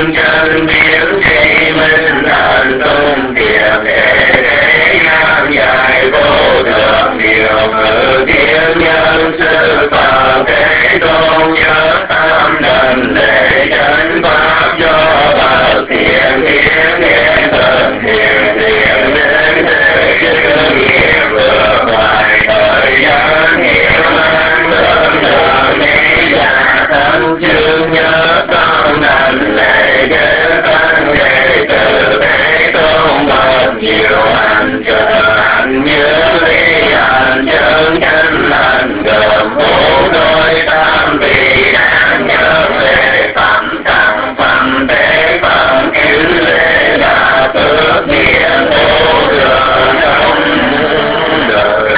phương chân biến thi minh thành tung kiệm để ngang dài vô thượng điều ngự thiên nhân sư phạm thế tôn nhớ tam đảnh lễ chánh pháp do bậc thiện thiên nghe thần hiền thiện đến thế chư nghiệp vượt ngoài thời gian hiếu an lớn đường ni giả thân chương nhớ con đảnh lễ kế tăng đệ tử thế tôn bậc nhiều hành trợ hành nhớ ly hành chân chánh lành gồm bốn đôi tam vị đáng nhớ lễ phẩm tăng phẩm tế phẩm cứu lễ là phước duyên vô thường trong đời.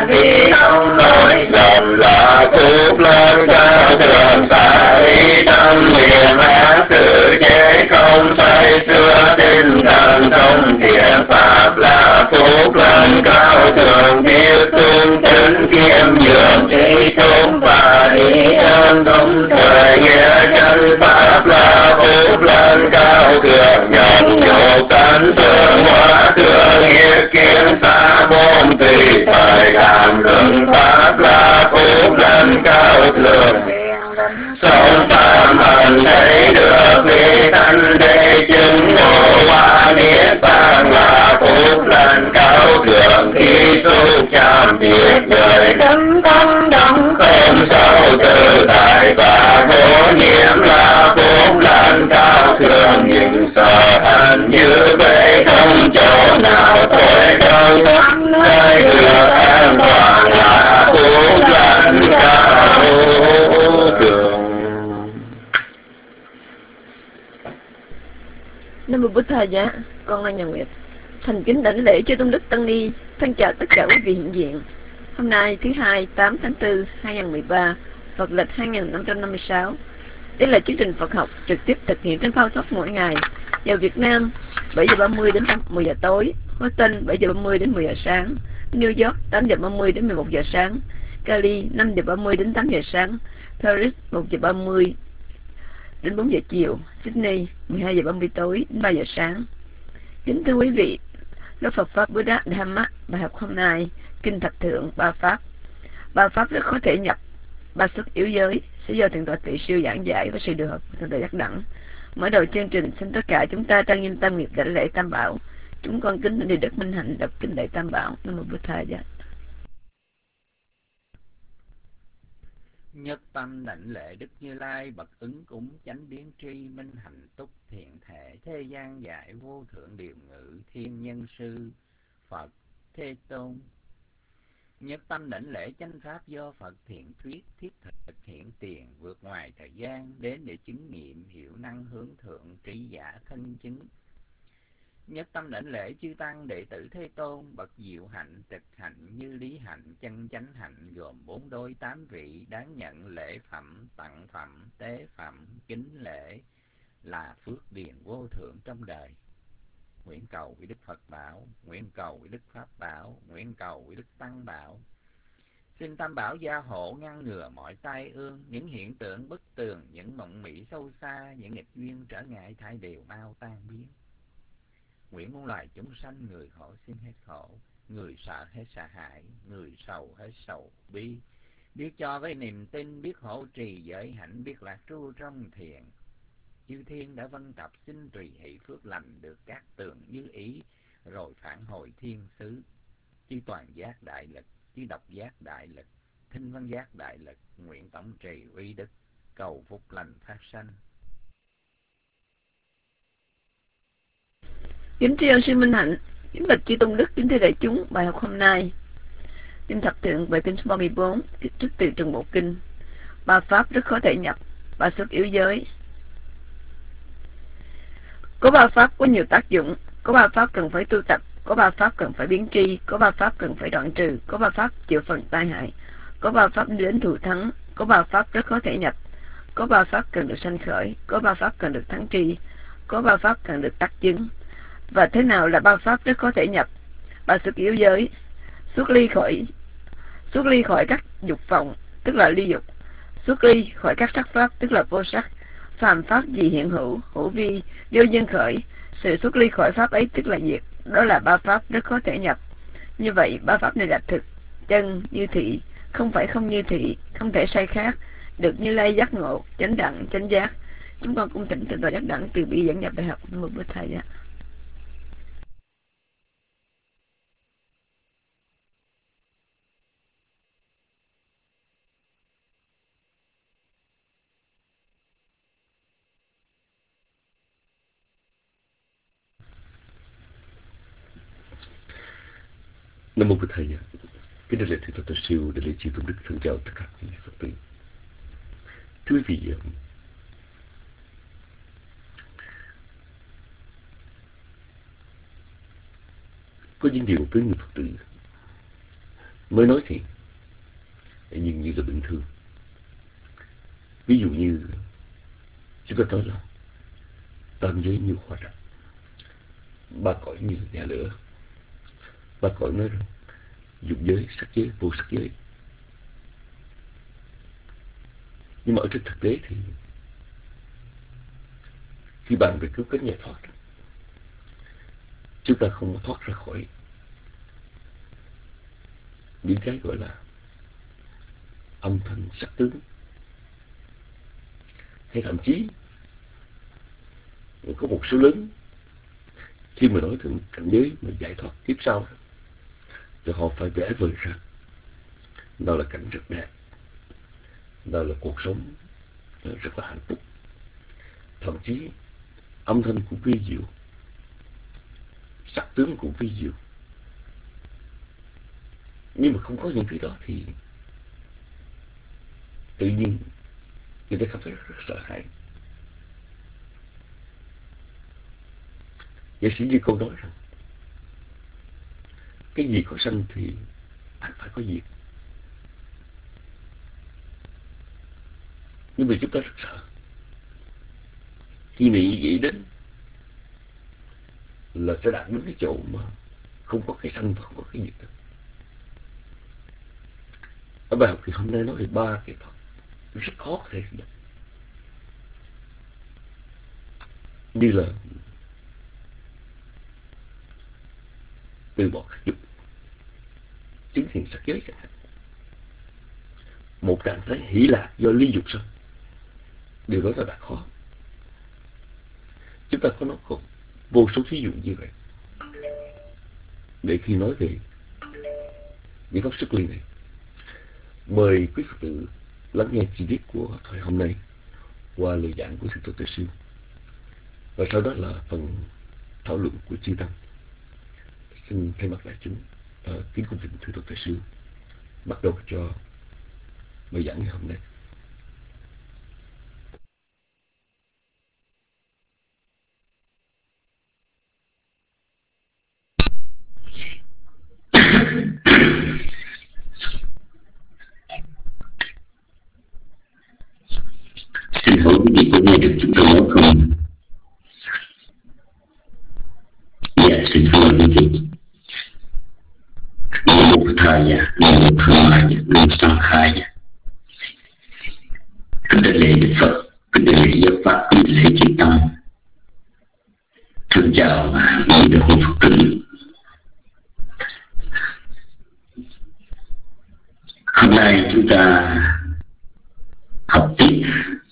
đi không nói lầm là phúc lên cao thượng xả đi tâm niệm ác sự chế không say xưa tinh thần thông thiện pháp là phúc lên cao thượng biết tương chân kiêm nhường trí thông và ý chân thông thời nghĩa chân pháp là phúc lên cao thượng nhận nhục tấn tương hóa thương nghĩa kiến xa môn tùy thời cảm luận pháp là phúc lên cao thượng sống phạm hành thấy được vị thanh đế chứng ngộ qua niết bàn là phúc lên cao thượng khi xúc chạm biết đời đấng tâm động không sao tự tại và vô nhiễm là phúc lên cao thượng những sợ hạnh như vậy không chỗ nào thôi đâu nơi được an toàn là phúc lên cao thượng. Nam mô Bổn Thầy giá, con là Nhà Nguyệt. Thành kính đảnh lễ cho Tôn Đức Tăng Ni. Thân chào tất cả quý vị hiện diện. Hôm nay thứ hai 8 tháng 4 2013, Phật lịch 2556. Đây là chương trình Phật học trực tiếp thực hiện trên Phao Sóc mỗi ngày. Giờ Việt Nam 7 giờ 30 đến 10 giờ tối, Houston 7 giờ 30 đến 10 giờ sáng, New York 8 giờ 30 đến 11 giờ sáng, Cali 5 giờ 30 đến 8 giờ sáng, Paris 1 giờ 30 đến 4 giờ chiều, Sydney 12 giờ 30 tối đến 3 giờ sáng. Kính thưa quý vị, lớp Phật Pháp Buddha Dhamma bài học hôm nay Kinh Thập Thượng Ba Pháp. Ba Pháp rất có thể nhập. Ba xuất yếu giới sẽ do Thượng tọa Tỳ Siêu giảng giải với sự điều hợp của Thượng tọa Giác Đẳng. Mở đầu chương trình, xin tất cả chúng ta trang nghiêm tam nghiệp đảnh lễ Tam Bảo. Chúng con kính đi Đức Minh Hạnh đọc kinh Đại Tam Bảo. Nam mô Bổn Thầy. Nhất tâm đảnh lễ Đức Như Lai bậc ứng cúng chánh biến tri minh hạnh túc thiện thể thế gian giải vô thượng điều ngự thiên nhân sư Phật Thế Tôn. Nhất tâm đảnh lễ chánh pháp do Phật thiện thuyết thiết thực hiện tiền vượt ngoài thời gian đến để chứng nghiệm hiệu năng hướng thượng trí giả thân chứng. Nhất tâm đảnh lễ chư tăng đệ tử Thế Tôn bậc diệu hạnh trực hạnh như lý hạnh chân chánh hạnh gồm 4 đôi 8 vị đáng nhận lễ phẩm tặng phẩm tế phẩm kính lễ là phước điền vô thượng trong đời. Nguyện cầu với Đức Phật bảo, nguyện cầu với Đức Pháp bảo, nguyện cầu với Đức Tăng bảo. Xin Tam Bảo gia hộ ngăn ngừa mọi tai ương, những hiện tượng bất tường, những mộng mị sâu xa, những nghịch duyên trở ngại thay đều mau tan biến. Nguyện muôn loài chúng sanh, người khổ xin hết khổ, người sợ hết sợ hãi, người sầu hết sầu bi. Biết cho với niềm tin, biết hộ trì giới hạnh, biết lạc tru trong thiền. Chư thiên đã vân tập xin tùy hỷ phước lành được các tường như ý, rồi phản hồi thiên xứ. Chư toàn giác đại lực, chư độc giác đại lực, thinh văn giác đại lực, nguyện tổng trì uy đức, cầu phúc lành phát sanh. Kính tri ân sư Minh Hạnh, kính bạch chư tôn đức, kính thưa đại chúng, bài học hôm nay Kinh Thập Thượng về kinh số 34, trích từ Trường Bộ Kinh. Ba pháp rất khó thể nhập, ba xuất yếu giới. Có ba pháp có nhiều tác dụng, có ba pháp cần phải tu tập, có ba pháp cần phải biến tri, có ba pháp cần phải đoạn trừ, có ba pháp chịu phần tai hại, có ba pháp đi đến thù thắng, có ba pháp rất khó thể nhập, có ba pháp cần được sanh khởi, có ba pháp cần được thắng tri, có ba pháp cần được tác chứng. Và thế nào là ba pháp rất có thể nhập? Ba xuất yếu giới: xuất ly khỏi các dục vọng, tức là ly dục; xuất ly khỏi các sắc pháp, tức là vô sắc; phàm pháp gì hiện hữu, hữu vi, vô nhân khởi. Sự xuất ly khỏi pháp ấy tức là diệt. Đó là ba pháp rất khó thể nhập. Như vậy ba pháp này là thực, chân, như thị, không phải không như thị, không thể sai khác, được Như Lai giác ngộ, chánh đẳng, chánh giác. Chúng con cung thỉnh Thượng tọa Giác Đẳng từ bi dẫn nhập bài học. Nam mô Bổn Thầy. Nam mô Bổn Thầy. Kính đại lễ Thượng tọa Tỳ Siêu, đại lễ chư tôn đức, thân chào tất cả quý vị Phật tử. Thưa quý vị, có những điều với người Phật tử mới nói thiền, nhưng như là bình thường. Ví dụ như chúng ta nói là tam giới như hoa trạch, ba cõi như nhà lửa. Ba cõi nói rằng dục giới, sắc giới, vô sắc giới. Nhưng mà ở trên thực tế thì khi bàn về cứu cánh giải thoát, chúng ta không thoát ra khỏi những cái gọi là âm thanh sắc tướng, hay thậm chí có một số lớn khi mà nóiถึงcảnh giới mà giải thoát kiếp sau thì họ phải vẽ vời ra đó là cảnh rất đẹp, đó là cuộc sống rất là hạnh phúc, thậm chí âm thanh cũng vi diệu, sắc tướng cũng vi diệu. Nhưng mà không có những thứ đó thì tự nhiên người ta cảm thấy rất sợ hãi. Giả sử như câu nói rằng cái gì có sanh thì phải có diệt. Nhưng mà chúng ta rất sợ khi nghĩ đến là sẽ đạt đến cái chỗ mà không có cái sanh và không có cái diệt. Ở bài học thì hôm nay nói về ba cái pháp rất khó có thể được, như là từ bỏ các dục, chứng thiền sắc giới chẳng hạn. Một trạng thái hỷ lạc do ly dục sao? Điều đó là đã khó. Chúng ta có nói không vô số thí dụ như vậy để khi nói về những pháp xuất ly này. Mời quý Phật tử lắng nghe chi tiết của thời hôm nay qua lời giảng của Thượng tọa Tuệ Siêu, và sau đó là phần thảo luận của chư tăng. Xin thay mặt đại chúng kính cung kính Thượng tọa Tuệ Siêu bắt đầu cho bài giảng ngày hôm nay. Xin hỏi quý vị có nghe được chúng tôi nói không? Dạ, xin cảm ơn quý vị. Namo Buddhaya, Namo Dhammaya, Namo Sanghaya. Kính đại lễ Đức Phật, kính đại lễ giáo pháp, kính đại lễ chư tăng. Thân chào mọi người hội Phật tử. Hôm nay chúng ta học tiếp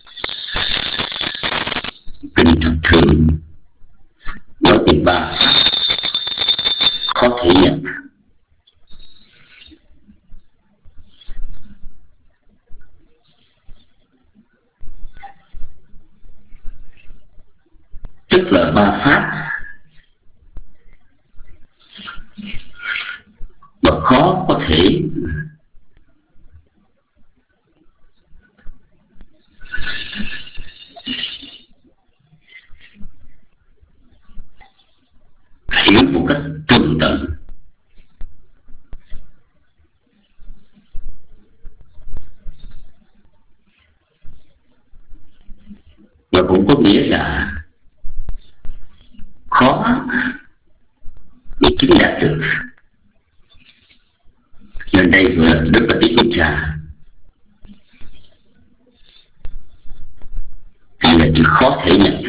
kinh thập thường, nói về ba khó thể nhận. Tức là ba pháp mà khó có thể hiểu một cách tường tận. Và cũng có nghĩa là khó để chứng đạt được. Nên đây gọi là rất là ít quốc gia, hay là chữ khó thể nhận.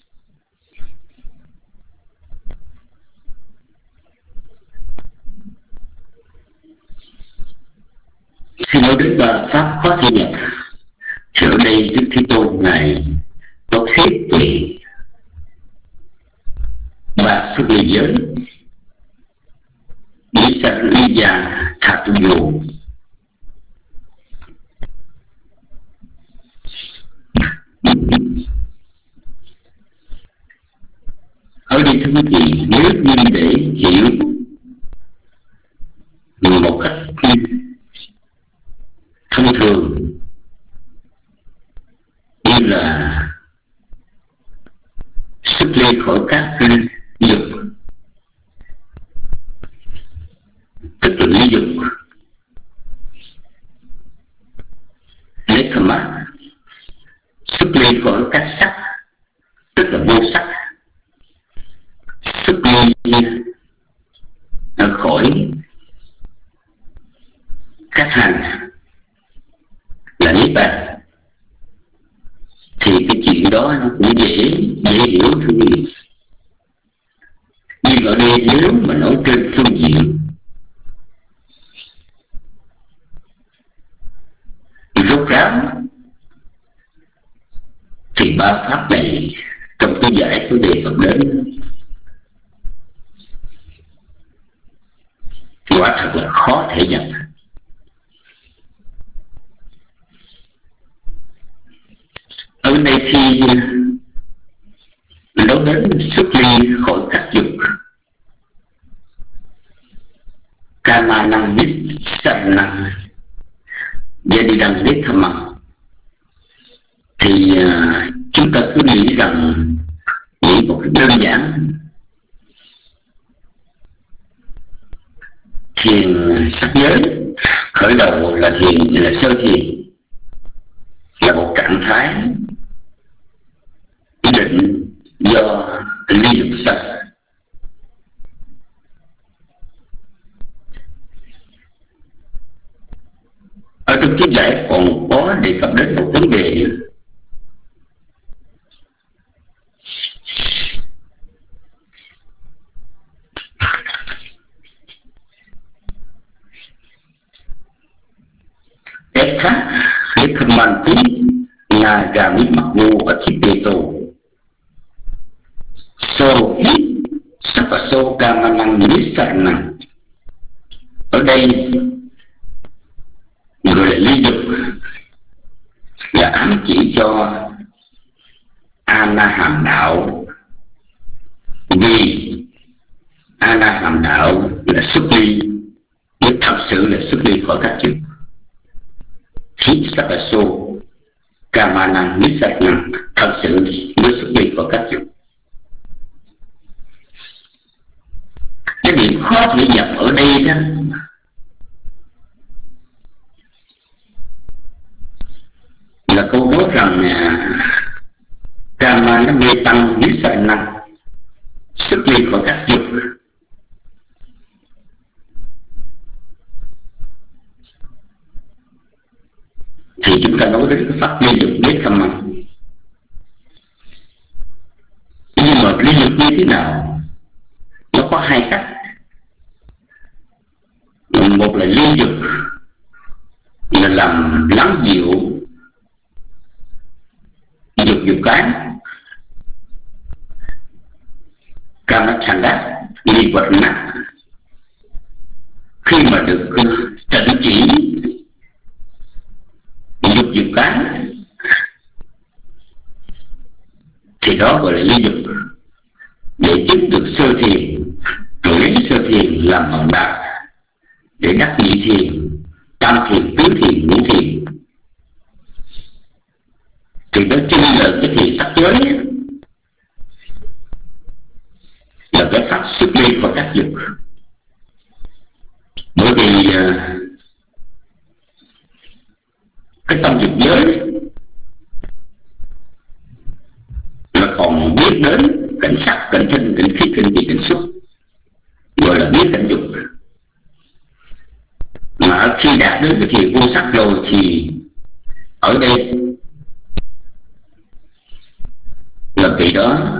Khi nói đến ba pháp khó thể nhận thì ở đây Đức Thế Tôn Ngài có thuyết về ba xuất ly giới: lý sa lý gia tha tu vô. Ở đây thưa quý vị, nếu như để hiểu một cách thông thường như là xuất ly khỏi các dục, tức là ly dục, khỏi các hành là niết bàn, thì cái chuyện đó nó cũng dễ hiểu thương yêu. Nhưng ở đây nếu mà nói trên phương diện rốt ráo thì ba pháp này trong cái giải có đề cập đến quả thật là khó thể nhận. Ở đây khi nói đến xuất ly khỏi các dục kama năng nít sanh năng gia đi đăng nít tham măng, thì chúng ta cứ nghĩ một cái đơn giản thiền sắc giới khởi đầu là sơ thiền, là một trạng thái định do ly dục sanh. Ở trong cái giải còn có đề cập đến một vấn đề nữa. Etha Hekamanti Nagami Makmu Akipeto So Hi Sapaso Kamanang Nisanang. Ở đây gọi là ly dục là ám chỉ cho Ana Hàm Đạo, vì Ana Hàm Đạo là xuất ly, nhưng thật sự là xuất ly khỏi các dục. Hít Sapaso Kamanang Nisanang thật sự mới xuất ly khỏi các dục. Cái điểm khó thể nhập ở đây đó là câu nói rằng Kama nó mê tăng lý sợ năng xuất ly khỏi các dục. Thì chúng ta nói đến cái pháp ly dục biết tham măng. Nhưng mà ly dục như thế nào? Nó có hai cách. Một là ly dục là làm lắng dịu dục cán Kamachanda ly vật nặng, khi mà được trấn chỉ dục cán thì đó gọi là ly dục, để chứng được sơ thiền, rồi lấy sơ thiền làm bằng đạo để đắc nhị thiền, tam thiền, tứ thiền, ngũ thiền. Thì đó chính là cái thiền sắc giới, là cái pháp xuất ly khỏi các dục. Bởi vì cái tâm dục giới là còn biết đến cảnh sắc, cảnh thinh, cảnh khí, cảnh vị, cảnh xúc, gọi là biết cảnh dục. Mà khi đạt đến cái thiền vô sắc rồi thì ở đây là vị đó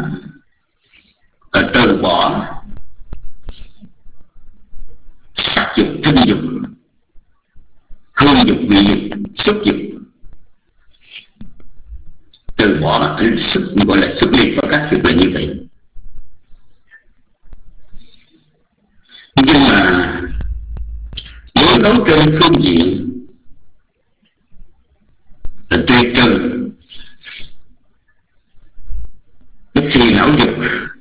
từ bỏ sắc dục, thinh dục, hương dục, vị dục, xúc dục, từ bỏ gọi là xuất ly khỏi các dục là như vậy. Nhưng mà nếu nói trên phương diện là tuyệt trừ cái phiền não dục,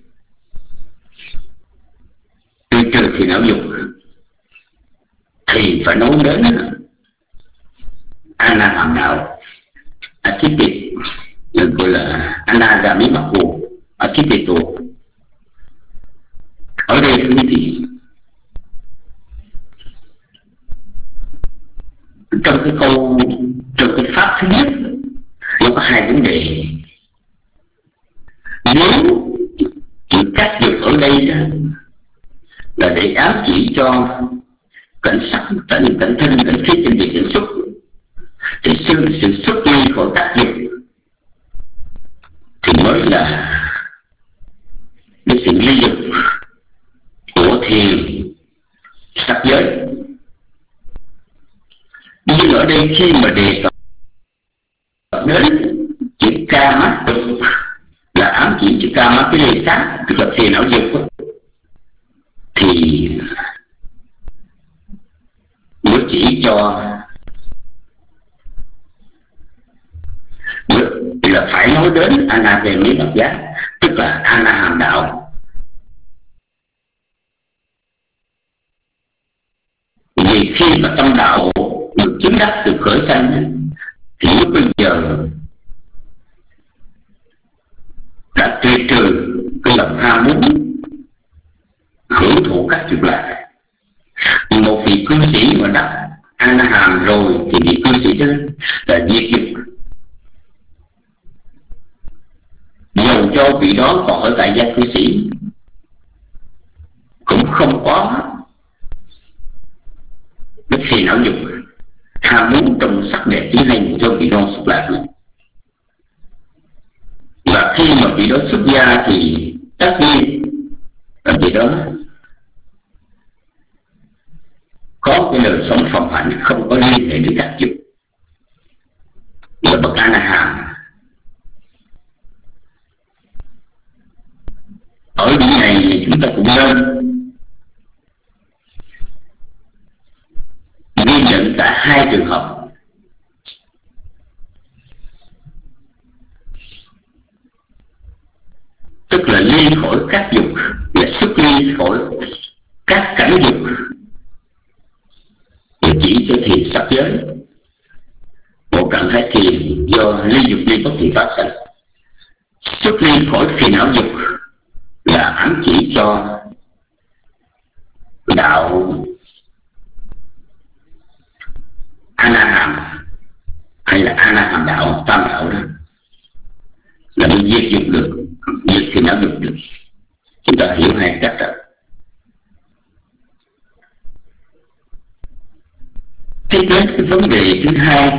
tuyệt trừ phiền não dục thì phải nói đến Ana Hàm Đạo Akipit, gọi là Anagami Makmu Akipeto. Ở đây thưa quý vị, trong cái pháp thứ nhất nó có hai vấn đề. Nếu các dục ở đây đó là để ám chỉ cho cảnh sắc, cảnh thân, cảnh khí, cảnh vị, cảnh xúc, thì sự xuất ly khỏi các dục thì mới là cái sự ly dục của thiền sắc giới. Nhưng ở đây khi mà đề cập đến chữ ca mắt dục là ám chỉ chữ ca mắt cái lê sát, tức là phiền não dục, thì mới chỉ cho là phải nói đến anaveni độc giác, tức là ana hàm đạo. Vì khi mà tâm đạo được chứng đắc, được khởi sanh, thì lúc bây giờ đã tuyệt trừ cái lòng ham muốn hưởng thụ các dục lạc. Một vị cư sĩ mà đắc ana hàm rồi thì vị cư sĩ đó là diệt dục, dầu cho vị đó còn ở tại gia cư sĩ cũng không có cái phiền não dục ham muốn trong sắc đẹp tiếng hay cho vị đó xuất lạc nữa. Và khi mà vị đó xuất gia thì tất nhiên ở vị đó có cái đời sống phòng hạnh, không có liên hệ đến các dục, là bậc A La Hàm. Ở điểm này chúng ta cũng nên ghi nhận cả hai trường hợp. Tức là ly khỏi các dục và xuất ly khỏi các cảnh dục, để chỉ cho thiền sắc giới, một trạng thái thiền do ly dục ly bất thiện phát sinh. Xuất ly khỏi phiền não dục là ám chỉ cho đạo ana hàm hay là ana hàm đạo, tam đạo đó, là mới diệt dục được, diệt phiền não dục được. Chúng ta hiểu hai cách rồi. Tiếp đến cái vấn đề thứ hai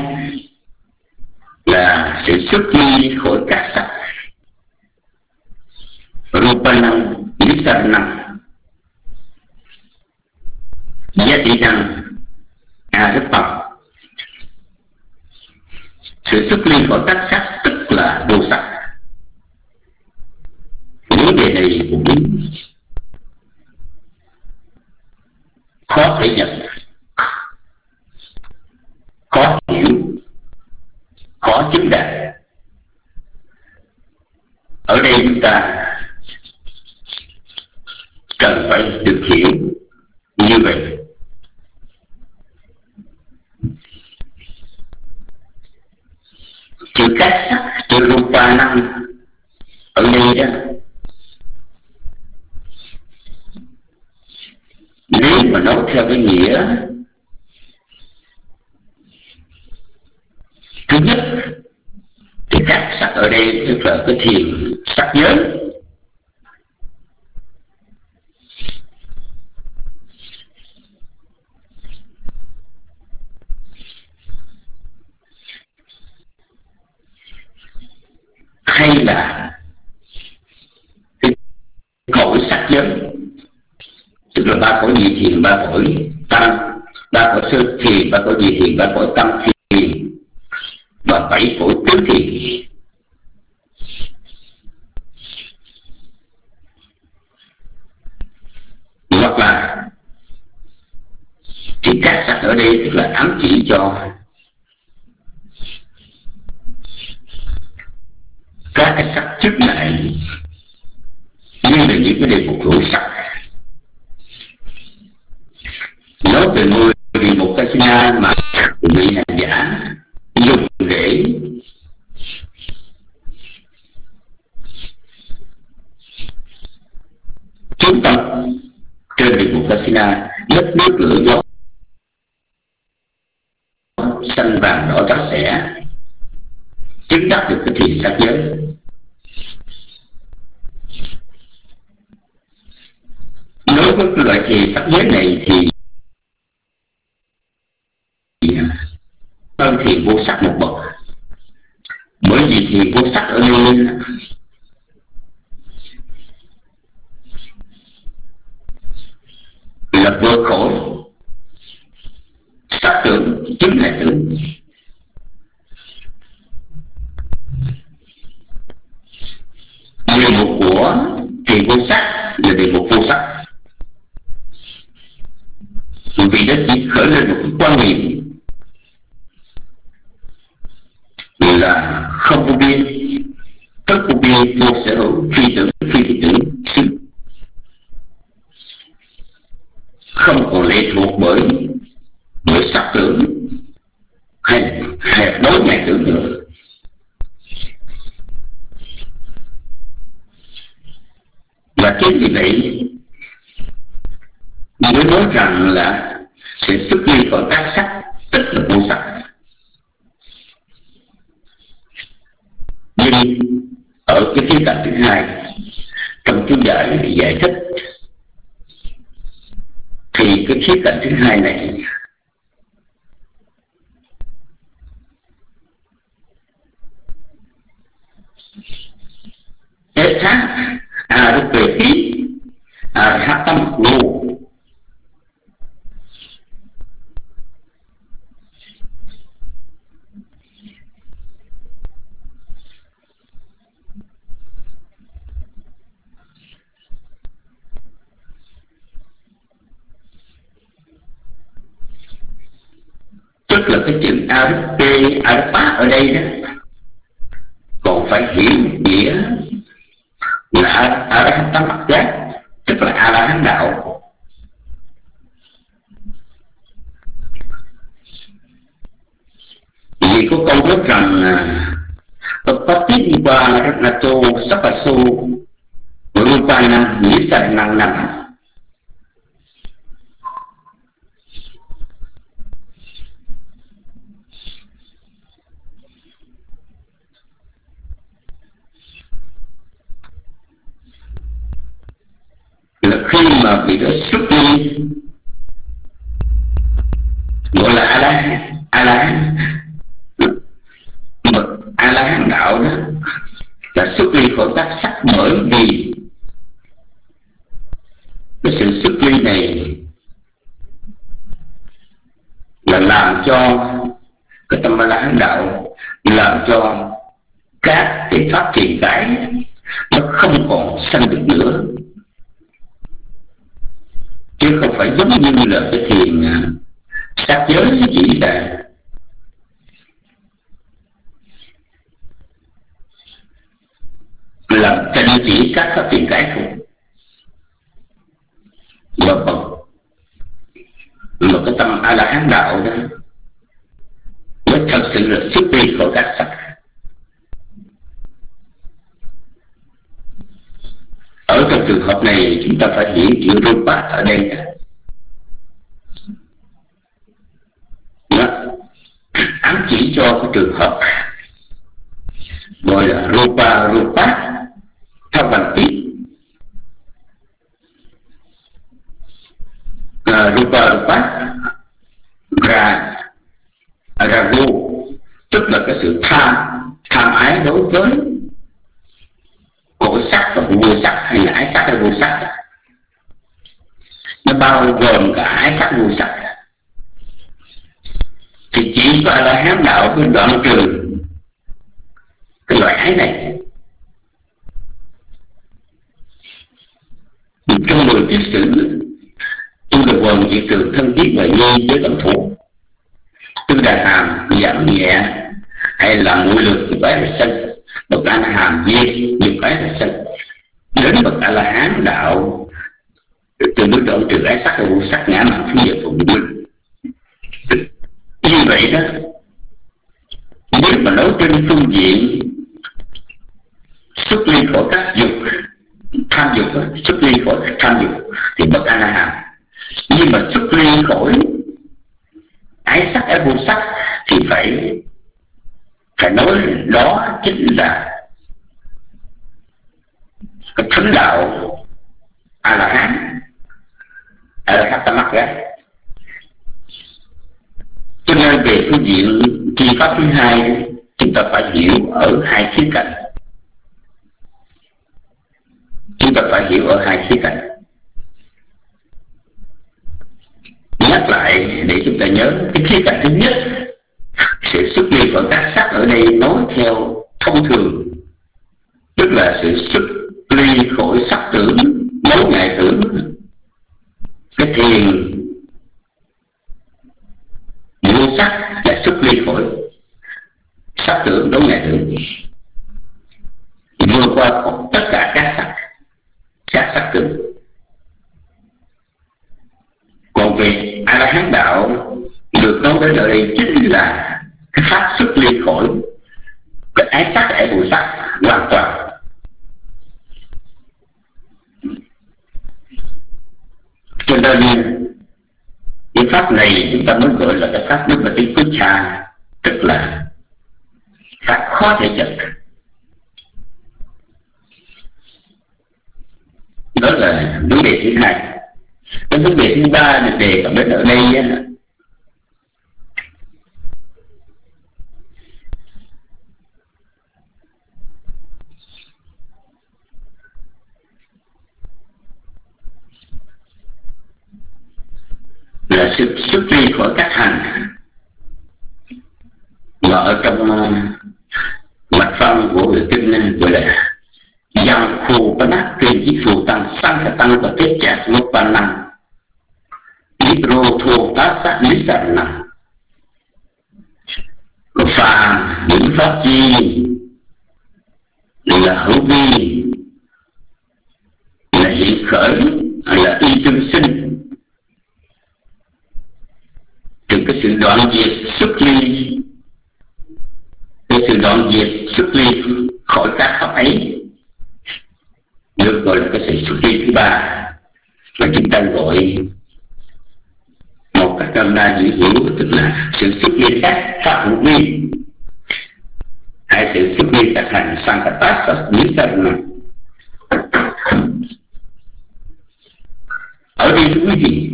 là sự xuất ly khỏi các sắc, Rupanam, Nisaranam, Yatinam, Arupam. Sự xuất ly khỏi các sắc tức là vô sắc. Vấn đề này cũng khó thể nhận, khó hiểu, khó chứng đạt. Ở đây chúng ta cần phải được hiểu như vậy. Chữ các sắc, chữ rupa năng ở đây đó, nếu mà nói theo cái nghĩa thứ nhất thì các sắc ở đây tức là cái thiền sắc giới. Hay là cái cõi sắc giới, tức là ba cõi dị thiền, ba cõi tâm, ba cõi sơ thiền, ba cõi dị thiền, ba cõi tâm thiền và 7 cõi tứ thiền. Hoặc là thì các sắc ở đây tức là ám chỉ cho các cái sắc trước lại, như là những cái đề mục hữu sắc. Nói về 10 đề mục Kasina mà vị hành giả dùng để chú tâm trên đề mục Kasina, đất nước lửa gió xanh vàng đỏ trắng sẽ chứng đắc được cái thiền sắc giới. Nếu đối với cái loại trì sắc giới này thì hơn thiền vô sắc một bậc, bởi vì thiền vô sắc ở đây là vượt khỏi sắc tưởng chính là tưởng. Địa ngục của thiền vô sắc là địa ngục vô sắc, vì đó chỉ khởi lên một cái quan niệm là không vô biên, tất vô biên, vô sở hữu, phi tưởng, phi phi tưởng, xứ, không còn lệ thuộc bởi sắc tưởng hay đối ngại tưởng nữa. Và chính vì vậy mới nói rằng là sẽ xuất ly khỏi các sắc, tức là vô sắc. Nhưng ở cái khía cạnh thứ hai, trong chú giải thích thì cái khía cạnh thứ hai này hát tâm lô, tức là cái chữ Arapa ở đây đó còn phải hiểu nghĩa là Arahanta Mặc Giác, tức là A La Hán đạo. Vì có câu nói rằng Patipa Ratnato Sapaso Rupana Nisanang Nam, là khi mà bị đó xuất ly gọi là A La Hán đạo đó là xuất ly khỏi các sắc, bởi vì cái sự xuất ly này là làm cho cái tâm A La Hán đạo, làm cho các cái pháp thiền cái nó không còn sanh được nữa, chứ không phải giống như là cái thiền sắc giới chỉ là làm tranh chỉ các pháp thiền cái thôi. Mà cái tâm A La Hán đạo đó mới thật sự là xuất ly khỏi các sắc. Ở trong trường hợp này chúng ta phải hiểu chữ Rupa ở đây nó ám chỉ cho cái trường hợp gọi là Rupa theo bằng tiếp Rupa Ragu, tức là cái sự tham ái đối với của sắc và vô sắc, hay là ái sắc hay vô sắc, nó bao gồm cả ái sắc vô sắc. Thì chỉ có A La Hán đạo mới đoạn trừ cái loại ái này. Trong 10 kiết sử, tôi là quần diệt trừ thân thiết và nhi với tổng thủ, Tư Đà Hàm giảm nhẹ hay là mũi lược thì phải là sân, bậc A La Hàm diệt thì phải là sân, đến bậc A La Hán đạo từ bước đoạn trừ ái sắc và vô sắc, ngã mạn phi và phụng minh. Như vậy đó, nếu mà nói trên phương diện xuất ly khỏi các dục, tham dục, xuất ly khỏi tham dục thì bậc A La Hán, nhưng mà xuất ly khỏi ái sắc ái vô sắc thì phải nói đó chính là cái thánh đạo A La Hán, Arahatamarga. Cho nên về phương diện tri pháp thứ hai, chúng ta phải hiểu ở hai khía cạnh. Chúng ta phải hiểu ở hai khía cạnh. Nhắc lại để chúng ta nhớ cái khía cạnh thứ nhất, sự xuất ly khỏi các sắc ở đây nói theo thông thường, tức là sự xuất ly khỏi sắc tưởng, đấu ngại tưởng. Cái thiền vô sắc là xuất ly khỏi sắc tưởng, đấu ngại tưởng, vượt qua tất cả các sắc tưởng. Còn về A La Hán đạo được nói đến ở đây chính là cái pháp xuất ly khỏi cái ái sắc, ái vô sắc hoàn toàn. Cho nên cái pháp này chúng ta mới gọi là cái pháp Đức Bà Tý Cú Cha, tức là pháp khó thể chật. Đó là vấn đề thứ hai. Cái vấn đề thứ ba được đề cập đến ở đây là sự xuất ly khỏi các hành, mà ở trong mạch văn của người kinh gọi là dòng phù và nát tiền với phù tăng sang cả tăng và tiết chạc một ba năm Nitro thô tá sát lý sản năng. Phàm những pháp chi là hữu vi, là hiện khởi, là y tương sinh, từ cái sự đoạn diệt xuất ly, cái sự đoạn diệt xuất ly khỏi các pháp ấy được gọi là cái sự xuất ly thứ ba, mà chúng ta gọi một cách nôm na dễ hiểu, tức là sự xuất ly các pháp hữu vi hay sự xuất ly các hành Sankatasa Nisarana. Ở đây thưa quý vị,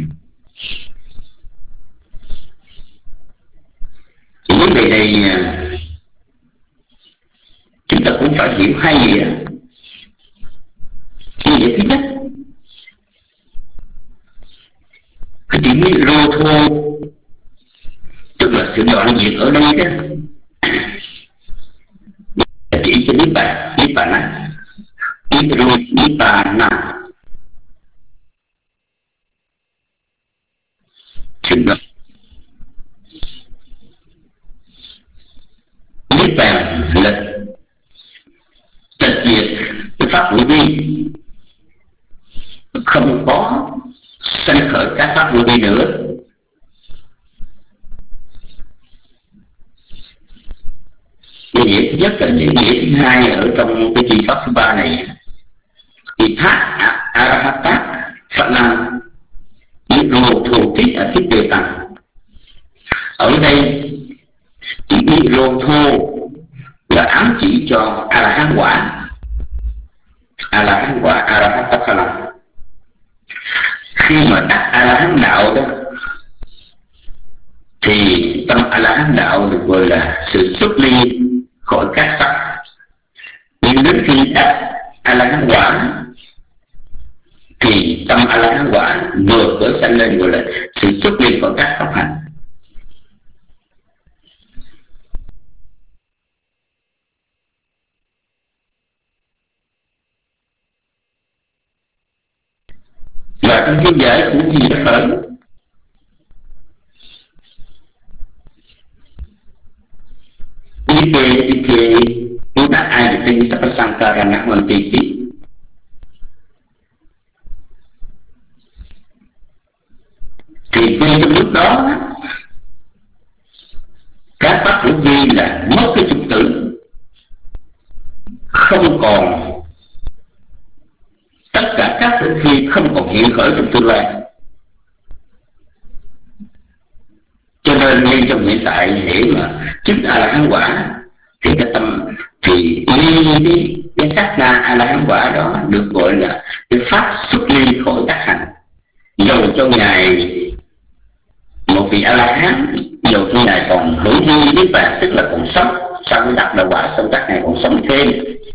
vấn đề này chúng ta cũng phải hiểu hai nghĩa. Nghĩa thứ nhất, cái chữ Nitro thô tức là sự đoạn diệt ở đây đó là chỉ cho Nibbana, Nibbana, sự đoạn Nibbana là tịch diệt cái pháp hữu vi, không có sanh khởi các pháp hữu vi nữa. Cái nghĩa thứ nhất là nghĩa thứ hai ở trong cái chi pháp thứ ba này thì thác arahata phật năng Nitro thô tích ở thiết đề tăng. Ở đây chữ Nitro thô là ám chỉ cho A La Hán quả, A La Hán quả arahata phật năng. Khi mà đắc A La Hán đạo đó thì trong A La Hán đạo được gọi là sự xuất ly khỏi các sắc. Nhưng đến khi đắc A La Hán quả thì tâm A La Hán quả vừa khởi sanh lên gọi là sự xuất ly khỏi các pháp hành. Và trong kinh giải của gì đã khởi Ike Buddha ai tinh Sapasankarana Mantiti. Thì ngay trong lúc đó các pháp hữu vi là mất cái trục tử, không còn tất cả các hữu vi không còn hiện khởi trong tương lai. Cho nên ngay trong hiện tại để mà chứng A La Hán quả thì cái tâm thì cái sát na A La Hán quả đó được gọi là cái pháp xuất ly khỏi các hành, dầu cho ngài một vị A La Hán, dù cho ngài còn hữu duyên niết bàn, tức là còn sống sau khi đạt đạo quả xong, các ngài còn sống thêm,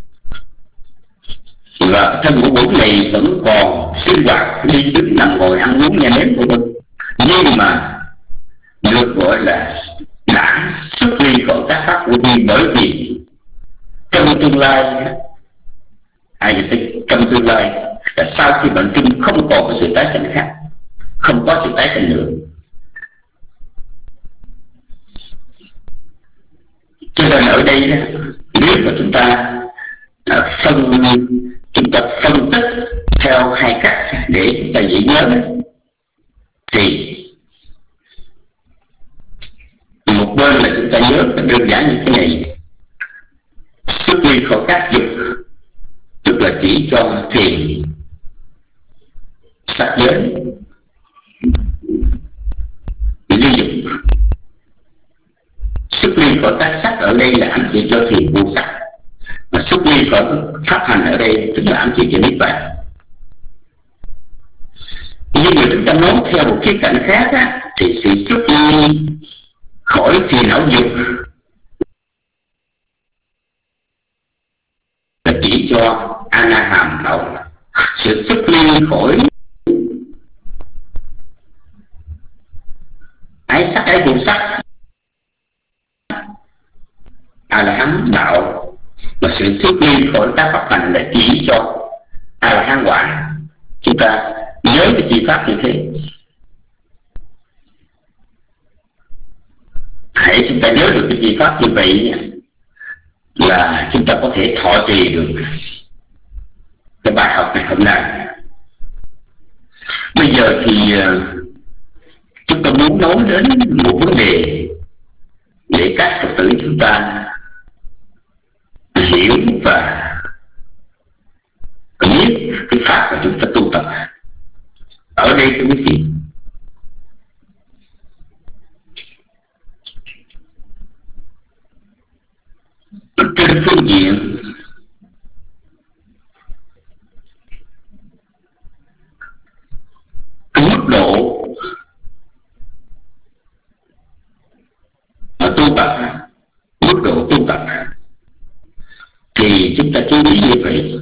và thân của bổn này vẫn còn sinh hoạt, đi đứng nằm ngồi ăn uống nghe nếm của mình, nhưng mà được gọi là đã xuất ly khỏi các pháp vô vi, bởi vì trong tương lai, ai giải thích trong tương lai là sau khi bệnh chung không còn có sự tái sanh khác, không có sự tái sanh nữa. Cho nên ở đây nếu mà chúng ta phân tích theo hai cách để chúng ta dễ nhớ, thì một bên là chúng ta nhớ đơn giản như thế này: xuất ly khỏi các dục, tức là chỉ cho thiền sắc giới, ly dục. Xuất ly khỏi các sắc ở đây là ám chỉ cho thiền vô sắc, mà xuất ly khỏi pháp hành ở đây tức là ám chỉ cho niết bàn. Nhưng mà chúng ta nói theo một khía cạnh khác thì sự xuất ly khỏi phiền não dục là chỉ cho A-na-hàm đạo. Sự xuất ly khỏi ái sắc ái vô sắc A-la-hán đạo, mà sự xuất ly khỏi các pháp hành là chỉ cho A-la-hán quả. Chúng ta nhớ cái chi pháp như thế. Hãy chúng ta nhớ được cái chi pháp như vậy là chúng ta có thể thọ trì được cái bài học này hôm nay. Bây giờ thì chúng ta muốn nói đến một vấn đề để các Phật tử chúng ta hiểu và biết cái pháp mà chúng ta tu tập. Ở đây thưa quý vị, trên phương diện cái mức độ tu tập, mức độ tu tập thì chúng ta chú ý như vậy: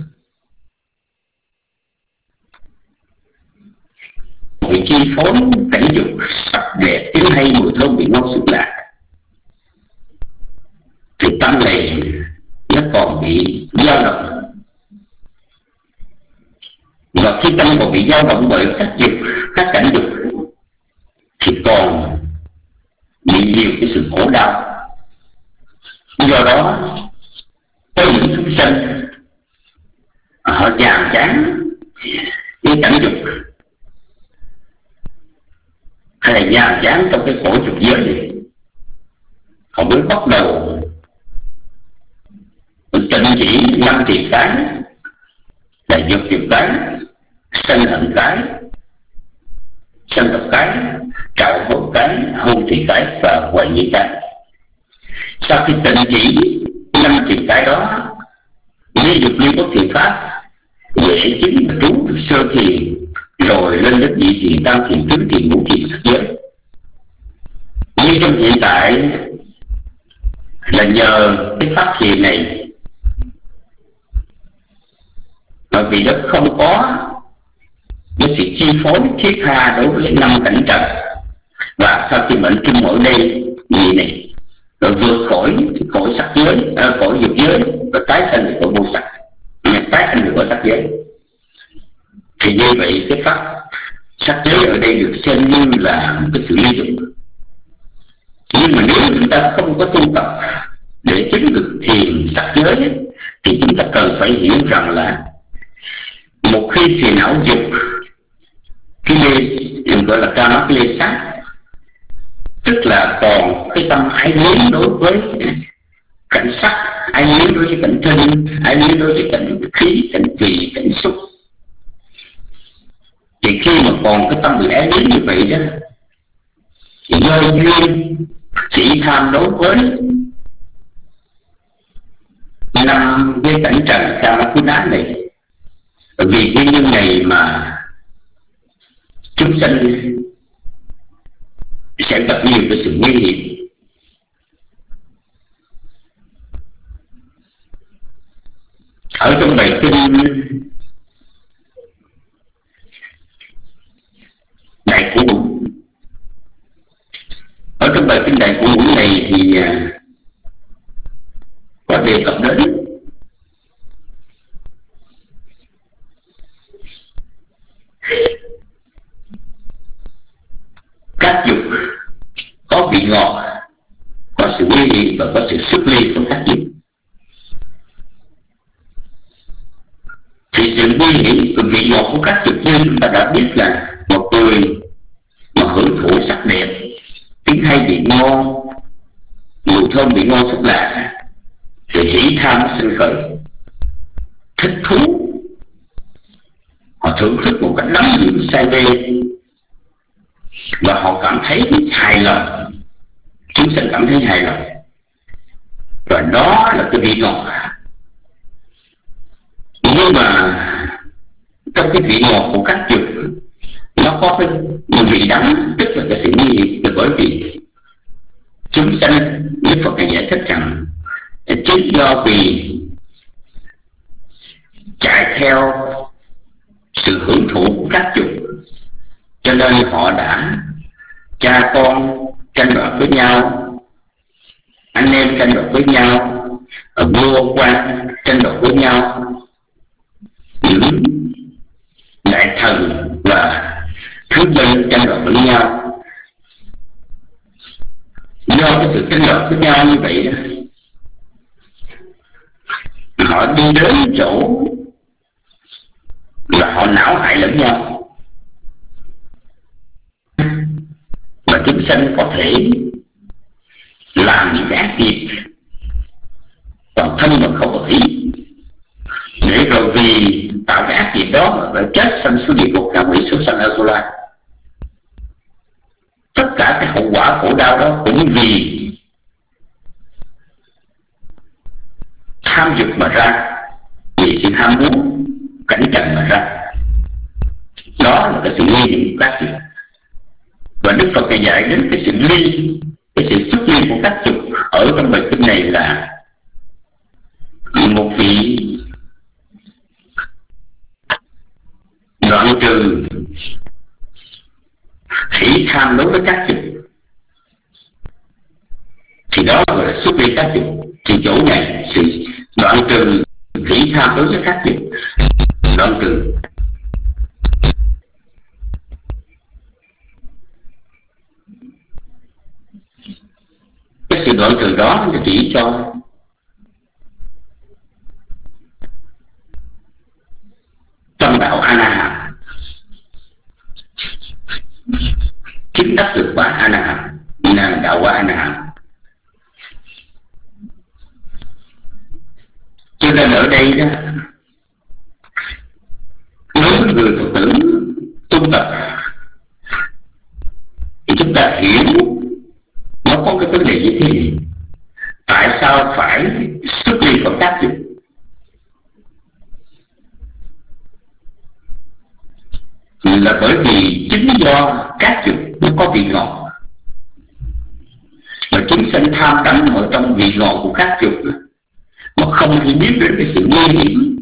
bị chi phối cảnh dục sắc đẹp tiếng hay mùi thơm vị ngon xúc lạc, thì tâm này nó còn bị dao động. Và khi tâm còn bị dao động bởi các dục, các cảnh dục, thì còn bị nhiều cái sự khổ đau. Do đó có những chúng sinh họ nhàm chán với cảnh dục, hay là nhàm chán trong cái khổ dục giới này, họ mới bắt đầu tịnh chỉ 5 thiệt cái là dục dục cái, sân hận cái, sân độc cái, trạo hồn cái, hôn thị cái và hoài nghi cái. Sau khi tịnh chỉ 5 thiệt cái đó, ly dục ly bất thiện pháp dễ chính và trú được sơ thiền, rồi lên đến nhị thiền, tam thiền, tứ thiền, ngũ thiền sắc giới. Nhưng trong hiện tại là nhờ cái pháp thiền này, bởi vì nó không có cái sự chi phối thiết tha đối với 5 cảnh trần, và sau khi mệnh chung ở đây gì này rồi vượt khỏi cõi sắc giới, cõi dục giới, và tái sanh được cõi vô sắc, tái sanh được cõi sắc giới, thì như vậy cái pháp sắc giới ở đây được xem như là một cái sự ly dục. Nhưng mà nếu chúng ta không có tu tập để chứng được thiền sắc giới thì chúng ta cần phải hiểu rằng là một khi phiền não dục, cái lê gọi là kama lê sát, tức là còn cái tâm ái luyến đối với cảnh sắc, ái luyến đối với cảnh thân, ái luyến đối với cảnh khí, cảnh vị, cảnh xúc, thì khi mà còn cái tâm bị ái luyến như vậy đó, thì do duyên chỉ tham đối với 5 cái cảnh trần kama cú đá này, vì nguyên nhân này mà chúng sanh sẽ gặp nhiều cái sự nguy hiểm. Ở trong bài kinh Đại Cổ Ngũ, ở trong bài kinh Đại Cổ Ngũ này thì có đề cập đến các dục có vị ngọt, có sự nguy hiểm và có sự xuất ly của các dục. Thì sự nguy hiểm của vị ngọt của các dục như chúng ta đã biết là một người mà hưởng thụ sắc đẹp, tiếng hay vị ngon, mùi thơm vị ngon xúc lạ, thì hỷ tham sinh khởi, thích thú, họ thưởng thức một cách đắm nhiễm say mê và họ cảm thấy hài lòng, chúng sanh cảm thấy hài lòng, và đó là cái vị ngọt. Nhưng mà trong cái vị ngọt của các dục nó có cái vị đắng, tức là cái sự nguy hiểm, là bởi vì chúng sanh, Đức Phật giải thích rằng chính do vì chạy theo sự hưởng thụ của các dục, cho nên họ đã cha con tranh đoạt với nhau, anh em tranh đoạt với nhau, vua quan tranh đoạt với nhau, những đại thần và thứ dân tranh đoạt với nhau. Do cái sự tranh đoạt với nhau như vậy đó, họ đi đến chỗ là họ não hại lẫn nhau, và chúng sanh có thể làm những cái ác nghiệp toàn thân mà không có ý, để rồi vì tạo cái ác nghiệp đó và chết sanh xuống địa ngục, ngạ quỷ, súc sanh, A-tu-la. Tất cả cái hậu quả khổ đau đó cũng vì tham dục mà ra, vì sự ham muốn cảnh trần mà ra. Đó là cái sự nguy hiểm của các dục. Và Đức Phật này dạy đến cái sự ly, cái sự xuất ly của các dục ở trong bài kinh này là một vị đoạn trừ hỷ tham đối với các dục, thì đó gọi là xuất ly các dục. Thì chỗ này sự đoạn trừ hỷ tham đối với các dục, đoạn trừ cái sự đoạn trừ đó là chỉ cho trong đạo A La Hán, chứng đắc được quả A La Hán, là đạo quả A La Hán. Cho nên ở đây đó, đối với người Phật tử tu tập thì chúng ta hiểu nó có cái vấn đề như thế này: tại sao phải xuất ly khỏi các dục? Là bởi vì chính do các dục nó có vị ngọt, và chúng sanh tham đắm ở trong vị ngọt của các dục mà không thể biết đến cái sự nguy hiểm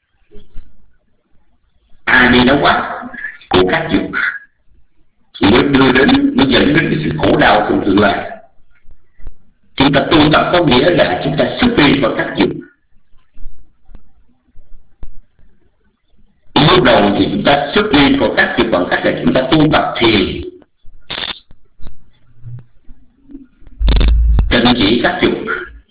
đi nó quát của các dục, mới đưa đến, mới dẫn đến cái sự khổ đau trong tương lai. Chúng ta tu tập có nghĩa là chúng ta xuất ly khỏi các dục. Lúc đầu thì chúng ta xuất ly khỏi các dục bằng cách là chúng ta tu tập thiền, tịnh chỉ sát dục,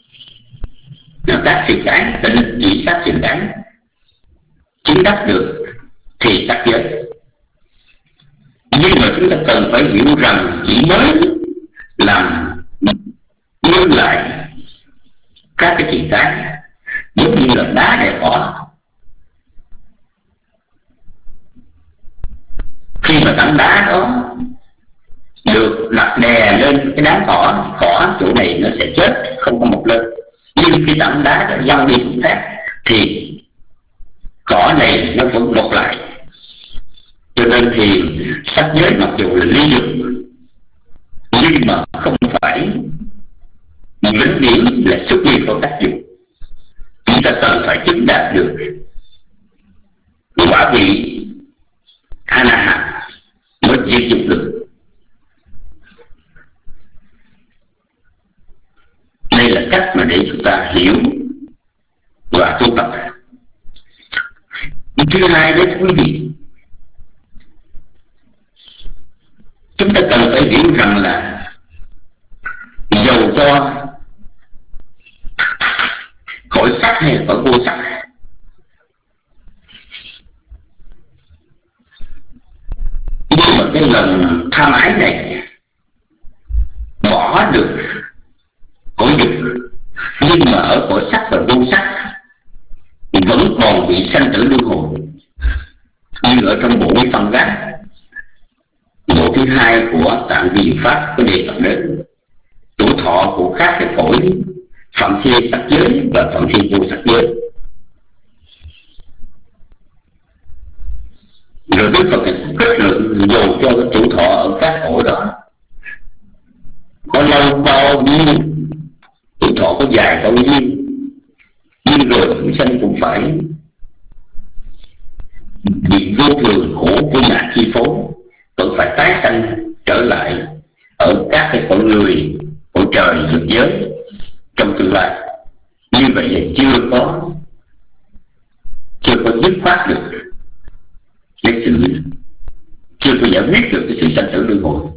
các thiền tán, tịnh chỉ sát thiền tán, chứng đắc được thì sắc giới. Nhưng mà chúng ta cần phải hiểu rằng chỉ mới làm ngưng lại các cái thiền tán giống như là đá đè cỏ. Khi mà tảng đá đó được đặt đè lên cái đám cỏ, cỏ chỗ này nó sẽ chết, không có mọc lên. Nhưng khi tảng đá đã văng đi chỗ khác thì cỏ này nó vẫn mọc lại. Cho nên thì sắc giới mặc dù là ly dục, nhưng mà không phải vĩnh viễn là xuất ly khỏi tác dụng. Chúng ta cần phải chứng đạt được quả vị A-la-hán mới diệt dục được. Đây là cách mà để chúng ta hiểu và tu tập. Thứ hai đấy quý vị, chúng ta cần phải hiểu rằng là dầu cho khỏi sắc hay khỏi vô sắc, nhưng mà cái lòng tham ái này bỏ được cõi dục, nhưng mà ở cõi sắc và vô sắc vẫn còn bị sanh tử luân hồi. Như ở trong bộ Quy Phân Gác, bộ thứ hai của Tạng Vi Pháp có đề cập đến tuổi thọ của các cái cõi phạm thiên sắc giới và phạm thiên vô sắc giới. Rồi Đức Phật kết luận dù cho cái tuổi thọ ở các cõi đó có lâu bao nhiêu, tuổi thọ có dài bao nhiêu, nhưng rồi chúng sanh cũng phải bị vô thường khổ vô ngã chi phối, vẫn phải tái sanh trở lại ở các cái cõi người, cõi trời, dục giới trong tương lai. Như vậy là chưa có dứt khoát được cái sự, chưa có giải quyết được cái sự sanh tử luân hồi.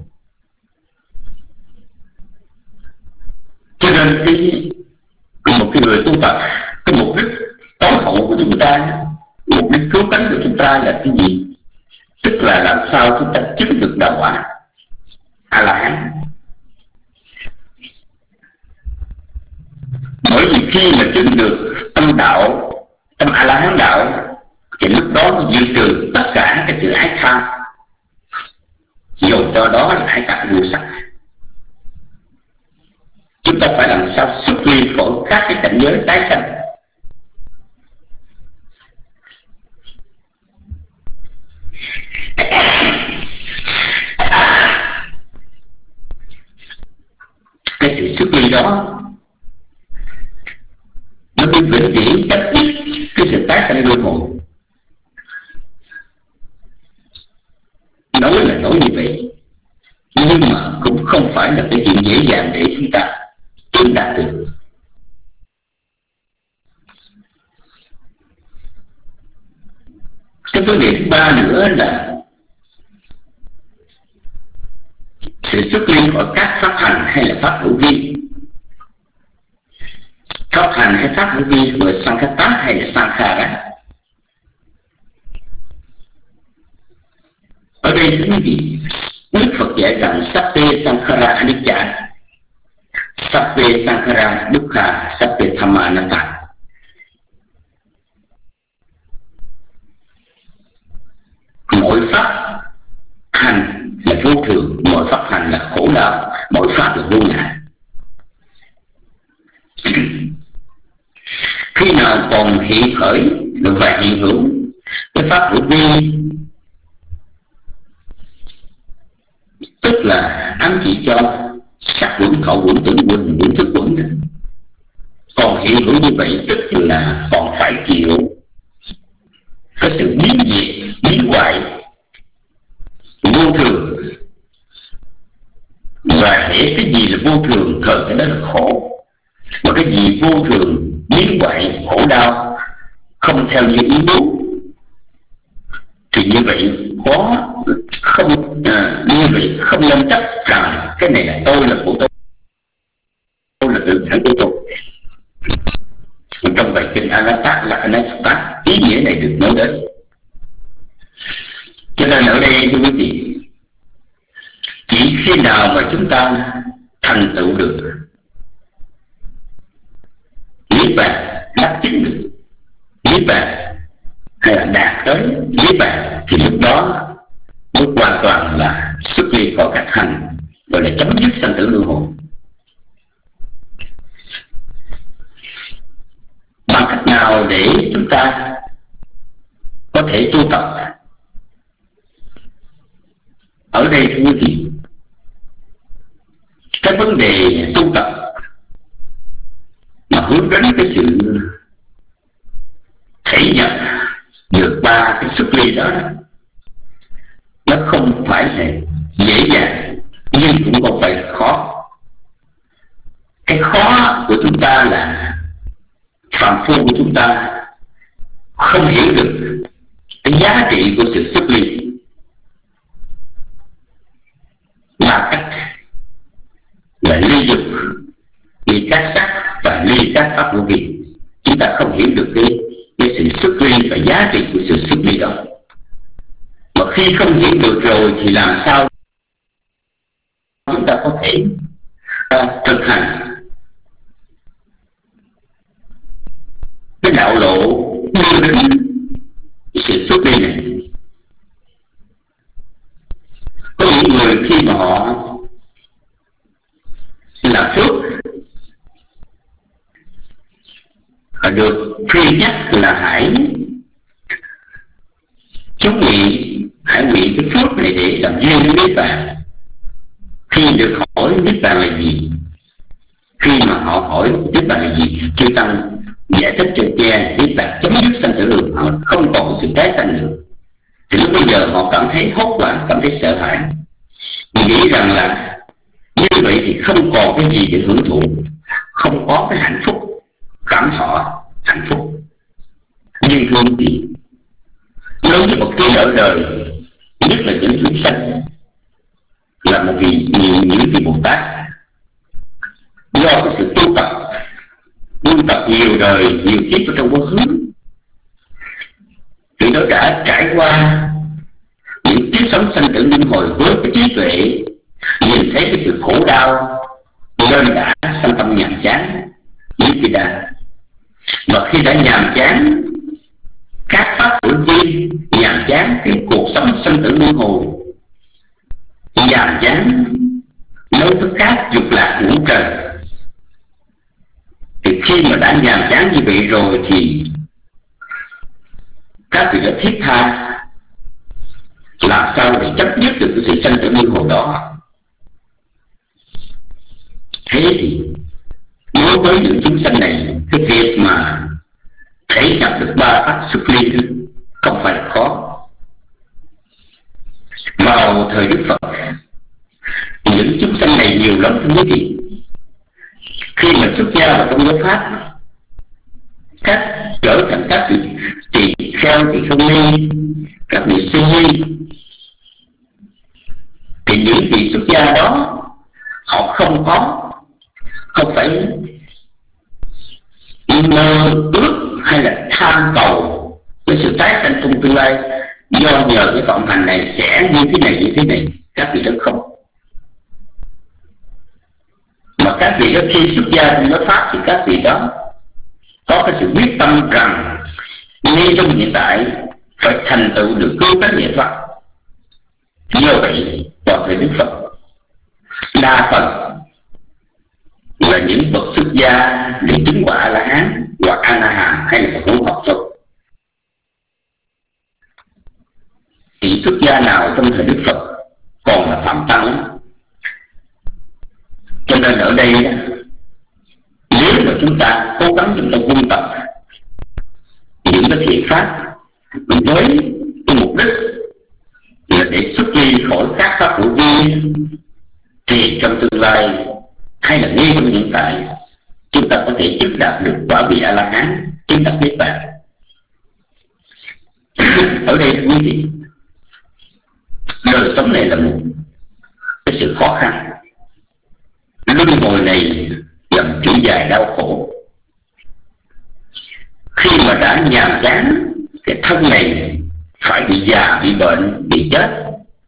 Cho nên một cái người tu tập, cái mục đích tối hậu của chúng ta, mục đích cứu cánh của chúng ta là cái gì? Tức là làm sao chúng ta chứng được đạo quả A-la-hán. Bởi vì khi mà chứng được tâm đạo, tâm A-la-hán đạo, thì lúc đó nó diệt trừ tất cả cái sự ái tham, dù cho đó là ái sắc vô sắc. Chúng ta phải làm sao xuất ly khỏi các cái cảnh giới tái sanh. Cái sự xuất ly đó nó mới vĩnh viễn chấm dứt cái sự tái sanh luân hồi. Nói là nói như vậy, nhưng mà cũng không phải là cái chuyện dễ dàng để chúng ta chứng đạt được. Cái vấn đề thứ ba nữa là sự xuất ly khỏi các pháp hành hay là pháp hữu vi. Pháp hành hay pháp hữu vi của Sankhata hay là Sankhara. Ở đây thưa quý vị, Đức Phật dạy rằng Sappe Sankhara Anicca, Sappe Sankhara Dukkha, Sappe Dhamma Anatta. Mỗi pháp hành là vô thường, mỗi pháp hành là khổ đau, mỗi pháp là vô ngã. Khi nào còn hiện khởi và hiện hữu cái pháp hữu vi, tức là ám chỉ cho sắc quẩn, thọ quẩn, tưởng quẩn, nhận thức quẩn. Còn hiện hữu như vậy tức là còn phải chịu cái sự biến diệt, biến hoại vô thường. Và hễ cái gì là vô thường, thời cái đó là khổ. Mà cái gì vô thường, biến hoại, khổ đau, không theo như ý muốn, thì như vậy như vậy không nên chấp rằng cái này là tôi, là của tôi là tự hãng của tôi. Trong bài kinh Anatta là Anatta, ý nghĩa này được nói đến. Cho nên ở đây thưa quý vị, chỉ khi nào mà chúng ta thành tựu được niết bàn, đắc chứng được niết bàn, hay là đạt tới niết bàn, thì lúc đó mới hoàn toàn là xuất ly khỏi các hành, gọi là chấm dứt sanh tử luân hồi. Bằng cách nào để chúng ta có thể tu tập Ở đây thưa quý vị, cái vấn đề tu tập mà hướng đến cái sự thể nhập vượt qua cái xuất ly đó, nó không phải là dễ dàng, nhưng cũng không phải là khó. Cái khó của chúng ta là phạm phu của chúng ta không hiểu được cái giá trị của sự xuất ly, mà cách là ly dục, ly các sắc và ly các pháp vô vi. Chúng ta không hiểu được cái sự xuất ly và giá trị của sự xuất ly đó. Mà khi không hiểu được rồi thì làm sao chúng ta có thể thực hành cái đạo lộ đưa đến sự xuất ly này. Có những người khi mà họ làm phước, họ được khuyên nhắc là hãy chú nguyện, hãy nguyện cái phước này để làm duyên với Niết Bàn. Khi được hỏi Niết Bàn là gì, khi mà họ hỏi Niết Bàn là gì, chư Tăng giải thích cho cha Niết Bàn chấm dứt sanh tử luân, họ không còn sự tái sanh nữa. Thì lúc bây giờ họ cảm thấy hốt hoảng, cảm thấy sợ hãi, nghĩ rằng là như vậy thì không còn cái gì để hưởng thụ, không có cái hạnh phúc cảm thọ hạnh phúc. Nhưng thưa quý vị, đối với một cái ở đời, nhất là những chúng sanh là một những vị Bồ Tát, do cái sự tu tập nhiều đời nhiều kiếp ở trong quá khứ, thì nó đã trải qua những kiếp sống sanh tử luân hồi với cái trí tuệ nhìn thấy cái sự khổ đau, nên đã sanh tâm nhàm chán như kỳ đà. Và khi đã nhàm chán các pháp hữu vi, nhàm chán cái cuộc sống sanh tử luân hồi, nhàm chán nói thức khác dục lạc ngũ trời, thì khi mà đã nhàm chán như vậy rồi thì các vị đã thiết tha làm sao để chấp dứt được cái sự sanh tử luân hồi đó. Thế thì đối với những chúng sanh này, cái việc mà thể nhập được ba pháp xuất ly không phải là khó. Vào thời Đức Phật, những chúng sanh này nhiều lắm thưa quý vị. Khi mà xuất gia vào trong giáo pháp, trở thành các vị tỳ kheo, tỳ kheo ni, các vị sư ni, thì những vị xuất gia đó họ không phải mơ ước hay là tham cầu cái sự tái sanh trong tương lai, do nhờ cái phạm hành này sẽ như thế này, các vị đó không. Mà các vị đó khi xuất gia trong giáo pháp thì các vị đó có cái sự quyết tâm rằng ngay trong hiện tại phải thành tựu được cứu cánh giải thoát. Do vậy vào thời Đức Phật, đa phần là những bậc xuất gia để chứng quả A-la-hán hoặc A-la-hán hay là Phật học thôi. Thì xuất gia nào trong thời Đức Phật còn là phạm tăng lắm. Cho nên ở đây nếu mà chúng ta cố gắng chúng ta quân tập những cái thiện pháp với cái mục đích là để xuất ly khỏi các pháp hữu vi, thì trong tương lai hay là ngay trong hiện tại chúng ta có thể chứng đạt được quả vị A-la-hán, chứng đạt Niết Bàn. Ở đây quý vị, đời sống này là một cái sự khó khăn, luân hồi này là một chuỗi dài đau khổ. Khi mà đã nhàm chán cái thân này phải bị già, bị bệnh, bị chết,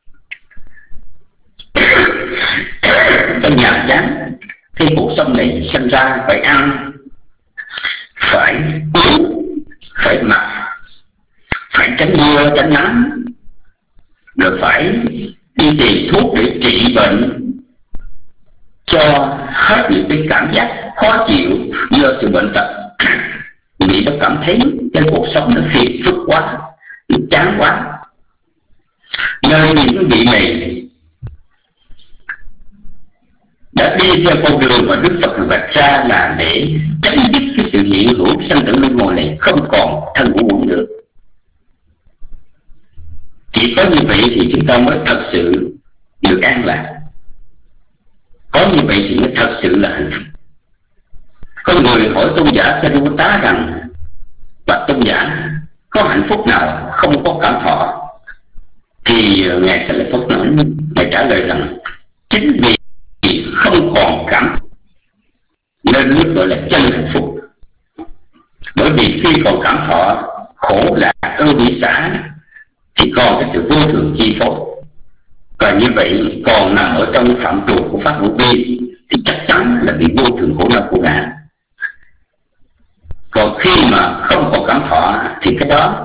phải nhàm chán cái cuộc sống này, sinh ra phải ăn, phải uống, phải mặc, phải tránh mưa tránh nắng, rồi phải đi tìm thuốc để trị bệnh cho hết những cái cảm giác khó chịu do sự bệnh tật. Vì nó cảm thấy cái cuộc sống nó phiền phức quá, nó chán quá. Nơi những cái vị này đã đi theo con đường mà Đức Phật vạch ra là để chấm dứt cái sự hiện hữu sanh tử luân hồi này, không còn thân của uẩn nữa. Chỉ có như vậy thì chúng ta mới thật sự được an lạc. Có như vậy thì mới thật sự là hạnh phúc. Có người hỏi tôn giả Sariputta rằng: bạch tôn giả, có hạnh phúc nào không có cảm thọ? Thì ngài Sariputta ngài trả lời rằng: chính vì không còn cảm nên mới gọi là chân hạnh phúc. Bởi vì khi còn cảm thọ khổ là ưu bị xả thì còn cái sự vô thường chi phối, và như vậy còn nằm ở trong phạm trù của pháp hữu vi thì chắc chắn là bị vô thường khổ đau của ngã. Còn khi mà không còn cảm thọ thì cái đó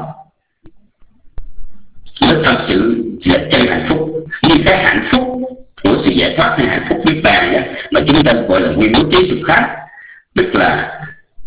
nó thật sự là chân hạnh phúc. Như cái hạnh phúc của sự giải thoát hay hạnh phúc niết bàn đó, mà chúng ta gọi là nguyên bố trí xuất khác, tức là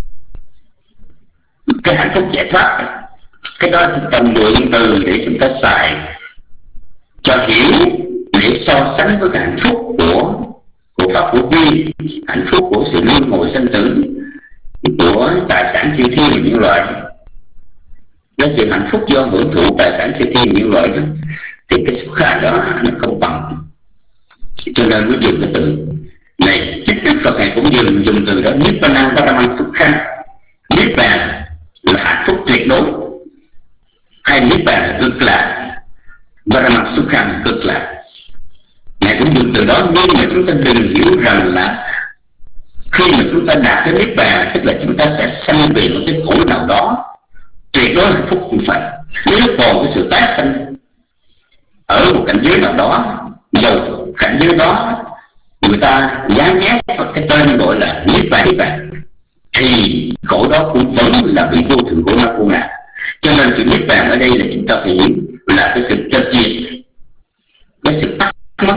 cái hạnh phúc giải thoát. Cái đó chúng ta mượn từ để chúng ta xài cho hiểu, để so sánh với cái hạnh phúc của pháp hữu vi, hạnh phúc của sự luân hồi sanh tử, của tài sản siêu thiên những loại. Cái sự hạnh phúc do hưởng thụ tài sản siêu thiên những loại đó, thì cái xuất khác đó nó không bằng. Cho nên mới dùng cái từ này. Chính Đức Phật này cũng dùng từ đó: Nibbana Paramang Sukha. Niết bàn là hạnh phúc tuyệt đối, hay niết bàn là cực lạc, Paramang Sukha là cực lạc. Ngài cũng dùng từ đó, nhưng mà chúng ta đừng hiểu rằng là khi mà chúng ta đạt tới niết bàn tức là chúng ta sẽ sanh về một cái cõi nào đó tuyệt đối hạnh phúc. Không phải. Nếu còn cái sự tái sanh ở một cảnh giới nào đó, dầu cảnh giới đó người ta dán nhét vào cái tên gọi là niết bàn, thì cõi đó cũng vẫn là bị vô thường khổ đau của ngã. Cho nên sự niết bàn ở đây là chúng ta phải hiểu là cái sự tịch diệt, cái sự tắt mất.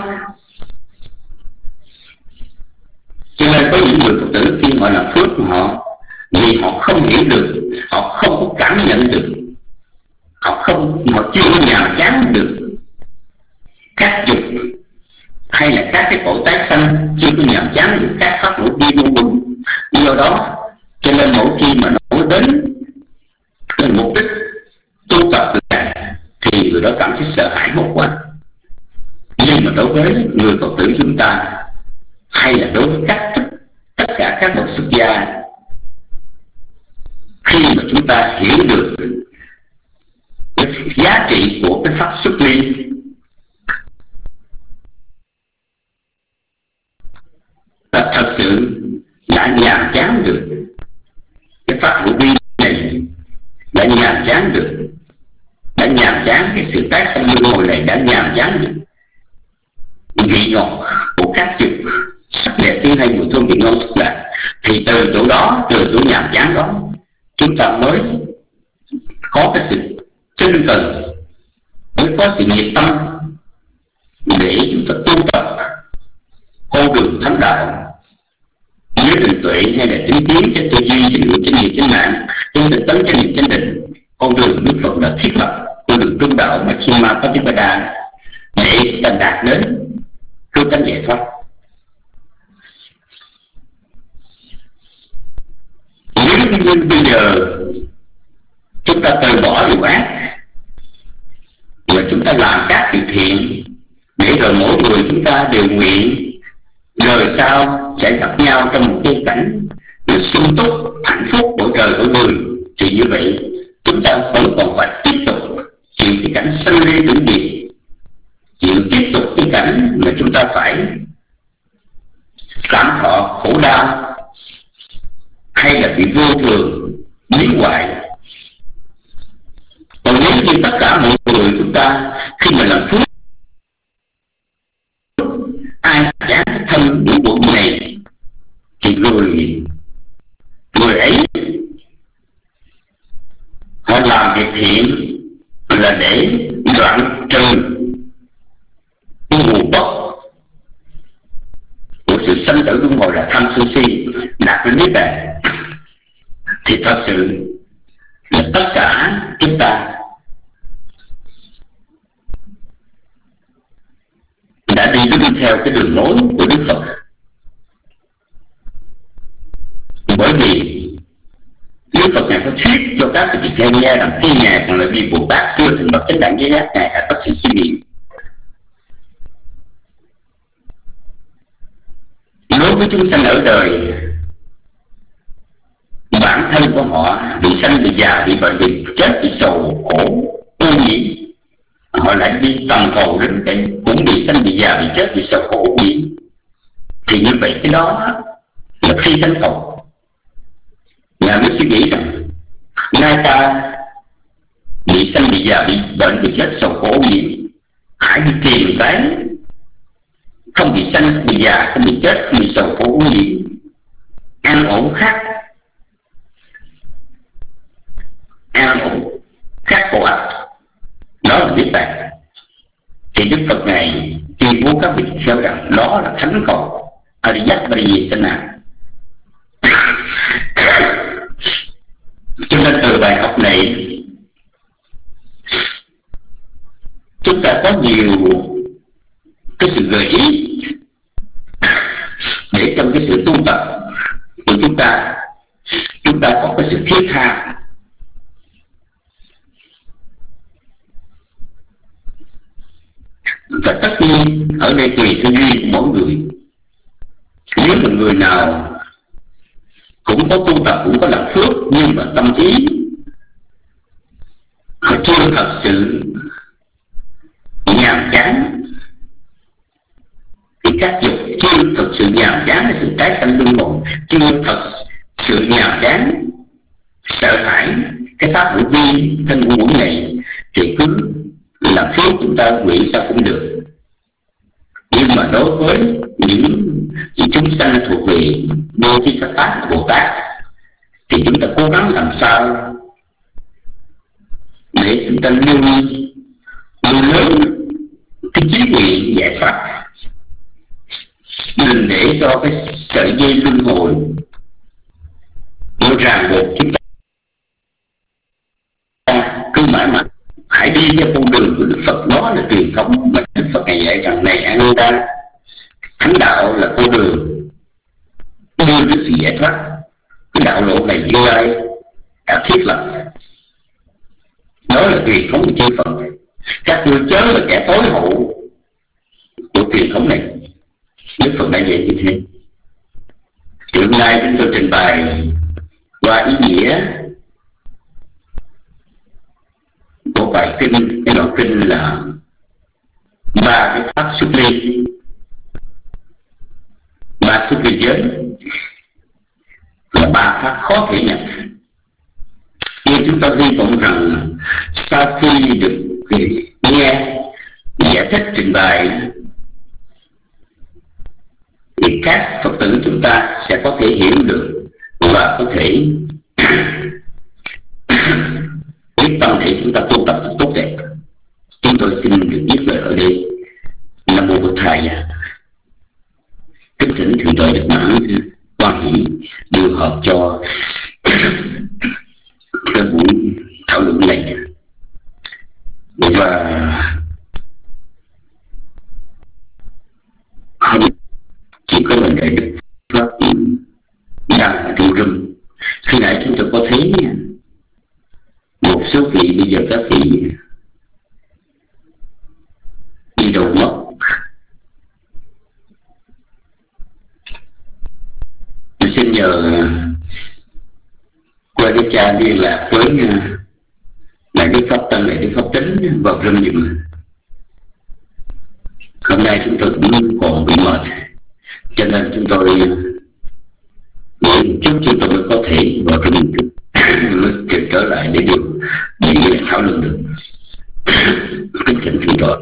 Cho nên có những người Phật tử khi họ làm phước của họ, vì họ không hiểu được, họ không có cảm nhận được, họ chưa nhàm chán được các dục hay là các cái cõi tái sanh, chưa có nhàm chán được các pháp hữu vi vô cùng. Do đó cho nên mỗi khi mà nói đến cái mục đích tu tập là thì người đó cảm thấy sợ hãi hốt quá. Nhưng mà đối với người Phật tử chúng ta, hay là đối với tất cả các bậc xuất gia, khi mà chúng ta hiểu được cái giá trị của cái pháp xuất ly, ta thật sự đã nhàm chán được cái pháp hữu vi này, đã nhàm chán được, đã nhàm chán cái sự tái sanh luân hồi này, đã nhàm chán được vị ngọt của các dục sắc đẹp tiếng hay mùi thơm vị ngon xúc lạc, thì từ chỗ đó, từ chỗ nhàm chán đó, chúng ta mới có cái sự tinh cần, mới có sự nhiệt tâm để chúng ta tu tập con đường thánh đạo, với định tuệ hay là chứng kiến, chánh tư duy, chánh niệm, chánh niệm, chánh mạng, chánh tinh tấn, chánh niệm, chánh định. Con đường Đức Phật đã thiết lập con đường trung đạo Majjhima Patipada để chúng ta đạt đến cứu cánh giải thoát. Nếu như bây giờ chúng ta từ bỏ điều ác và chúng ta làm các việc thiện, để rồi mỗi người chúng ta đều nguyện đời sau sẽ gặp nhau trong một cái cảnh sung túc, hạnh phúc của trời của người, thì như vậy chúng ta vẫn còn phải tiếp tục chịu cái cảnh sanh ly tử biệt, chịu tiếp tục cái cảnh mà chúng ta phải cảm thọ khổ đau, hay là bị vô thường biến hoại. Còn nếu như tất cả mọi người chúng ta khi mà làm phước, ai chán thân của cuộc này, thì người ấy họ làm việc thiện là để đoạn trừ cái nguồn gốc của sự sanh tử luân hồi là tham sân si, đạt đến niết bàn. Thì thật sự là tất cả chúng ta đã đi theo cái đường lối của Đức Phật, Phật Ngài có thuyết cho các vị thầy nghe rằng khi Ngài còn là vị Bồ Tát chưa thành bậc chánh đẳng giới giác, Ngài đã có sự suy nghĩ. Đối với chúng sanh ở đời, bản thân của họ bị sanh, bị già, bị bệnh, bị chết, bị sầu khổ ô nhiễm, họ lại đi tầm cầu đến cái cũng bị sanh, bị già, bị chết, bị sầu khổ ô nhiễm. Thì như vậy cái đó là phi tánh cầu. Ngài mới suy nghĩ rằng nay ta bị sanh, bị già, bị bệnh, bị chết, sầu khổ ô nhiễm, hãy đi tìm cái không bị sanh, bị già, không bị chết, không bị sầu khổ ô nhiễm, an ổn khác, an ổn khác khổ ách, đó là niết bàn. Thì Đức Phật này tuyên bố các vị theo rằng đó là thánh cầu Ariyat-pariyesana. Cho nên từ bài học này chúng ta có nhiều cái sự gợi ý để trong cái sự tu tập của chúng ta có cái sự thiết tha. Và tất nhiên ở đây tùy theo duyên của mỗi người. Nếu là người nào cũng có tu tập, cũng có làm phước, nhưng mà tâm trí họ chưa thật sự nhàm chán, thì các dục chưa thật sự nhàm chán là sự tái sanh luân hồi, chưa thật sự nhàm chán sợ hãi cái pháp hữu vi thân của mỗi ngày, thì cứ làm phước chúng ta nguyện sao cũng được. Nhưng mà đối với những chúng sanh thuộc về Bodhisattva, Bồ Tát, thì chúng ta cố gắng làm sao để chúng ta nêu lớn cái chí nguyện giải thoát, đừng để cho cái sợi dây luân hồi nó ràng buộc chúng ta cứ mãi mãi. Hãy đi theo con đường của Đức Phật, đó là truyền thống mà Đức Phật này dạy rằng này Ananda, thánh đạo là con đường đưa đến sự giải thoát. Cái đạo lộ này Như Lai đã thiết lập, đó là truyền thống của chư Phật. Các ngươi chớ là kẻ tối hậu của truyền thống này. Đức Phật đã dạy như thế. Thì hôm nay chúng tôi trình bày qua ý nghĩa của bài kinh. Cái đoạn kinh là ba cái pháp xuất ly, ba xuất ly giới, là ba pháp khó thể nhận. Nhưng chúng ta hy vọng rằng sau khi được nghe giải thích trình bày thì các Phật tử chúng ta sẽ có thể hiểu được và có thể quyết tâm để chúng ta tu tập tốt đẹp. Chúng tôi xin được viết lời ở đây. Nam mô Bổn Thầy. Kính thỉnh Thượng Tọa Nhật Mãn Quan Hỷ điều hợp cho cái buổi thảo luận này. Và không chỉ có mình đại đức Pháp đang ở trong rừng. Khi nãy chúng tôi có thấy một số vị bây giờ các vị đi đâu mất. Tôi xin nhờ qua cái cha liên lạc với đại đức Pháp Tân, đại đức Pháp Tính vào rừng giùm. Hôm nay chúng tôi cũng còn bị mệt, cho nên chúng tôi một chút chúng tôi mới có thể vào rừng mới kịp trở lại để thảo luận được. Kính thỉnh Thượng Tọa.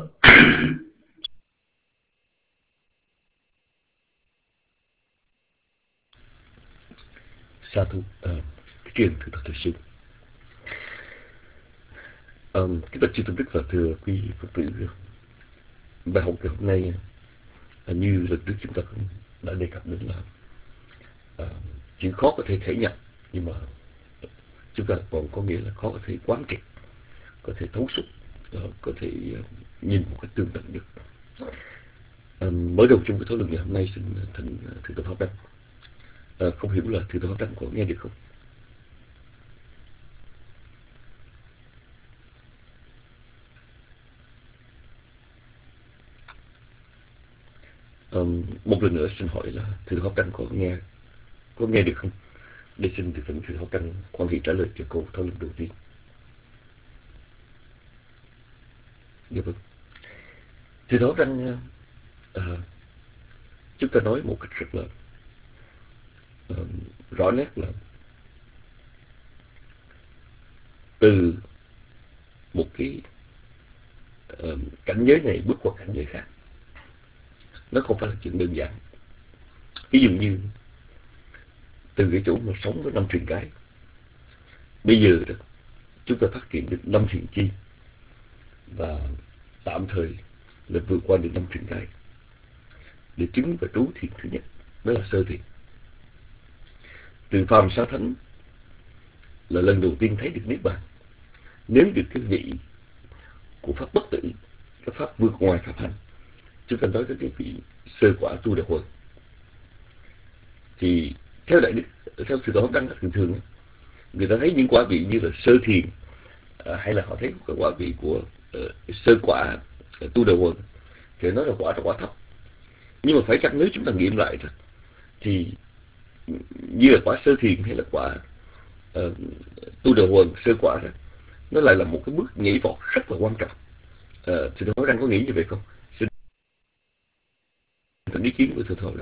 Sa thú truyền Thượng Tọa Thực Sự. Kính bạch chư tôn đức và thưa quý Phật tử, bài học ngày hôm nay như lần trước chúng ta cũng đã đề cập đến là chuyện khó có thể thể nhận, nhưng mà chúng ta còn có nghĩa là khó có thể quán triệt, có thể thấu suốt, có thể nhìn một cách tương tận được. Mở đầu trong cái thảo luận ngày hôm nay xin thỉnh Thượng Tọa Pháp Đăng. Không hiểu là Thượng Tọa Pháp Đăng có nghe được không? một lần nữa xin hỏi là Thưa Học Trăng có nghe được không? Để xin được Thưa Học Trăng quan hệ trả lời cho câu thảo luận đầu tiên. Dạ vâng. Thưa Học Trăng, chúng ta nói một cách rất là rõ nét là từ một cái cảnh giới này bước qua cảnh giới khác, nó không phải là chuyện đơn giản. Ví dụ như từ cái chỗ mà sống với 5 truyền cái, bây giờ đó chúng ta phát triển được 5 thiền chi và tạm thời là vượt qua được 5 truyền cái để chứng và trú thiền thứ nhất, đó là sơ thiền. Từ phàm sa thánh là lần đầu tiên thấy được niết bàn, nếu được cái vị của pháp bất tử, cái pháp vượt ngoài pháp hành, chúng ta nói tới cái vị sơ quả tu đà huần. Thì theo đại đức, theo sự đó đăng thường thường, người ta thấy những quả vị như là sơ thiền, hay là họ thấy cái quả vị của sơ quả tu đà huần, thì nó là quả thấp. Nhưng mà phải chăng nếu chúng ta nghiệm lại rồi, thì như là quả sơ thiền hay là quả tu đà huần sơ quả đó, nó lại là một cái bước nhảy vọt rất là quan trọng. Thì tôi đang có nghĩ như vậy không? Xin ý kiến của thưa.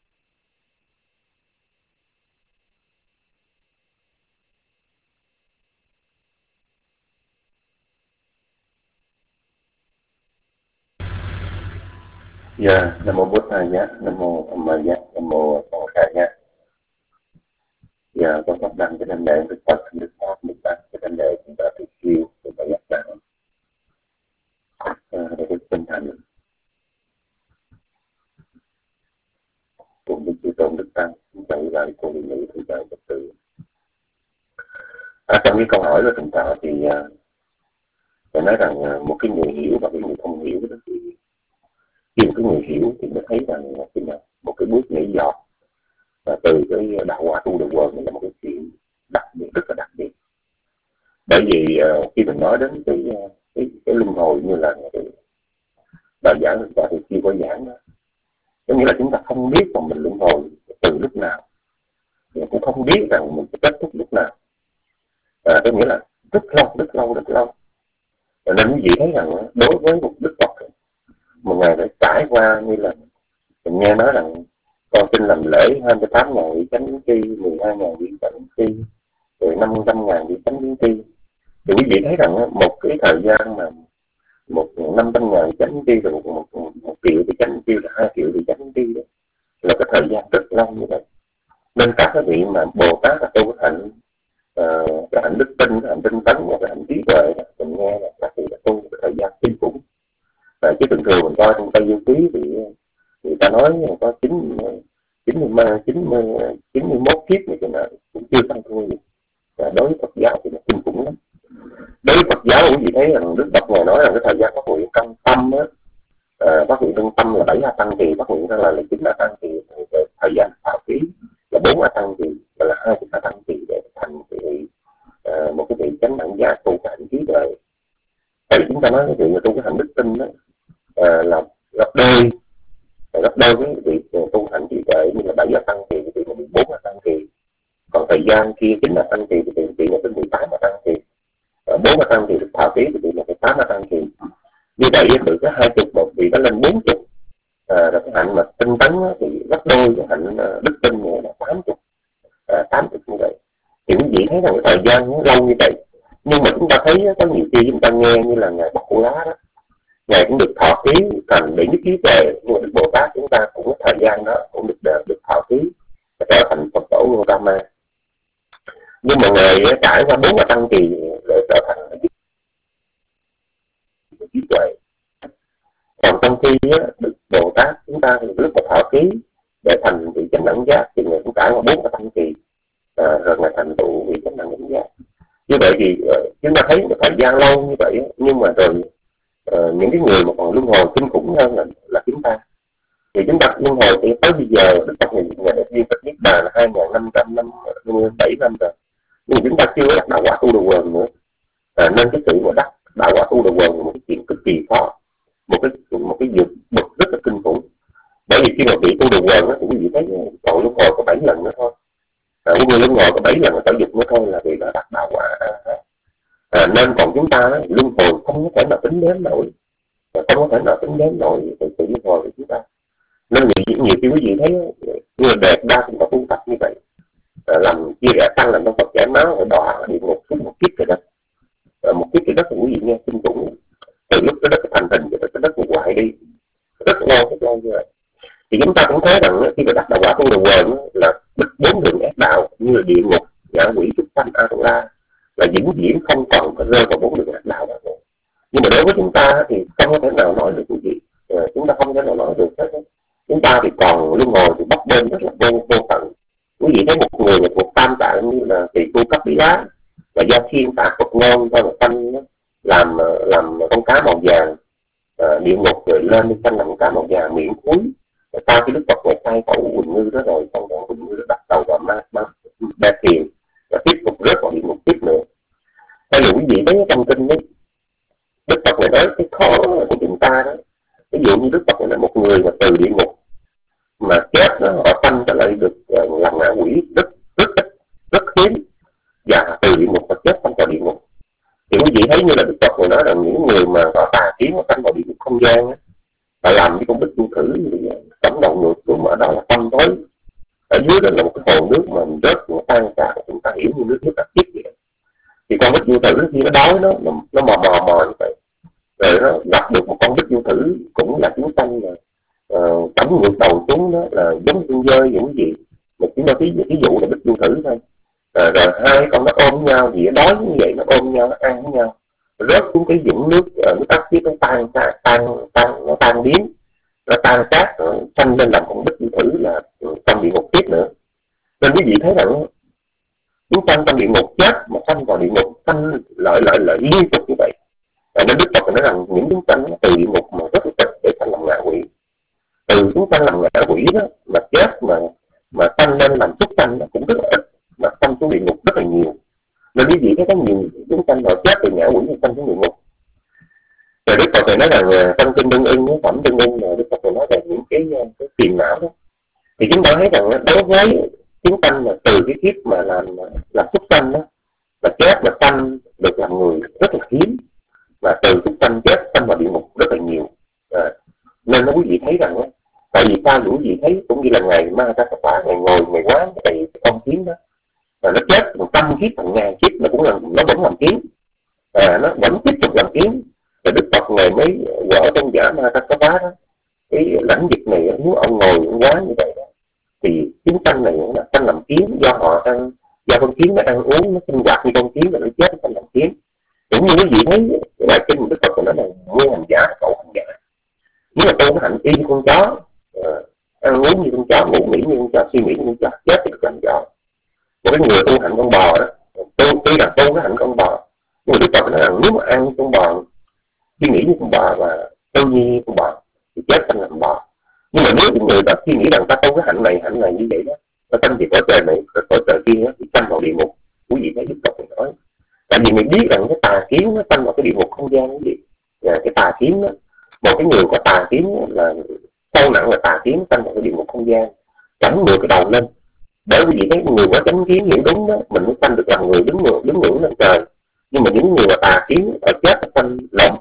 Dạ, Nam mô Bổn Thầy nhé, Nam mô Tham Ma nhé, Nam mô Tăng Khải nhé. Dạ, con phát đăng cái đăng đệ Đức Phật, Đức Pháp, Đức Tăng, cái đăng đệ chúng ta thực siêu, chúng ta giác đạo. Để được tinh thần cùng Đức Chư Tôn Đức Tăng, chúng ta lại cùng đi nghĩ thời gian trật tự. Trong cái câu hỏi của chúng ta thì phải nói rằng một cái người hiểu và cái người không hiểu đó, thì khi một cái người hiểu thì mới thấy rằng một cái bước nhảy vọt từ cái đạo quả tu đà huần là một cái chuyện đặc biệt, rất là đặc biệt. Bởi vì khi mình nói đến cái luân hồi như là bài giảng của ta thì chưa có giảng đó, có nghĩa là chúng ta không biết rằng mình luân hồi từ lúc nào, mình cũng không biết rằng mình sẽ kết thúc lúc nào. Có nghĩa là rất lâu. Nên quý vị thấy rằng đối với một Đức Phật, một ngày phải trải qua như là mình nghe nói rằng con xin làm lễ 28.000 vị chánh tri, 12.000 vị chánh tri, rồi 500.000 vị chánh tri. Thì quý vị thấy rằng một cái thời gian mà 500.000 vị chánh tri, rồi một triệu vị chánh tri, là 2 triệu vị chánh tri đó, là cái thời gian rất lâu như vậy. Nên các cái vị mà Bồ Tát là tu cái hạnh đức tin, cái hạnh tinh tấn và cái hạnh trí tuệ, mình nghe là các vị là tu cái thời gian kinh khủng. Chứ thường thường mình coi trong Tây Du Ký thì người ta nói có 91 kiếp này, cho nên cũng chưa tăng thôi. Đối với Phật giáo thì nó kinh khủng lắm. Đối với Phật giáo quý vị thấy rằng Đức Phật Ngài nói rằng cái thời gian phát nguyện trong tâm á, phát nguyện trong tâm là 7 A Tăng kỳ, phát nguyện ra là 9 A Tăng kỳ, thời gian thọ ký là 4 A Tăng kỳ, là 20 A Tăng kỳ để thành một cái vị chánh đẳng giác tu cái hạnh trí tuệ. Tại vì chúng ta nói cái chuyện là tu cái hạnh đức tin đó là gấp đôi với việc tu hành trí tuệ như là 7 A Tăng kỳ thì là 14 A Tăng kỳ. Còn thời gian kia 9 A Tăng kỳ thì là tới 18 A Tăng kỳ. 4 A Tăng kỳ được thọ ký thì là 8 A Tăng kỳ. Như vậy từ cái 20 một thì nó lên 40. Rồi cái hạnh mà tinh tấn thì gấp đôi cái hạnh đức tin là 80 như vậy. Thì quý vị thấy rằng cái thời gian nó lâu như vậy, nhưng mà chúng ta thấy có nhiều khi chúng ta nghe như là Ngài Bọc Cô Lá đó, Ngài cũng được thọ ký thành đệ nhất trí tuệ, nhưng mà Đức Bồ Tát chúng ta cũng có thời gian đó cũng được thọ ký và trở thành Phật tổ Gautama. Nhưng mà Ngài trải qua 4 tăng kỳ để trở thành trí tuệ. Còn trong khi Đức Bồ Tát chúng ta lúc mà thọ ký để thành vị chánh đẳng giác thì Ngài cũng trải qua 4 tăng kỳ rồi Ngài thành tựu vị chánh đẳng giác. Như vậy thì chúng ta thấy một thời gian lâu như vậy, nhưng mà rồi những cái người mà còn luân hồi kinh khủng hơn là chúng ta. Thì chúng ta luân hồi thì tới bây giờ Đức Phật Ngài đã viên Phật Niết Bàn là 2.557 năm rồi, nhưng chúng ta chưa đắc đạo quả tu đà huần nữa. Nên cái sự mà đắc đạo quả tu đà huần là một cái chuyện cực kỳ khó, một cái vượt bậc rất là kinh khủng. Bởi vì khi mà bị tu đồ quần á, thì quý vị thấy tội luân hồi có 7 lần nữa thôi. Quý vị luân hồi có 7 lần tẩu dục nữa thôi là vì đã đắc đạo quả. Nên còn chúng ta luân hồi không có thể nào tính đếm nổi, không có thể nào tính đếm nổi sự luân hồi của chúng ta. Nên nhiều khi quý vị thấy người đẹp đa cũng có tu tập như vậy, làm chia rẽ tăng làm trong Phật giải máu ở đọa địa ngục xuống một kiếp trời đất. Một kiếp trời đất thì quý vị nghe kinh khủng, từ lúc cái đất thành hình cho tới cái đất hoại đi rất lâu như vậy. Thì chúng ta cũng thấy rằng khi mà đắc đạo quả tu đồ quần là bích 4 đường ác đạo như là địa ngục, ngạ quỷ, súc sanh, Atula là vĩnh viễn không còn rơi vào 4 đường ác đạo đó. Nhưng mà đối với chúng ta thì không có thể nào nói được cái gì, chúng ta không thể nào nói được hết. Chúng ta thì còn luân hồi thì bấp bênh rất là vô tận. Quý vị thấy một người thuộc tam tạng như là Tỳ Khu Cấp Bí Lá và do thiên tạ Phật ngôn cho một sanh làm con cá màu vàng, địa ngục rồi lên đi sanh làm con cá màu vàng miệng cuối. Sau khi Đức Phật ngày khai khẩu Quỳnh Ngư đó rồi, xong rồi Quỳnh Ngư đặt đầu vào ba tiền và tiếp tục rớt vào địa ngục tiếp nữa. Hay là quý vị thấy trong kinh đấy, Đức Phật này nói cái khó của chúng ta đó. Ví dụ như Đức Phật này là một người mà từ địa ngục mà chết đó, họ sanh trở lại được làm ngạ quỷ rất hiếm, và từ địa ngục mà chết sanh vào địa ngục. Thì quý vị thấy như là Đức Phật này nói là những người mà họ tà kiến mà sanh vào địa ngục không gian á, họ làm cái công đức tu thử cắm đầu ngược xuống, mà ở đó là tâm tối, ở dưới đó là một cái hồ nước mà rớt nó tan ra, chúng ta hiểu như nước đặc chiếc vậy. Thì con vít du thử khi nó đói nó mò như vậy, rồi nó gặp được một con vít du thử cũng là chúng sanh là cắm ngược đầu xuống, đó là giống con dơi những gì mà chỉ nói ví dụ là vít du thử thôi. Rồi hai con nó ôm nhau, vì nó đói như vậy nó ôm nhau, nó ăn với nhau, rớt xuống cái vũng nước, nó tắt chiếc nó tan biến, nó tan xác, nó sanh lên làm con vít du thử là trong địa ngục tiếp nữa. Nên quý vị thấy rằng chúng sanh trong địa ngục chết mà sanh vào địa ngục, sanh lợi liên tục như vậy. Nên Đức Phật nói rằng những chúng sanh từ địa ngục mà rất ít để sanh làm ngạ quỷ. Từ chúng sanh làm ngạ quỷ đó mà chết mà sanh lên làm súc sanh cũng rất là ít, mà sanh xuống địa ngục rất là nhiều. Nên quý vị thấy có nhiều chúng sanh họ chết từ ngạ quỷ thì sanh xuống địa ngục. Rồi Đức Phật nói rằng trong kinh Tương Ưng, phẩm Tương Ưng, Đức Phật nói về những cái phiền não đó. Thì chúng ta thấy rằng đối với chúng sanh là từ cái kiếp mà làm súc sanh đó, mà chết mà sanh được làm người rất là hiếm, mà từ súc sanh chết sanh vào địa ngục rất là nhiều. Nên quý vị thấy rằng tại vì sao quý vị thấy cũng như là ngày Ma Ca Phá, ngày ngồi ngày quán cái con kiến đó, mà nó chết 100 kiếp 1000 kiếp nó vẫn làm kiến, nó vẫn tiếp tục làm kiến. Rồi Đức Phật ngày mới gõ trong giả Ma Ca Phá đó, cái lãnh vực này nếu ông ngồi quán như vậy đó, thì chúng sanh này là sanh làm kiến, do họ ăn, do con kiến nó ăn uống, nó sinh hoạt như con kiến rồi nó chết sanh làm kiến. Cũng như quý vị thấy là kinh Đức Phật nói là mua hành giả cậu hành giả. Nếu mà tu cái hạnh y như con chó, ăn uống như con chó, ngủ nghỉ như con chó, suy nghĩ như con chó, chết thì được làm chó. Một cái người tu hạnh con bò đó, tuy là tu cái hạnh con bò, nhưng mà Đức Phật nói rằng nếu mà ăn con bò, suy nghĩ như con bò và tu như con bò thì chết sanh làm bò. Nhưng mà nếu những người ta suy nghĩ rằng ta tu cái hạnh này như vậy đó, ta sanh về cõi trời này, cõi trời kia thì sanh vào địa ngục. Quý vị thấy Đức Phật nói, tại vì mình biết rằng cái tà kiến nó sanh vào cái địa ngục không gian cái gì. Cái tà kiến đó, một cái người có tà kiến là sâu nặng là tà kiến sanh vào cái địa ngục không gian, chấm ngược cái đầu lên. Bởi vì thấy người có chánh kiến hiểu đúng đó, mình mới sanh được làm người đứng ngưỡng lên trời. Nhưng mà những người mà tà kiến ở chết sanh lộn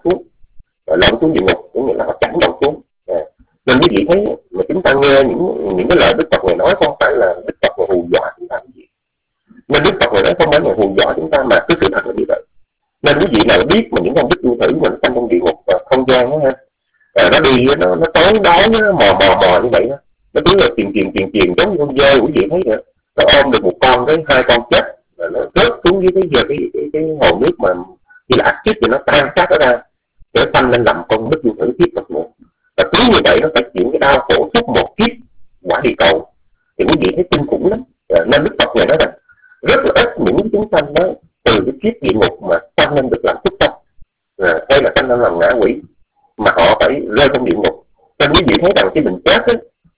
xuống địa ngục, cũng nghĩa là họ chảnh đầu xuống. Nên quý vị thấy mà chúng ta nghe những cái lời Đức Phật này nói không phải là Đức Phật hù dọa chúng ta cái gì. Nên Đức Phật này nói không phải là hù dọa chúng ta, mà cái sự thật là như vậy. Nên quý vị nào biết mà những con đức tu thử mình sanh trong địa ngục không gian đó ha, nó đi nó tối đói nó mò như vậy đó, nó cứ là tìm giống như con dơi. Quý vị thấy vậy, nó ôm được một con với hai con chết, nó rớt xuống dưới cái hồ nước mà như là ác chết thì nó tan xác nó ra để sanh lên làm con đức tu thử tiếp tục nữa. Và cứ như vậy nó phải chịu cái đau khổ suốt một kiếp quả địa cầu. Thì quý vị thấy kinh khủng lắm. Nên Đức Phật này nói rằng rất là ít những chúng sanh đó từ cái kiếp địa ngục mà sanh lên được làm súc sanh, hay là sanh lên làm ngã quỷ, mà họ phải rơi trong địa ngục. Nên quý vị thấy rằng khi mình chết á,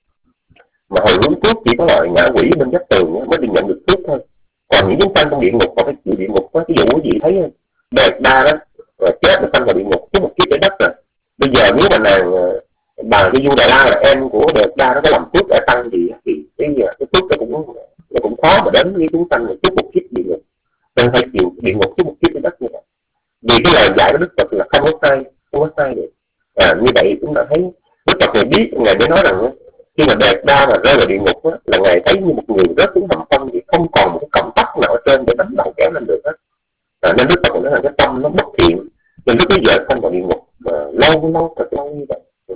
mà hồi hướng phước chỉ có loại ngã quỷ bên vách tường mới được nhận được phước thôi. Còn những chúng sanh trong địa ngục họ phải chịu địa ngục đó. Ví dụ quý vị thấy Đa đó chết nó sanh vào địa ngục, có một kiếp trái đất rồi. Bây giờ nếu mà nàng bà cái vua Đại La là em của Đề Đa, nó có làm phước ở tăng gì thì cái phước nó cũng khó mà đến với chúng sanh là chút một kiếp địa ngục, nên phải chịu địa ngục chút một kiếp trên đất như vậy. Vì cái lời dạy của Đức Phật là không có sai được. Như vậy chúng ta thấy Đức Phật Ngài biết, Ngài mới nói rằng khi mà Đề Đa mà rơi vào địa ngục á, là Ngài thấy như một người rớt xuống hầm phân, thì không còn một cái cọng tóc nào ở trên để đánh đầu kéo lên được hết. Nên Đức Phật nói rằng cái tâm nó bất thiện, nên lúc bây giờ sanh vào địa ngục mà lâu thật lâu như vậy.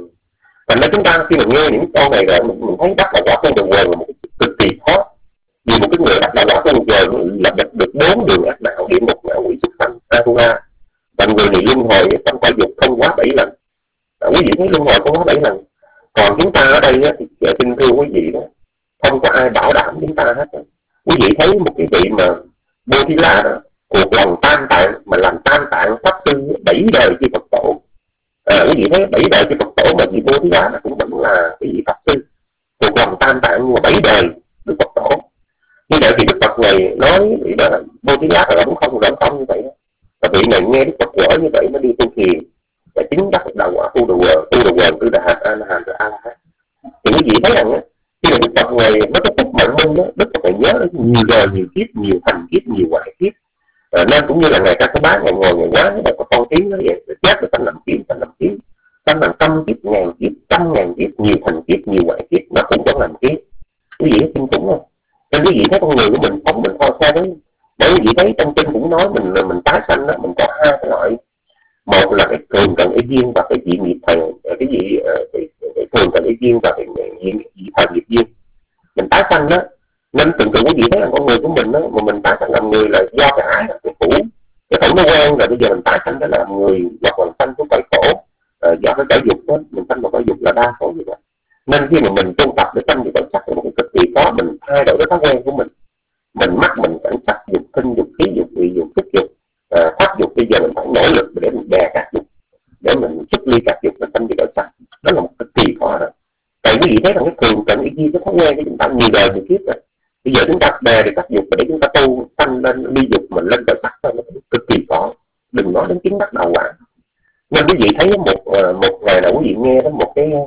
Thành ra chúng ta khi mà nghe những câu này rồi mình thấy đắc đạo quả con đường quần là một cực kỳ khó. Vì một cái người đắc đạo quả con đường quần là được 4 đường ác đạo: địa ngục, ngạ quỷ, súc sanh, Atula. Và người này luân hồi trong quả dục không quá 7 lần. Quý vị thấy luân hồi không quá 7 lần. Còn chúng ta ở đây thì xin thưa quý vị đó, không có ai bảo đảm chúng ta hết. Quý vị thấy một cái vị mà Bồ Thí La đó, cuộc lòng tam tạng mà làm tam tạng pháp sư 7 đời chư Phật tổ. Quý vị thấy 7 đời chư Phật tổ mà vị Bồ Thí La là cũng vẫn là cái vị pháp sư. Cuộc lòng tam tạng nhưng mà 7 đời Đức Phật tổ. Như vậy thì Đức Phật này nói là Bồ Thí La là cũng không giống như vậy. Và vị này nghe Đức Phật giỏi như vậy mới đi tu thiền và chính đắc đạo quả tu đầu quần, tu đà hạt, a la hán, a la hán. Thì quý vị thấy rằng khi mà Đức Phật này nó có phúc mạng minh đó, Đức Phật này nhớ nhiều đời, nhiều kiếp, nhiều thành kiếp, nhiều hoại kiếp. Nên cũng như là ngày ca có bá, ngày ngồi ngày quán, nó có con tiếng nó vậy, chết rồi sanh làm kiếm, sanh làm trăm kiếp, ngàn kiếp, trăm ngàn kiếp, nhiều thành kiếp, nhiều hoại kiếp, nó cũng vẫn làm kiếp. Quý vị thấy kinh khủng không? Nên quý vị thấy con người của mình phóng mình so với, bởi quý vị thấy trong kinh cũng nói mình tái sanh đó, mình có 2 cái loại. Một là cái thường cận ý duyên và cái dị nghiệp thần, cái gì cái thường cận ý duyên và cái dị thần nghiệp duyên. Mình tái sanh đó, nên tưởng quý vị thấy là con người của mình đó, mà mình tái sanh làm người là do cái ái, là cái thủ nó quen rồi, bây giờ mình tái sanh đó là người hoặc là sanh xuống cõi khổ, do cái cõi dục đó, mình sanh vào cõi dục là đa số như vậy. Nên khi mà mình tu tập để sanh về cõi sắc là một cái cực kỳ khó, mình thay đổi cái thói quen của mình mắc mình cảnh sắc dục, thân dục, khí dục, vị dục, thức dục, pháp dục. Bây giờ mình phải nỗ lực để mình đè các dục, để mình xuất ly các dục và sanh về cõi sắc. Đó là một cực kỳ khó đó. Tại quý vị thấy rằng cái thường cận ý duyên, cái thói quen của chúng ta nhiều đời nhiều kiếp rồi. Bây giờ chúng ta đè được các dục để chúng ta tu sanh lên ly dục mình lên cõi sắc thôi, nó cực kỳ khó. Đừng nói đến kiến đắc đạo quả. Nên quý vị thấy một ngày nào quý vị nghe đó một cái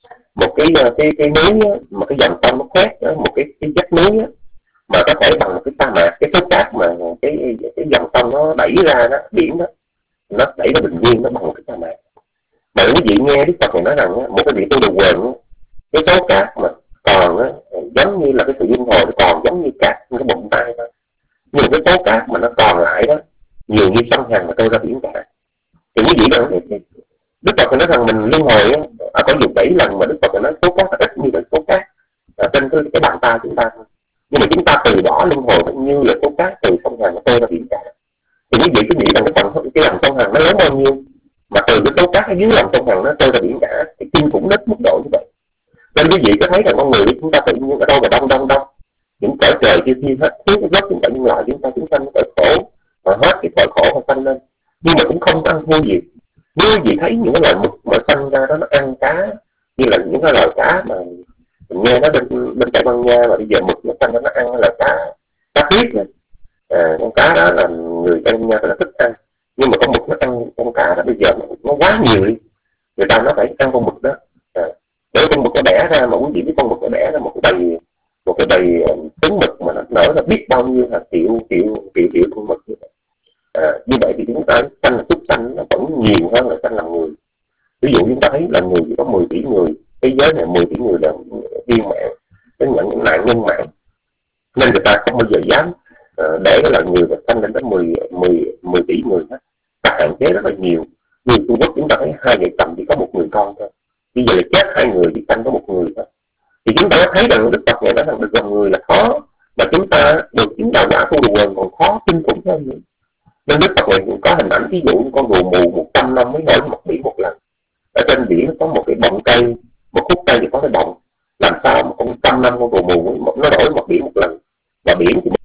núi mà cái dòng sông nó khoét đó, một cái vách núi mà có thể bằng một cái sa mạc, cái số cát mà cái dòng sông nó đẩy ra đó, biển đó, nó đẩy ra bình nguyên, nó bằng một cái sa mạc. Mà quý vị nghe Đức Phật này nói rằng một cái vị tu đầu quần, cái số cát mà còn giống như là cái sự luân hồi, nó còn giống như cát cái bụng tay thôi. Nhưng cái số cát mà nó còn lại đó nhiều như sông Hằng mà trôi ra biển cả. Thì quý vị nói Đức Phật nói rằng mình luân hồi ở cõi dục 7 lần, mà Đức Phật nói số cát ít như là số cát trên cái bàn tay chúng ta thôi. Nhưng mà chúng ta từ bỏ luân hồi cũng như là số cát từ sông Hằng mà trôi ra biển cả. Thì quý vị cứ nghĩ rằng cái lòng sông Hằng nó lớn bao nhiêu, mà từ cái số cát ở dưới lòng sông Hằng nó trôi ra biển cả, thì kinh khủng đến mức độ như vậy. Nên quý vị có thấy rằng con người của chúng ta tự nhiên ở đâu mà đông, những cõi trời kia thiên hết thiếu rất những cõi nhân loại chúng sanh cõi khổ, mà hết cái cõi khổ mà sanh lên, nhưng mà cũng không ăn thua gì. Nếu quý vị thấy những cái loài mực mà sanh ra đó nó ăn cá, như là những cái loài cá mà mình nghe nó bên Tây Ban Nha mà bây giờ mực nó sanh nó ăn là cá huyết nữa. Con cá đó là người Tây Ban Nha là thích ăn, nhưng mà con mực nó ăn con cá đó bây giờ nó quá nhiều đi, người ta nó phải ăn con mực đó. Để con mực nó đẻ ra, mà quý vị biết con mực nó đẻ ra một cái bầy trứng mực mà nó nở ra biết bao nhiêu là triệu con mực như vậy. Như vậy thì chúng ta sanh là súc sanh nó vẫn nhiều hơn là sanh làm người. Ví dụ chúng ta thấy là người chỉ có 10 tỷ người, thế giới này 10 tỷ người là viên mạng, đến những nạn nhân mạng, nên người ta không bao giờ dám để là người mà sanh lên đến 10 tỷ người hết. Ta hạn chế rất là nhiều. Như Trung Quốc chúng ta thấy 2 vợ chồng chỉ có 1 người con thôi, bây giờ là chết 2 người thì sanh có 1 người thôi. Thì chúng ta thấy rằng Đức Phật này nói rằng được làm người là khó, mà chúng ta được chứng đạo quả tu đầu quần còn khó kinh khủng hơn nữa. Nên Đức Phật này cũng có hình ảnh, ví dụ như con rùa mù 100 năm mới nổi mặt biển một lần. Ở trên biển có một cái bọng cây, một khúc cây thì có cái bọng, làm sao mà con 100 năm con rùa mù nó nổi mặt biển một lần, và biển thì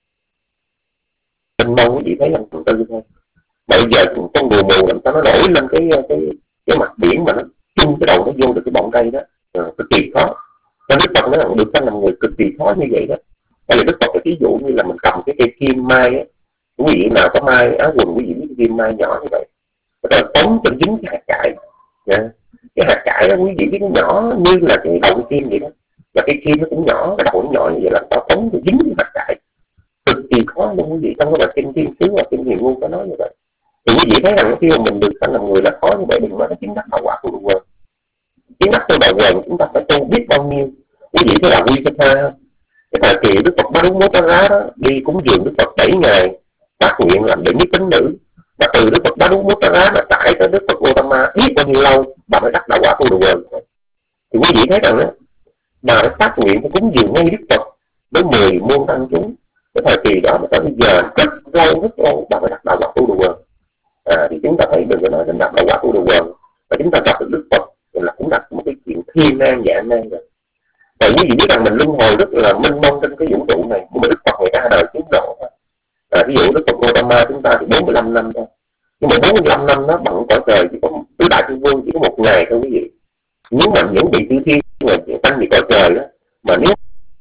mình mong quý vị thấy lần tư thôi. Bây giờ con rùa mù làm sao nó nổi lên cái mặt biển mà nó chung cái đầu nó vô được cái bọng cây đó, cực kỳ khó. Nên Đức Phật nói rằng được sanh làm người cực kỳ khó như vậy đó. Hay là Đức Phật cái ví dụ như là mình cầm cái cây kim mai á, quý vị nào có mai áo quần quý vị biết kim mai nhỏ như vậy, rồi tống cho dính cái hạt cải, Cái hạt cải đó quý vị biết nó nhỏ như là cái đầu cái kim vậy đó, và cái kim nó cũng nhỏ, cái đầu nó nhỏ như vậy, làm sao phóng được dính cái hạt cải cực kỳ khó luôn quý vị. Trong cái bài kinh Thiên Sứ và kinh Hiền Ngôn có nói như vậy. Thì quý vị thấy rằng khi mà mình được sanh làm người là khó như vậy, đừng nói đến chứng đắc đạo quả của Đạo Quần. Chứng đắc của Đạo Quần chúng ta phải tu biết bao nhiêu. Quý vị thấy là Quy Sa Tha, cái thời kỳ Đức Phật Ba Đúng Mốt Ra đó, đi cúng dường Đức Phật 7 ngày, phát nguyện làm đệ nhất tín nữ, và từ Đức Phật Ba Đúng Mốt Ra mà trải tới Đức Phật Gautama biết bao nhiêu lâu bà mới đắc đạo quả của Đạo Quần. Thì quý vị thấy rằng đó, bà đã phát nguyện phải cúng dường ngay Đức Phật với 10 môn tăng chúng. Cái thời kỳ đó mà tới bây giờ rất lâu bà mới đắc đạo quả của Đạo Quần. Thì chúng ta thấy đừng có nói đến đắc đạo quả của Đạo Quần, và chúng ta gặp được Đức Phật là cũng đặt một cái chuyện thiên nan dạ nan rồi. Tại quý vị biết rằng mình luân hồi rất là mênh mông trên cái vũ trụ này, nhưng mà Đức Phật người ta đời chứng độ thôi. Ví dụ Đức Phật Gautama chúng ta thì 45 năm thôi, nhưng mà 45 năm nó bận cõi trời chỉ có tứ đại thiên vương chỉ có 1 ngày thôi quý vị. Nếu mà những vị chư thiên mà tăng về cõi trời đó, mà nếu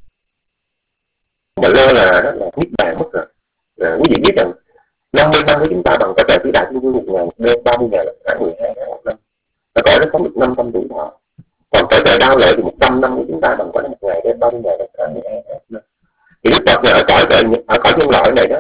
mà lơ là đó là niết bàn mất rồi. Quý vị biết rằng 50 năm của chúng ta bằng cõi trời tứ đại thiên vương 1 ngày, đêm 30 ngày là tháng 12 tháng 1 năm, nó cõi nó sống được 500 tuổi thọ. Còn cõi trời đau lợi thì 100 năm của chúng ta bằng cõi 1 ngày, đêm 30 ngày là tháng 12 tháng 1 năm. Thì Đức Phật ở cõi trời, ở cõi nhân loại này đó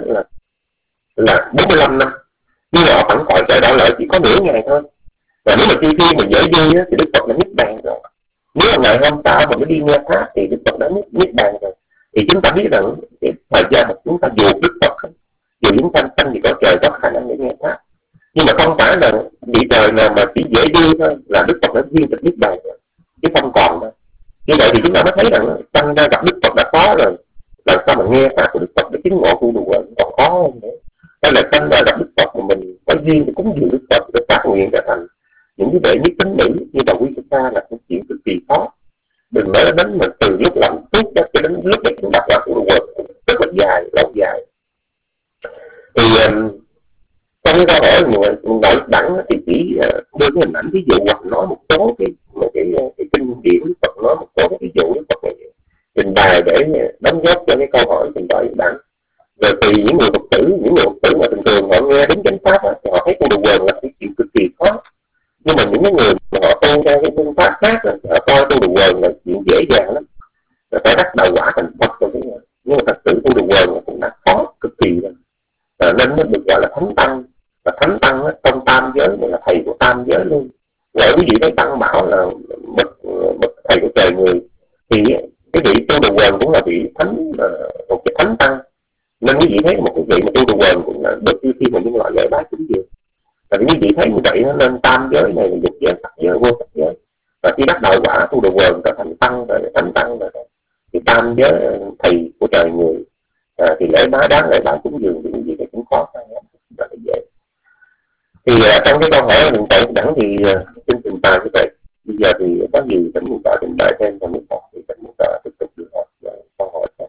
là 45 năm, nhưng mà ở phẳng cõi trời đau lợi chỉ có nửa ngày thôi. Và nếu mà chư thiên mà dễ đi thì Đức Phật đã niết bàn rồi. Nếu mà ngày hôm sau mà mới đi nghe pháp thì Đức Phật đã niết bàn rồi. Thì chúng ta biết rằng cái thời gian mà chúng ta dù Đức Phật, dù chúng ta sanh thì có trời có khả năng để nghe pháp, nhưng mà không phải là vị trời nào mà chỉ dễ đi thôi là Đức Phật đã viên tịch niết bàn rồi, chứ không còn đâu. Như vậy thì chúng ta mới thấy rằng sanh ra gặp Đức Phật đã khó rồi, làm sao mà nghe pháp của Đức Phật để chứng ngộ tu đủ còn khó hơn nữa. Hay là sanh ra gặp Đức Phật mà mình có duyên để cúng dường Đức Phật để phát nguyện trở thành những cái đệ nhất tín nữ như bà Quy Sa Tha là một chuyện cực kỳ khó. Đừng nói đến mà từ lúc làm tốt cho đến lúc để chúng ta tu đủ rất là dài, lâu dài. Thì trong cái câu hỏi nội đẳng thì chỉ đưa cái hình ảnh ví dụ hoặc nói một số cái kinh điển Đức Phật, nói một số cái ví dụ Đức Phật này trình bày để đóng góp cho cái câu hỏi trình bày đẳng. Rồi thì những người Phật tử mà thường thường họ nghe đến chánh pháp thì họ thấy tu Đạo Quần là cái chuyện cực kỳ khó. Nhưng mà những cái người mà họ tu theo cái phương pháp khác họ coi tu Đạo Quần là chuyện dễ dàng lắm, rồi phải đắc đạo quả thành Phật rồi. Nhưng mà thật sự tu Đạo Quần cũng đã khó cực kỳ rồi. Nên nó được gọi là thánh tăng, và thánh tăng trong tam giới này là thầy của tam giới luôn. Vậy quý vị thấy tăng bảo là bậc thầy của trời người, thì cái vị tu Đạo Quần cũng là vị thánh, một cái thánh tăng. Nên quý vị thấy một cái vị mà tu Đạo Quần cũng là được ưu tiên mà nhân loại giải bá chính điều. Tại vì quý vị thấy như vậy nó nên tam giới này là dục giới, sắc giới, vô sắc giới. Và khi đắc đạo quả tu Đạo Quần trở thành tăng rồi, thánh tăng rồi, thì tam giới thầy của trời người, thì lễ bá đáng lễ bá cúng dường thì quý vị thấy cũng khó khăn lắm, rất là dễ. Thì trong cái câu hỏi hiện tại đẳng thì xin trình bày như vậy. Bây giờ thì có gì tỉnh mục tờ trình bày thêm trong một thì tỉnh mục tờ tiếp tục được hỏi câu hỏi khác.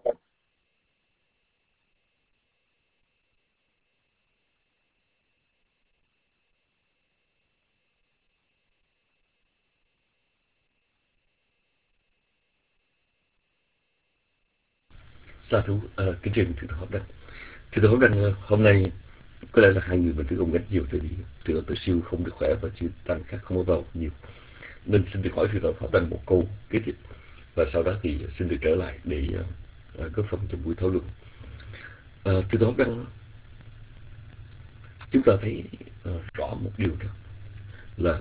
Sa thú, kính trình thưa Pháp Đăng. Thưa Pháp Đăng, hôm nay có lẽ là hai người mình thử ông gánh nhiều tại vì thưa Tự Siêu không được khỏe và chư tăng khác không có vào nhiều, nên xin được hỏi thưa Pháp Đăng một câu kế tiếp và sau đó thì xin được trở lại để góp phần trong buổi thảo luận. Thưa Pháp Đăng, chúng ta thấy rõ một điều đó là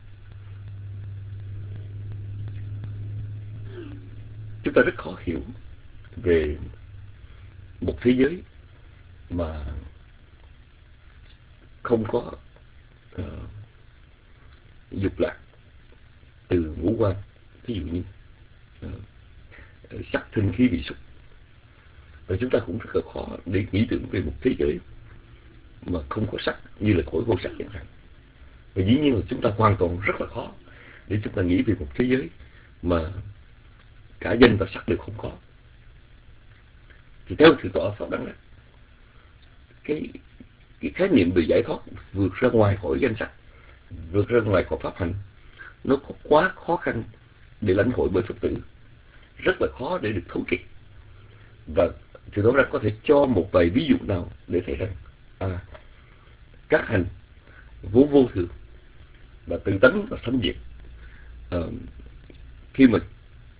chúng ta rất khó hiểu về một thế giới mà không có dục lạc từ ngũ quan, ví dụ như sắc thinh khí vị xúc. Và chúng ta cũng rất là khó để nghĩ tưởng về một thế giới mà không có sắc như là cõi vô sắc chẳng hạn. Và dĩ nhiên là chúng ta hoàn toàn rất là khó để chúng ta nghĩ về một thế giới mà cả danh và sắc đều không có. Thì theo thượng tọa Pháp Đăng, cái khái niệm về giải thoát vượt ra ngoài khỏi danh sắc, vượt ra ngoài khỏi pháp hành, nó có quá khó khăn để lãnh hội bởi Phật tử, rất là khó để được thấu triệt. Và thượng tọa Pháp có thể cho một vài ví dụ nào để thấy rằng các hành vô thường và tự tánh và sanh diệt khi mà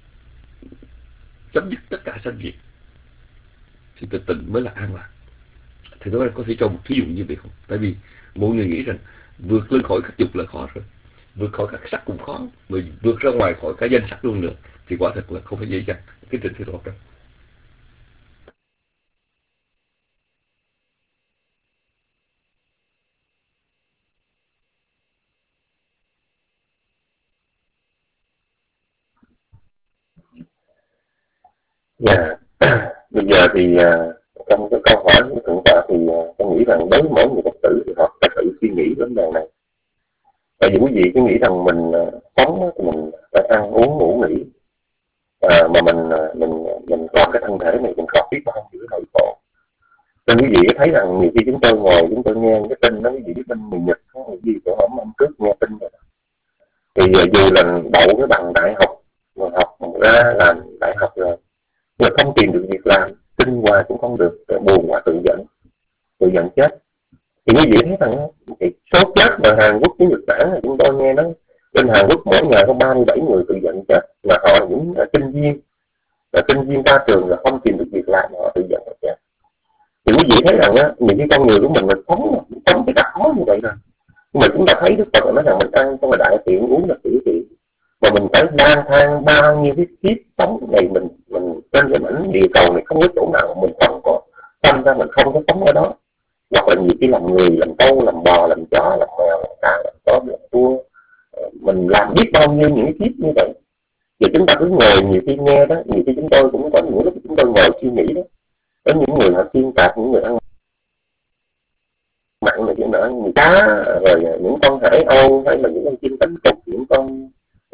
chấm dứt tất cả sanh diệt thì tịnh mới là an lạc. Thì tôi có thể cho một thí dụ như vậy không? Tại vì mọi người nghĩ rằng vượt lên khỏi các dục là khó rồi, vượt khỏi các sắc cũng khó, mà vượt ra ngoài khỏi cả danh sắc luôn nữa thì quả thật là không phải dễ dàng. Cái trình thưa Đạo Trân. Dạ. Bây giờ thì trong cái câu hỏi của thượng tọa thì tôi nghĩ rằng đối với mỗi người Phật tử thì họ phải tự suy nghĩ vấn đề này. Tại vì quý vị cứ nghĩ rằng mình sống thì mình phải ăn uống ngủ nghỉ, mà mình còn cái thân thể này mình còn biết bao nhiêu nỗi khổ. Nên quý vị thấy rằng nhiều khi chúng tôi ngồi chúng tôi nghe cái tin đó, quý vị biết tin người Nhật có gì của hôm trước nghe tin rồi. Thì dù là đậu cái bằng đại học mà học ra làm đại học rồi nhưng mà không tìm được việc làm, xin hoài cũng không được, buồn quá tự giận chết. Thì quý vị thấy rằng cái số chết mà Hàn Quốc với Nhật Bản là chúng tôi nghe nói trên Hàn Quốc mỗi ngày có 37 người tự giận chết, mà họ là những sinh viên ra trường là không tìm được việc làm mà họ tự giận chết. Thì quý vị thấy rằng nhiều cái con người của mình sống cái đặc khó như vậy rồi, nhưng mà chúng ta thấy Đức Phật nói rằng mình ăn trong là đại tiện, uống là tiểu tiện, mà mình phải lang thang bao nhiêu cái kiếp sống này, mình trên cái mảnh địa cầu này không có chỗ nào mình không có sinh ra, mình không có sống ở đó. Hoặc là nhiều khi làm người, làm trâu, làm bò, làm chó, làm mèo, làm cá, làm tôm, làm cua, mình làm biết bao nhiêu những cái kiếp như vậy. Và chúng ta cứ ngồi nhiều khi nghe đó, nhiều khi chúng tôi cũng có những lúc chúng tôi ngồi suy nghĩ đó, có những người họ xuyên tạc, những người ăn mặn này chuyện nữa, người cá, rồi những con hải âu, hay là những con chim cánh cụt, những con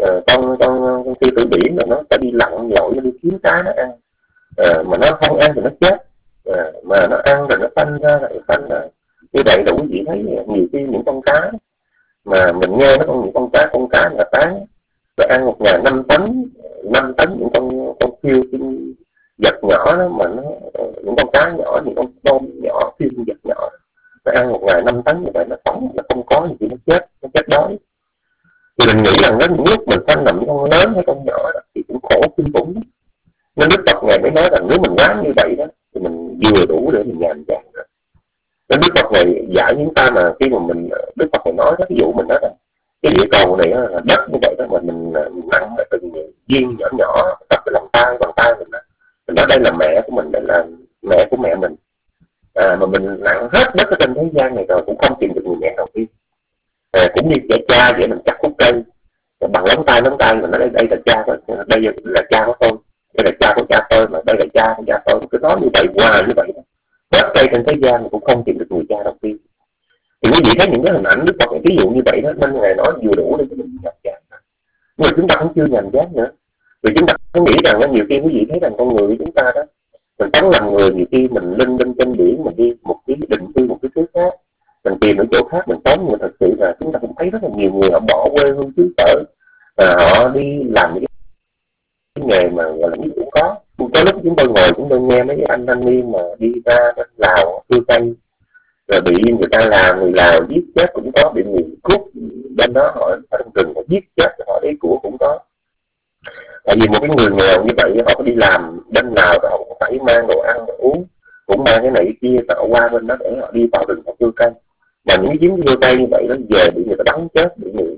sư tử biển mà nó sẽ đi lặn lội, nó đi kiếm cá nó ăn, mà nó không ăn thì nó chết, mà nó ăn rồi nó tanh ra lại tanh ra. Như vậy là quý vị thấy nhiều khi những con cá mà mình nghe nó những con cá là tán rồi ăn một ngày 5 tấn những con phiêu vật nhỏ đó, mà nó những con cá nhỏ, những con tôm nhỏ, phiêu vật nhỏ, nó ăn một ngày 5 tấn như vậy, nó sống, nó không có gì, nó chết đói. Thì mình nghĩ rằng đó những lúc mình sanh làm con lớn hay con nhỏ đó, thì cũng khổ kinh khủng. Nên Đức Phật Ngài mới nói rằng nếu mình quán như vậy đó thì mình vừa đủ để mình nhàn nhã rồi. Nên Đức Phật Ngài dạy chúng ta mà khi mà mình, Đức Phật Ngài nói ví dụ mình nói rằng cái địa cầu này là đất như vậy đó, mà mình nặng là từng viên nhỏ nhỏ tập cái bàn tay mình nói đây là mẹ của mình, đây là mẹ của mẹ mình, mà mình nặng hết đất ở trên thế gian này rồi cũng không tìm được người mẹ đầu tiên. Cũng như trẻ cha vậy, mình chặt khúc cây bằng ngón tay mình nói đây là cha thôi, đây là cha của tôi, đây là cha của cha tôi, mà đây là cha của cha tôi, cứ nói như vậy hoài như vậy đó. Hết cây trên thế gian cũng không tìm được người cha đầu tiên. Thì quý vị thấy những cái hình ảnh Đức Phật ví dụ như vậy đó, nên Ngài nói vừa đủ để cho mình nhặt giác. Nhưng mà chúng ta cũng chưa nhặt giác nữa, vì chúng ta cũng nghĩ rằng nhiều khi quý vị thấy rằng con người của chúng ta đó, mình sống làm người, nhiều khi mình linh trên biển, mình đi một cái định cư một cái thứ khác, mình tìm ở chỗ khác mình sống, nhưng thật sự là chúng ta cũng thấy rất là nhiều người họ bỏ quê hương xứ sở, họ đi làm những cái nghề mà gọi là cũng có. Có lúc chúng tôi ngồi chúng tôi nghe mấy cái anh thanh niên mà đi ra bên Lào cưa cây rồi bị người ta làm, người Lào giết chết cũng có, bị người cướp bên đó họ trong rừng họ giết chết họ lấy của cũng có. Tại vì một cái người nghèo như vậy họ có đi làm bên nào họ cũng phải mang đồ ăn đồ uống, cũng mang cái này cái kia, họ qua bên đó để họ đi vào rừng họ cưa cây. Mà những cái chuyến cưa cây như vậy nó về bị người ta bắn chết,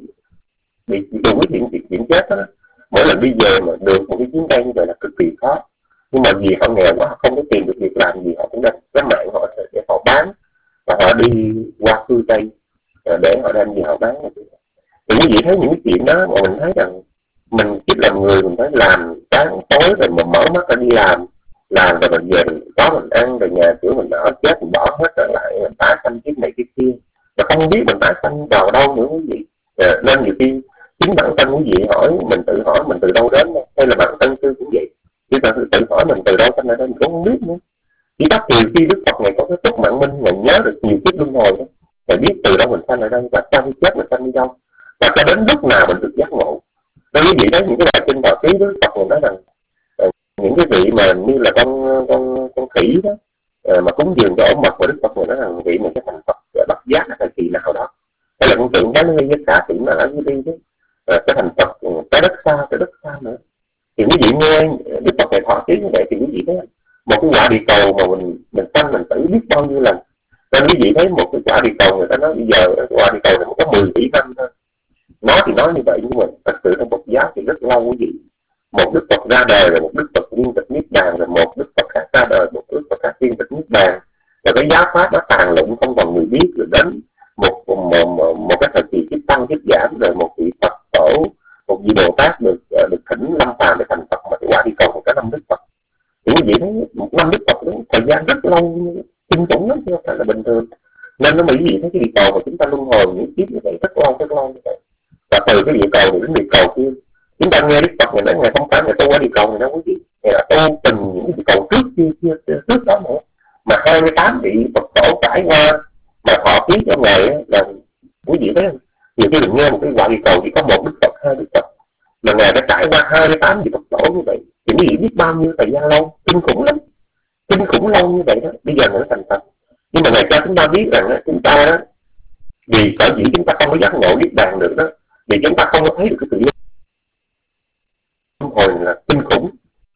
bị đủ cái chuyện chết đó. Mỗi lần đi về mà được một cái chuyến cây như vậy là cực kỳ khó. Nhưng mà vì họ nghèo quá, họ không có tìm được việc làm gì, họ cũng đem cái mạng họ để họ bán, và họ đi qua cưa cây để họ đem gì họ bán. Thì quý vị thấy những cái chuyện đó mà mình thấy rằng mình kiếp làm người mình phải làm sáng tối rồi mà mở mắt ra đi làm rồi mình về mình có mình ăn, rồi nhà cửa mình ở chết mình bỏ hết trở lại, mình tái sanh kiếp này kiếp kia mà không biết mình tái sanh vào đâu nữa quý vị. Nên nhiều khi chính bản thân quý vị hỏi mình từ đâu đến, hay là bản thân sư cũng vậy, chứ ta tự hỏi mình từ đâu sanh ra đây mình cũng không biết nữa. Chỉ có từ khi Đức Phật này có cái túc mạng minh, Ngài nhớ được nhiều kiếp luân hồi đó, Ngài biết từ đâu mình sanh ở đây và sau khi chết mình sanh đi đâu, và cho đến lúc nào mình được giác ngộ. Nên quý vị thấy những cái bài kinh Đạo Ký Đức Phật này nói rằng những cái vị mà như là con khỉ đó mà cúng dường cho ổ mật, của Đức Phật này nói rằng vị này sẽ thành Phật đắc giác ở thời kỳ nào đó, hay là con tượng đó nó gây với cả tượng nó ở dưới đi chứ. cái thành Phật trái đất xa nữa. Thì quý vị nghe Đức Phật này thọ ký như vậy thì quý vị thấy một cái quả địa cầu mà mình sanh mình tử biết bao nhiêu lần. Nên quý vị thấy một cái quả địa cầu, người ta nói bây giờ quả địa cầu này có 10 tỷ năm thôi. Nói thì nói như vậy nhưng mà thật sự trong Phật giáo thì rất lâu quý vị. Một Đức Phật ra đời rồi một Đức Phật viên tịch niết bàn, rồi một Đức Phật khác ra đời, một Đức Phật khác viên tịch niết bàn. Rồi cái giáo pháp nó tàn lụng không còn người biết, rồi đến một cái thời kỳ kiếp tăng kiếp giảm, rồi một vị Phật tổ, một vị Bồ Tát được thỉnh lâm phàm để thành Phật, mà cái quả đi cầu một cái năm Đức Phật. Thì quý vị thấy một năm Đức Phật đó, thời gian rất lâu, kinh khủng lắm chứ không phải là bình thường. Nên nó quý vị thấy cái địa cầu mà chúng ta luân hồi những kiếp như vậy rất lâu như vậy. Và từ cái địa cầu này đến địa cầu kia, chúng ta nghe Đức Phật ngày nói ngày không phải ngày tu ở địa cầu này đâu quý vị, ngày là tu từng những địa cầu trước đó nữa, mà 28 vị Phật tổ trải qua mà thọ ký cho ngày là quý vị thấy không? Nhiều khi mình nghe một cái quả địa cầu chỉ có một Đức Phật, hai Đức Phật, mà ngài đã trải qua 28 vị Phật tổ như vậy, thì quý vị biết bao nhiêu thời gian lâu, kinh khủng lâu như vậy đó. Bây giờ nó thành Phật, nhưng mà ngài cho chúng ta biết rằng chúng ta đó, vì sở dĩ chúng ta không có giác ngộ niết bàn được đó, vì chúng ta không có thấy được cái sự luân hồi là kinh khủng.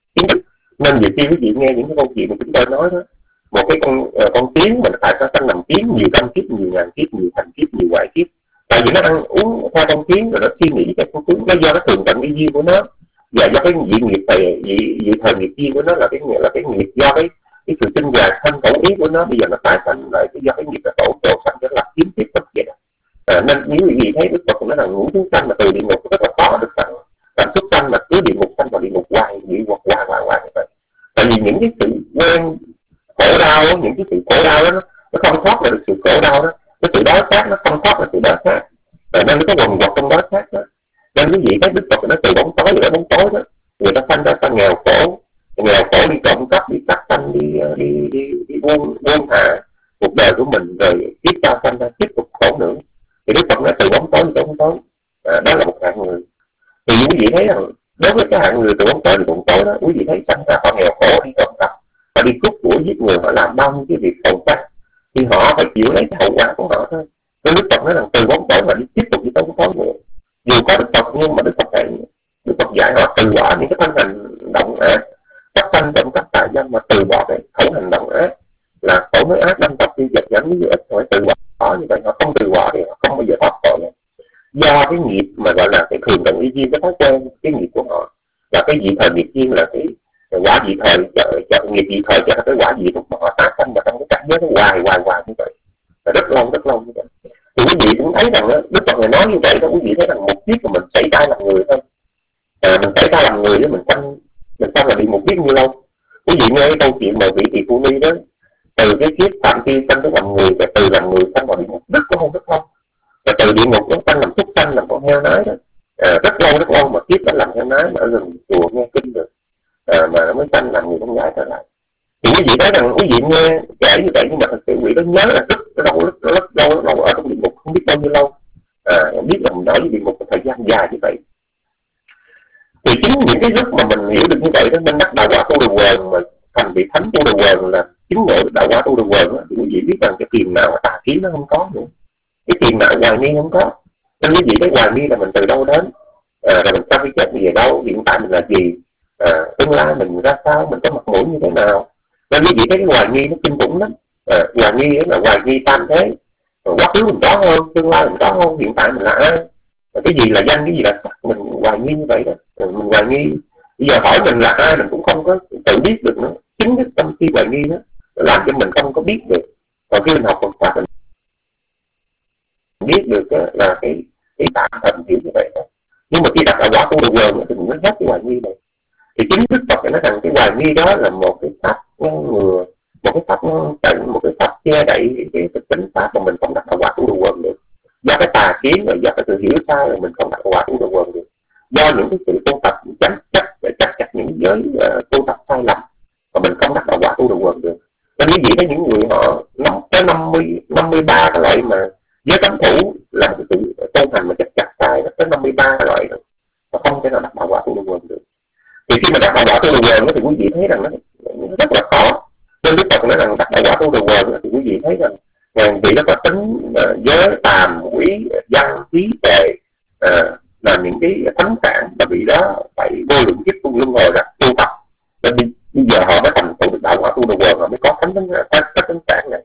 Nên nhiều khi quý vị nghe những cái câu chuyện mà chúng tôi nói đó, một cái con kiến mình tại sao sanh làm kiến nhiều trăm kiếp, nhiều ngàn kiếp, nhiều thành kiếp, nhiều vài kiếp? Tại vì nó ăn uống theo con kiến rồi nó suy nghĩ theo con kiến, nó do nó thường tận cái duyên của nó, và do cái vị nghiệp thời nghiệp duyên của nó là cái nghiệp do cái sự sinh hoạt thân khẩu ý của nó, bây giờ nó tái sanh lại do cái nghiệp là tổ sanh cho là kiếm tiếp bất vậy. Nên nếu quý vị thấy Đức Phật nó là ngũ chúng sanh mà từ địa ngục rất là khó được sanh, làm xuất sanh mà cứ địa ngục sanh vào địa ngục hoài như vậy. Tại vì những cái sự quen khổ đau, những cái sự khổ đau đó nó không thoát ra được sự khổ đau đó, cái sự đói khát nó không thoát ra sự đói khát, nên nó có quần quật trong đói khát đó. Nên quý vị thấy Đức Phật nó từ bóng tối ra bóng tối đó, người ta sanh ra ta nghèo khổ đi trộm cắp, đi sát sanh, đi buôn hạ cuộc đời của mình, rồi tiếp sau sanh ra tiếp tục khổ nữa. Thì Đức Phật nó từ bóng tối đến bóng tối, đó là một hạng người. Thì quý vị thấy rằng đối với cái hạng người từ bóng tối đến bóng tối đó, quý vị thấy sanh ra họ nghèo khổ, đi trộm cắp, họ đi cướp của giết người, họ làm bao nhiêu cái việc xấu xa, thì họ phải chịu lấy cái hậu quả của họ thôi. Nên Đức Phật nói rằng từ bóng tối mà đi tiếp tục đi tới bóng tối nữa. Dù có Đức Phật nhưng mà Đức Phật dạy họ từ bỏ những cái thân hành động ác, sát sanh trộm cắp tà dâm, mà từ bỏ cái khẩu hành động ác là khổ nói ác, đâm tập đi giật nhẫn với ích, phải từ bỏ như vậy. Họ không từ bỏ thì họ không bao giờ thoát khỏi. Do cái nghiệp mà gọi là cái thường tận ý duyên, cái thói quen, cái nghiệp của họ là cái dị thời nghiệp duyên, là cái quả dị thời, nghiệp dị thời cho cái quả dị thuộc mà họ tái sanh vào trong cái cảnh giới nó hoài như vậy, là rất lâu như vậy. Thì quý vị cũng thấy rằng đó, Đức Phật này nói như vậy đó, quý vị thấy rằng một kiếp mà mình xảy ra làm người thôi, mình xảy ra làm người đó, mình sanh là bị một kiếp như lâu. Quý vị nghe cái câu chuyện mà vị Tỳ Khưu Ni đó, từ cái kiếp phạm thiên sanh tới làm người, và từ làm người sanh vào địa ngục rất lâu, và từ địa ngục nó sanh làm súc sanh, làm con heo nái đó, rất lâu mà kiếp đã làm heo nái mà ở gần chùa nghe kinh được, mà nó mới sanh làm người con gái trở lại. Thì quý vị nói rằng quý vị nghe kể như vậy, nhưng mà thật sự quý vị đó nhớ là rất lâu ở trong địa ngục không biết bao nhiêu lâu, biết là mình nói với địa ngục một thời gian dài như vậy. Thì chính những cái lúc mà mình hiểu được như vậy đó, nên đắc đạo quả tu đồ quần, mà thành vị thánh tu đồ quần là chứng ngộ được đạo quả tu đồ quần đó, thì quý vị biết rằng cái phiền não tà kiến nó không có nữa, cái phiền não hoài nghi không có. Nên quý vị thấy hoài nghi là mình từ đâu đến, rồi mình sau khi chết mình về đâu, hiện tại mình là gì, tương lai mình ra sao, mình có mặt mũi như thế nào. Nên quý vị thấy cái hoài nghi nó kinh khủng lắm. Hoài nghi là hoài nghi tam thế, quá khứ mình có không, tương lai mình có không, hiện tại mình là ai, cái gì là danh, cái gì là sắc, mình hoài nghi như vậy đó. Mình hoài nghi, bây giờ hỏi mình là ai mình cũng không có tự biết được nữa. Chính cái tâm khi hoài nghi đó làm cho mình không có biết được. Còn khi mình học Phật pháp mình biết được là cái tạm thần hiểu như vậy đó. Nhưng mà khi đặt ở quả tu đồ quần thì mình mới hết cái hoài nghi này. Thì chính Đức Phật nói rằng cái hoài nghi đó là một cái pháp ngăn ngừa, một cái pháp ngăn chặn, một cái pháp che đậy cái tính pháp mà mình không đặt ở quả tu đồ quần được. Do cái tà kiến, rồi do cái sự hiểu sai, rồi mình không đặt ở quả tu đồ quần được. Do những cái sự tu tập chắc chặt những giới tu tập sai lầm mà mình không đặt ở quả tu đồ quần được. Nên quý vị thấy những người họ tới 53 cái loại mà giới cấm thủ là một sự tu hành mà chặt sai tới 53 cái loại rồi, mà không thể nào đặt bảo quả tu đồ quần được. Thì khi mà đặt bảo quả tu đồ quần thì quý vị thấy rằng nó rất là khó. Nên Đức Phật nói rằng đặt bảo quả tu đồ quần thì quý vị thấy rằng ngàn vị nó có tính giới tàm quỷ văn trí tệ, là những cái thánh sản đã bị đó phải vô lượng kiếp tu luân hồi ra tu tập, nên bây giờ họ mới thành tựu được đạo quả tu đầu quần, họ mới có thánh sản này.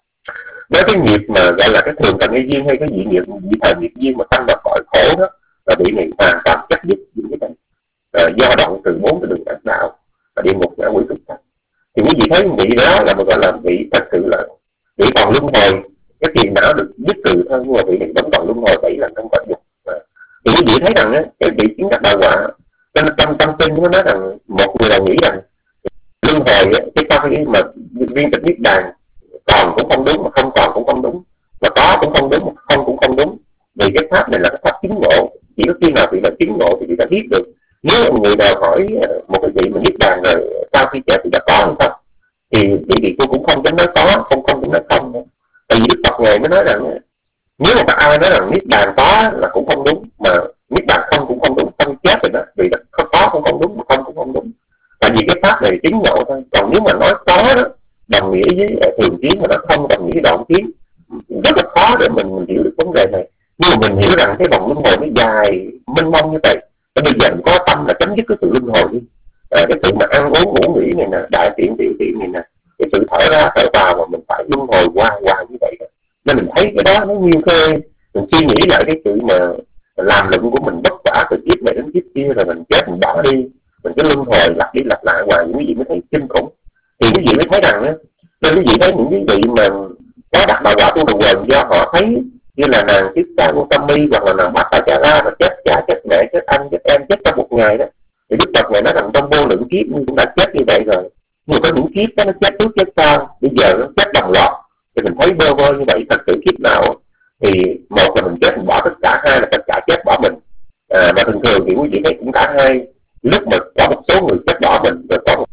Với cái nghiệp mà gọi là cái thường thành nghiệp duyên hay cái vị thời nghiệp duyên mà tăng vào cõi khổ đó là bị này hoàn toàn chặt dứt những cái này, do động từ 4 cái đường ác đạo và địa ngục, ngạ quỷ, súc sanh. Thì quý vị thấy vị đó là gọi là vị thật sự là vị còn luân hồi, cái tiền não được dứt trừ thôi, nhưng mà vị này vẫn còn luân hồi 7 lần trong cõi dục. Thì quý vị thấy rằng á, cái vị chứng đắc đạo quả trong tâm kinh nó nói rằng một người nào nghĩ rằng luân hồi cái sau khi mà viên tịch niết bàn còn cũng không đúng, mà không còn cũng không đúng, mà có cũng không đúng, mà không cũng không đúng, vì cái pháp này là cái pháp chứng ngộ. Chỉ có khi nào vị là chứng ngộ thì vị ta biết được. Nếu một người nào hỏi một cái vị mà niết bàn rồi sau khi chết thì đã có hay không, thì vị cô cũng không dám nói có, không dám nói không nữa. Tại vì Đức Phật Ngài mới nói rằng nếu mà ai nói rằng niết bàn có là cũng không đúng, mà niết bàn không cũng không đúng, không chết rồi đó, vì có cũng không đúng, mà không cũng không đúng. Tại vì cái pháp này chứng ngộ thôi. Còn nếu mà nói có đó đồng nghĩa với thường kiến, mà nó không đồng nghĩa với đoạn kiến, rất là khó để mình hiểu được vấn đề này. Nhưng mà mình hiểu rằng cái vòng luân hồi nó dài mênh mông như vậy, bây giờ mình có tâm là chấm dứt cái sự luân hồi đi. Cái sự mà ăn uống ngủ nghỉ này nè, đại tiện tiểu tiện này nè, cái sự thở ra thở vào mà mình phải luân hồi qua như vậy đó. Nên mình thấy cái đó nó nhiều khê, mình suy nghĩ lại cái sự mà làm lụng của mình vất vả từ kiếp này đến kiếp kia, rồi mình chết mình bỏ đi, mình cứ luân hồi lặp đi lặp lại hoài, quý vị mới thấy kinh khủng. Thì quý vị mới thấy rằng á, nên quý vị thấy những cái vị mà có đắc đạo quả tu đầu quần do họ thấy như là nàng Sita Gotami hoặc là nàng Bhatta Chara mà chết cha, chết mẹ, chết anh, chết em, chết trong một ngày đó, thì Đức Phật này nói rằng trong vô lượng kiếp cũng đã chết như vậy rồi. Nhưng có những kiếp đó nó chết trước chết sau, bây giờ nó chết đồng loạt, thì mình thấy bơ vơ như vậy. Thật sự kiếp nào thì một là mình chết mình bỏ tất cả, hai là tất cả chết bỏ mình. Mà thường thường thì quý vị thấy cũng cả hai. Lúc mà có một số người chết bỏ mình, rồi có một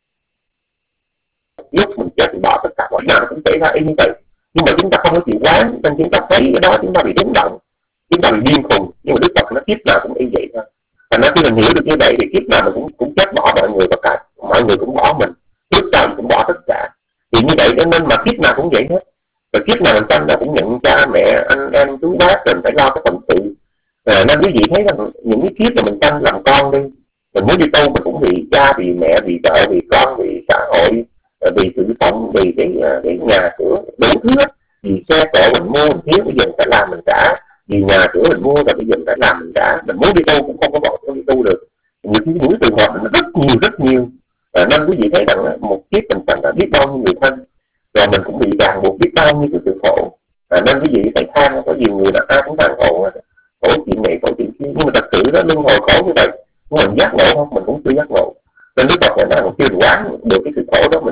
lúc mình chết thì bỏ tất cả, mọi nào nó cũng xảy ra y như vậy. Nhưng mà chúng ta không có chịu quán, nên chúng ta thấy cái đó chúng ta bị rung động, chúng ta bị điên khùng. Nhưng mà Đức Phật nó kiếp nào cũng y vậy thôi. Thành ra khi mình hiểu được như vậy thì kiếp nào mình cũng chết bỏ mọi người, và cả mọi người cũng bỏ mình, kiếp sau cũng bỏ tất cả. Thì như vậy nên mà kiếp nào cũng vậy hết. Rồi kiếp nào mình sanh là cũng nhận cha mẹ, anh em, chú bác, rồi phải lo cái phận sự. Nên quý vị thấy rằng những cái kiếp mà mình sanh làm con đi, mình muốn đi tu mình cũng vì cha, vì mẹ, vì vợ, vì con, vì xã hội, vì sự sống, vì cái nhà cửa đủ thứ hết. Vì xe cộ mình mua mình thiếu, bây giờ mình phải làm mình trả. Vì nhà cửa mình mua rồi bây giờ mình phải làm mình trả. Mình muốn đi tu cũng không có bỏ đi tu được. Những trường hợp nó rất nhiều. Nên quý vị thấy rằng một kiếp mình sanh là biết bao nhiêu người thân, rồi mình cũng bị ràng buộc biết bao nhiêu cái sự khổ. Nên quý vị phải than, có nhiều người là ai cũng than khổ chuyện này, khổ chuyện kia. Nhưng mà thật sự đó luân hồi khổ như vậy, nhưng mình giác ngộ không? Mình cũng chưa giác ngộ. Nên Đức Phật nói là chưa quán được cái sự khổ đó, mình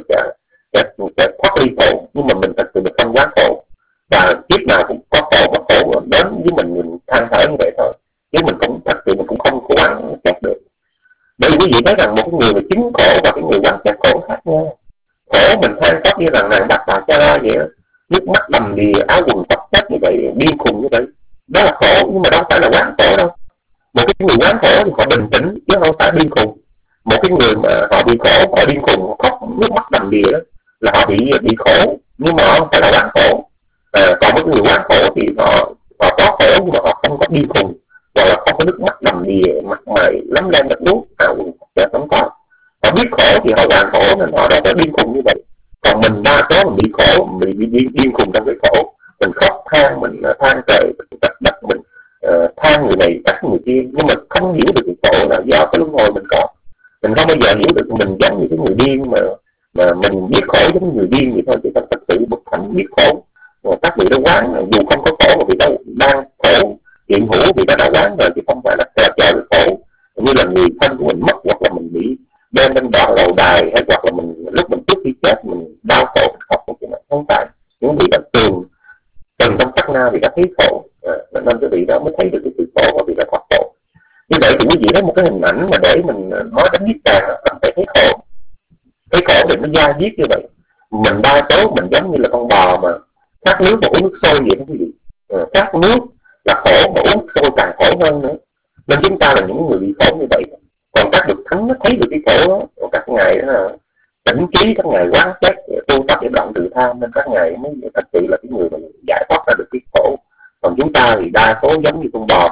sẽ thoát ly khổ. Nhưng mà mình thật sự mình không quán khổ, và kiếp nào cũng có khổ, và khổ đến với mình than thở như vậy thôi. Chứ mình cũng thật sự mình cũng không quán xét được. Bởi vì quý vị thấy rằng một người mà chứng khổ và cái người quán xét khổ khác nhau. Khổ mình than khóc như là nàng Bhatta Chara vậy đó, nước mắt đầm đìa, áo quần tóc rách như vậy, điên khùng như vậy, đó là khổ. Nhưng mà đâu phải là quán khổ đâu. Một cái người quán khổ thì họ bình tĩnh chứ không phải điên khùng. Một cái người mà họ bị khổ, họ điên khùng, họ khóc nước mắt đầm đìa đó là họ bị khổ, nhưng mà họ không phải là quán khổ. Còn một người quán khổ thì họ có khổ nhưng mà họ không có điên khùng, hoặc là không có nước mắt đầm đìa, mặt mày lấm lem đất nuốt, áo quần tóc không có. Họ biết khổ thì họ quán khổ, nên họ đâu có điên khùng như vậy. Còn mình đa số mình bị khổ, mình bị điên khùng trong cái khổ, mình khóc than, mình than trời đất, mình than người này trách người kia, nhưng mà không hiểu được cái khổ là do cái luân hồi mình có. Mình không bao giờ hiểu được mình giống như cái người điên, mà mình biết khổ giống như người điên vậy thôi, chứ không thật sự bậc thánh biết khổ. Các vị đã quán, dù không có khổ mà vị đã đang khổ hiện hữu, vị đã quán rồi, chứ không phải là chờ được khổ. Như là người thân của mình mất, hoặc là mình bị đem lên đoạn lầu đài, hay hoặc là mình lúc mình trước khi chết mình đau khổ khóc một cái này, không phải. Những vị đã từng trong sát na vị đã thấy khổ, nên cái vị đó mới thấy được cái sự khổ và vị đã thoát khổ. Như vậy thì quý vị thấy một cái hình ảnh mà để mình nói đến niết bàn là phải thấy khổ. Cái khổ thì nó da diết như vậy. Mình đa số mình giống như là con bò mà khát nước mà uống nước sôi vậy đó quý vị. Khát nước là khổ, mà uống nước sôi càng khổ hơn nữa. Nên chúng ta là những người bị khổ như vậy. Còn các bậc thánh nó thấy được cái khổ đó, còn các ngài đó là tỉnh trí, các ngài quán xét tu tập để đoạn trừ tham, nên các ngài mới thật sự là cái người mà giải thoát ra được cái khổ. Còn chúng ta thì đa số giống như con bò mà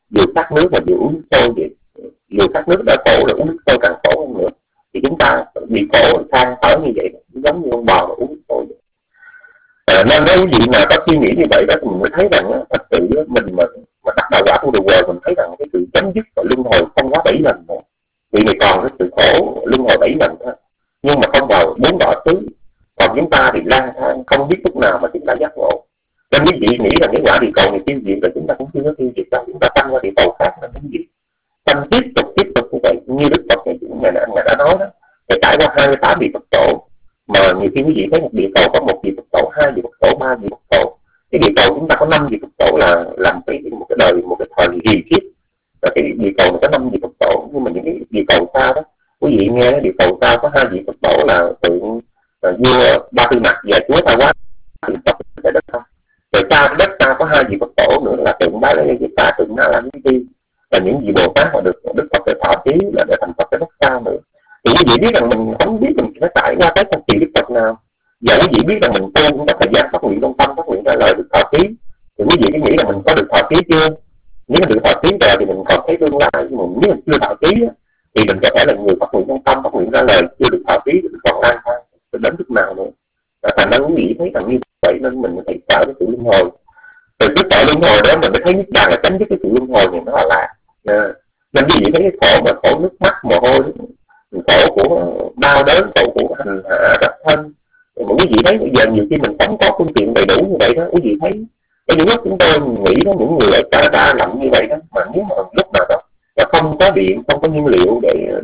vừa khát nước mà vừa uống sôi vậy, vừa khát nước đã khổ rồi uống sôi càng khổ hơn nữa. Thì chúng ta bị khổ than thở như vậy, giống như con bò mà uống sôi vậy. Nên nếu quý vị mà có suy nghĩ như vậy đó thì mình mới thấy rằng thật sự mình mà đắc đạo quả của The World, mình thấy rằng cái sự chấm dứt và luân hồi không quá 7 lần nữa. Vì này còn cái sự khổ luân hồi 7 lần thôi, nhưng mà không vào 4 đỏ xứ. Còn chúng ta thì lang thang không biết lúc nào mà chúng ta giác ngộ. Nên quý vị nghĩ rằng cái quả địa cầu này tiêu diệt rồi, chúng ta cũng chưa có tiêu diệt đâu, chúng ta tăng qua địa cầu khác là cũng gì tăng tiếp tục như vậy. Như Đức Phật ngày đã nói đó, phải trải qua 28 vị Phật tổ, mà nhiều khi quý vị thấy một địa cầu có một vị Phật tổ, 2 vị Phật tổ, 3 vị Phật tổ. Cái địa cầu chúng ta có 5 vị Phật tổ là làm một cái đời, một cái thời kỳ kiếp, và cái địa cầu này có 5 vị Phật tổ. Nhưng mà những cái địa cầu xa đó, quý vị nghe địa cầu xa có 2 vị Phật tổ là tượng vua Ba Tư Mạc và chúa Ta Quá tượng Phật tại đất không. Rồi xa đất ta có 2 vị Phật tổ nữa là tượng Bá Lê Với Ta, tượng Na Lan Di, và những vị Bồ Tát mà được Đức Phật để thọ ký là để thành Phật cái đất xa nữa. Thì quý vị biết rằng mình không biết mình sẽ trải qua cái thời kỳ Đức Phật nào, và quý vị biết rằng mình tu cũng có thời gian phát nguyện trong tâm, phát nguyện ra lời được thọ ký. Thì quý vị cứ nghĩ là mình có được thọ ký chưa? Nếu mình được thọ ký rồi thì mình còn thấy tương lai, nhưng mà nếu mình chưa thọ ký thì mình có thể là người phát nguyện trong tâm, phát nguyện ra lời chưa được thọ ký thì mình còn lang thang đến lúc nào nữa. Thành ra quý vị thấy rằng như vậy nên mình phải sợ cái sự luân hồi. Từ cái sợ luân hồi đó mình mới thấy niết bàn là tránh cái sự luân hồi này nó là lạc. Nên quý vị thấy cái khổ mà khổ nước mắt mồ hôi, khổ của đau đớn, khổ của hành hạ độc thân. Mà quý vị thấy bây giờ nhiều khi mình không có phương tiện đầy đủ như vậy đó, quý vị thấy cái những lúc chúng tôi nghĩ đó, những người ở Canada lạnh như vậy đó, mà nếu mà lúc nào đó và không có điện, không có nhiên liệu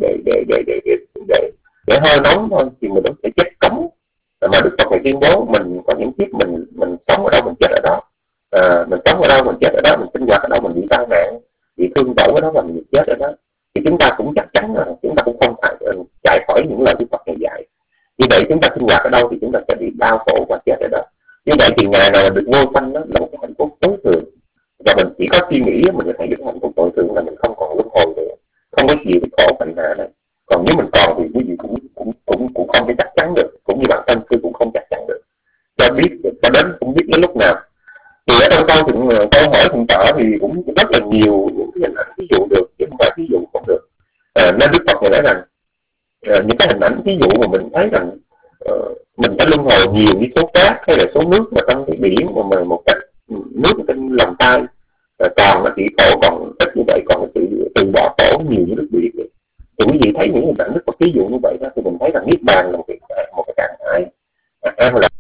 để hơi nóng thôi thì mình sẽ chết cống. Mà Đức Phật này tuyên bố mình có những kiếp mình sống ở đâu mình chết ở đó, mình sống ở đâu mình chết ở đó, mình sinh hoạt ở đâu mình bị tai nạn, bị thương tổn ở đó mình bị chết ở đó. Thì chúng ta cũng chắc chắn là chúng ta cũng không phải chạy khỏi những lời Đức Phật này dạy. Như vậy chúng ta sinh hoạt ở đâu thì chúng ta sẽ bị đau khổ và chết ở đó. Như vậy thì ngày nào được vô sanh đó là một cái hạnh phúc tối thượng, và mình chỉ có suy nghĩ mình sẽ thấy được hạnh phúc tối thượng là mình không còn luân hồi nữa, không có chịu cái khổ hành hạ này. Còn nếu mình còn thì quý vị cũng không thể chắc chắn được, cũng như bản thân tôi cũng không chắc chắn được, cho đến cũng biết đến lúc nào. Thì ở trong câu hỏi thượng tọa thì cũng rất là nhiều những cái hình ảnh ví dụ được, chứ không phải ví dụ không được. Nên Đức Phật nói rằng những cái hình ảnh ví dụ mà mình thấy rằng mình đã luân hồi nhiều như số cát hay là số nước mà trong cái biển mà một cách nước trên lòng tay, còn nó chỉ khổ còn ít như vậy, còn sự từ bỏ khổ nhiều như nước biển. Thì quý vị thấy những hình ảnh Đức Phật ví dụ như vậy đó, thì mình thấy rằng niết bàn là một cái trạng thái an lạc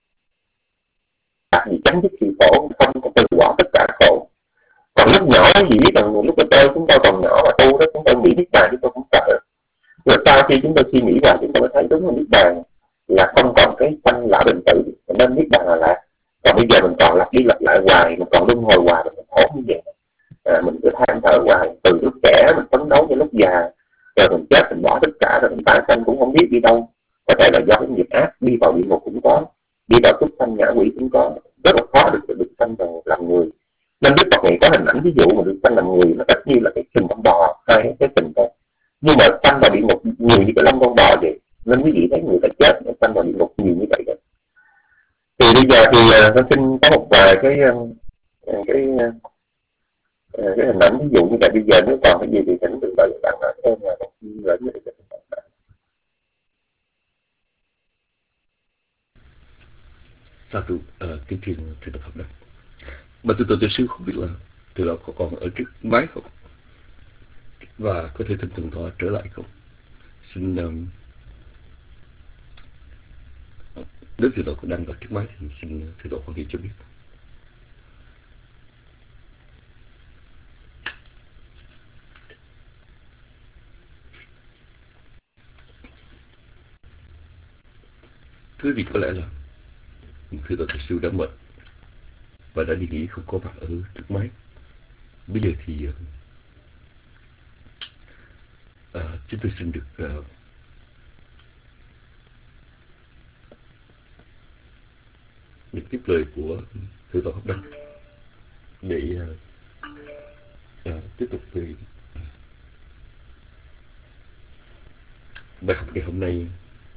vì chấm dứt sự khổ, không có từ bỏ tất cả khổ. Còn lúc nhỏ gì biết rằng lúc chúng tôi còn nhỏ mà tu đó, chúng tôi nghĩ niết bàn chúng tôi cũng sợ. Rồi sau khi chúng tôi suy nghĩ vào chúng tôi mới thấy đúng là niết bàn là không còn cái sanh lão bệnh tử, nên niết bàn là lạc. Còn bây giờ mình còn lặp đi lặp lại hoài, mình còn luân hồi hoài, mình khổ như vậy. Mình cứ than thở hoài, từ lúc trẻ mình phấn đấu đến lúc già, rồi mình chết mình bỏ tất cả, rồi mình tái sanh cũng không biết đi đâu. Có thể là do cái nghiệp ác, đi vào địa ngục cũng có, đi vào súc sanh ngạ quỷ cũng có, rất là khó được sanh vào làm người. Nên Đức Phật này có hình ảnh ví dụ mà được sanh làm người nó ít như là cái sừng con bò, hai cái sừng thôi, nhưng mà sanh vào địa ngục nhiều như cái lông con bò vậy. Nên quý vị thấy người ta chết nó sanh vào địa ngục nhiều như vậy đó. Thì bây giờ thì tôi xin có một vài cái hình ảnh ví dụ như vậy. Bây giờ nếu còn cái gì thì thỉnh tự lời bạn nói thêm là một lời với các bạn. Sa thù kính thiên thưa Đức Phật đó. Mà tôi sư không biết là từ đó có còn ở trước máy không, và có thể thỉnh thượng tọa trở lại không. Xin nếu thượng tọa có đang ở trước máy thì xin thượng tọa quan hệ cho biết. Thứ vì có lẽ là thưa tọa sư đã mệt và đã đi nghỉ không có mặt ở trước máy. Bây giờ thì chúng tôi xin được tiếp lời của thưa tọa Pháp Đăng để tiếp tục về bài học ngày hôm nay.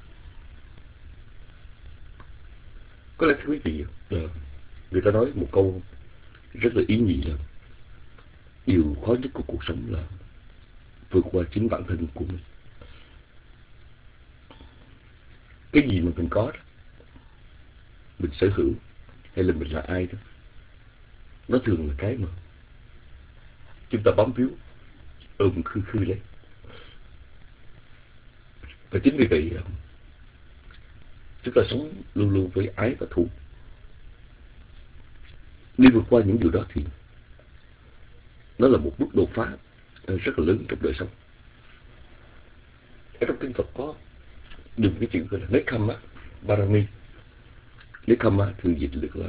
Có lẽ thưa quý vị, người ta nói một câu rất là ý nhị là điều khó nhất của cuộc sống là vượt qua chính bản thân của mình. Cái gì mà mình có đó, mình sở hữu hay là mình là ai đó, nó thường là cái mà chúng ta bám víu, ôm khư khư lấy. Và chính vì vậy chúng ta sống luôn luôn với ái và thù. Đi vượt qua những điều đó thì nó là một bước đột phá rất là lớn trong đời sống. Ở trong kinh Phật có dùng cái chữ gọi là Nekkhamma Barami. Nekkhamma thường dịch được là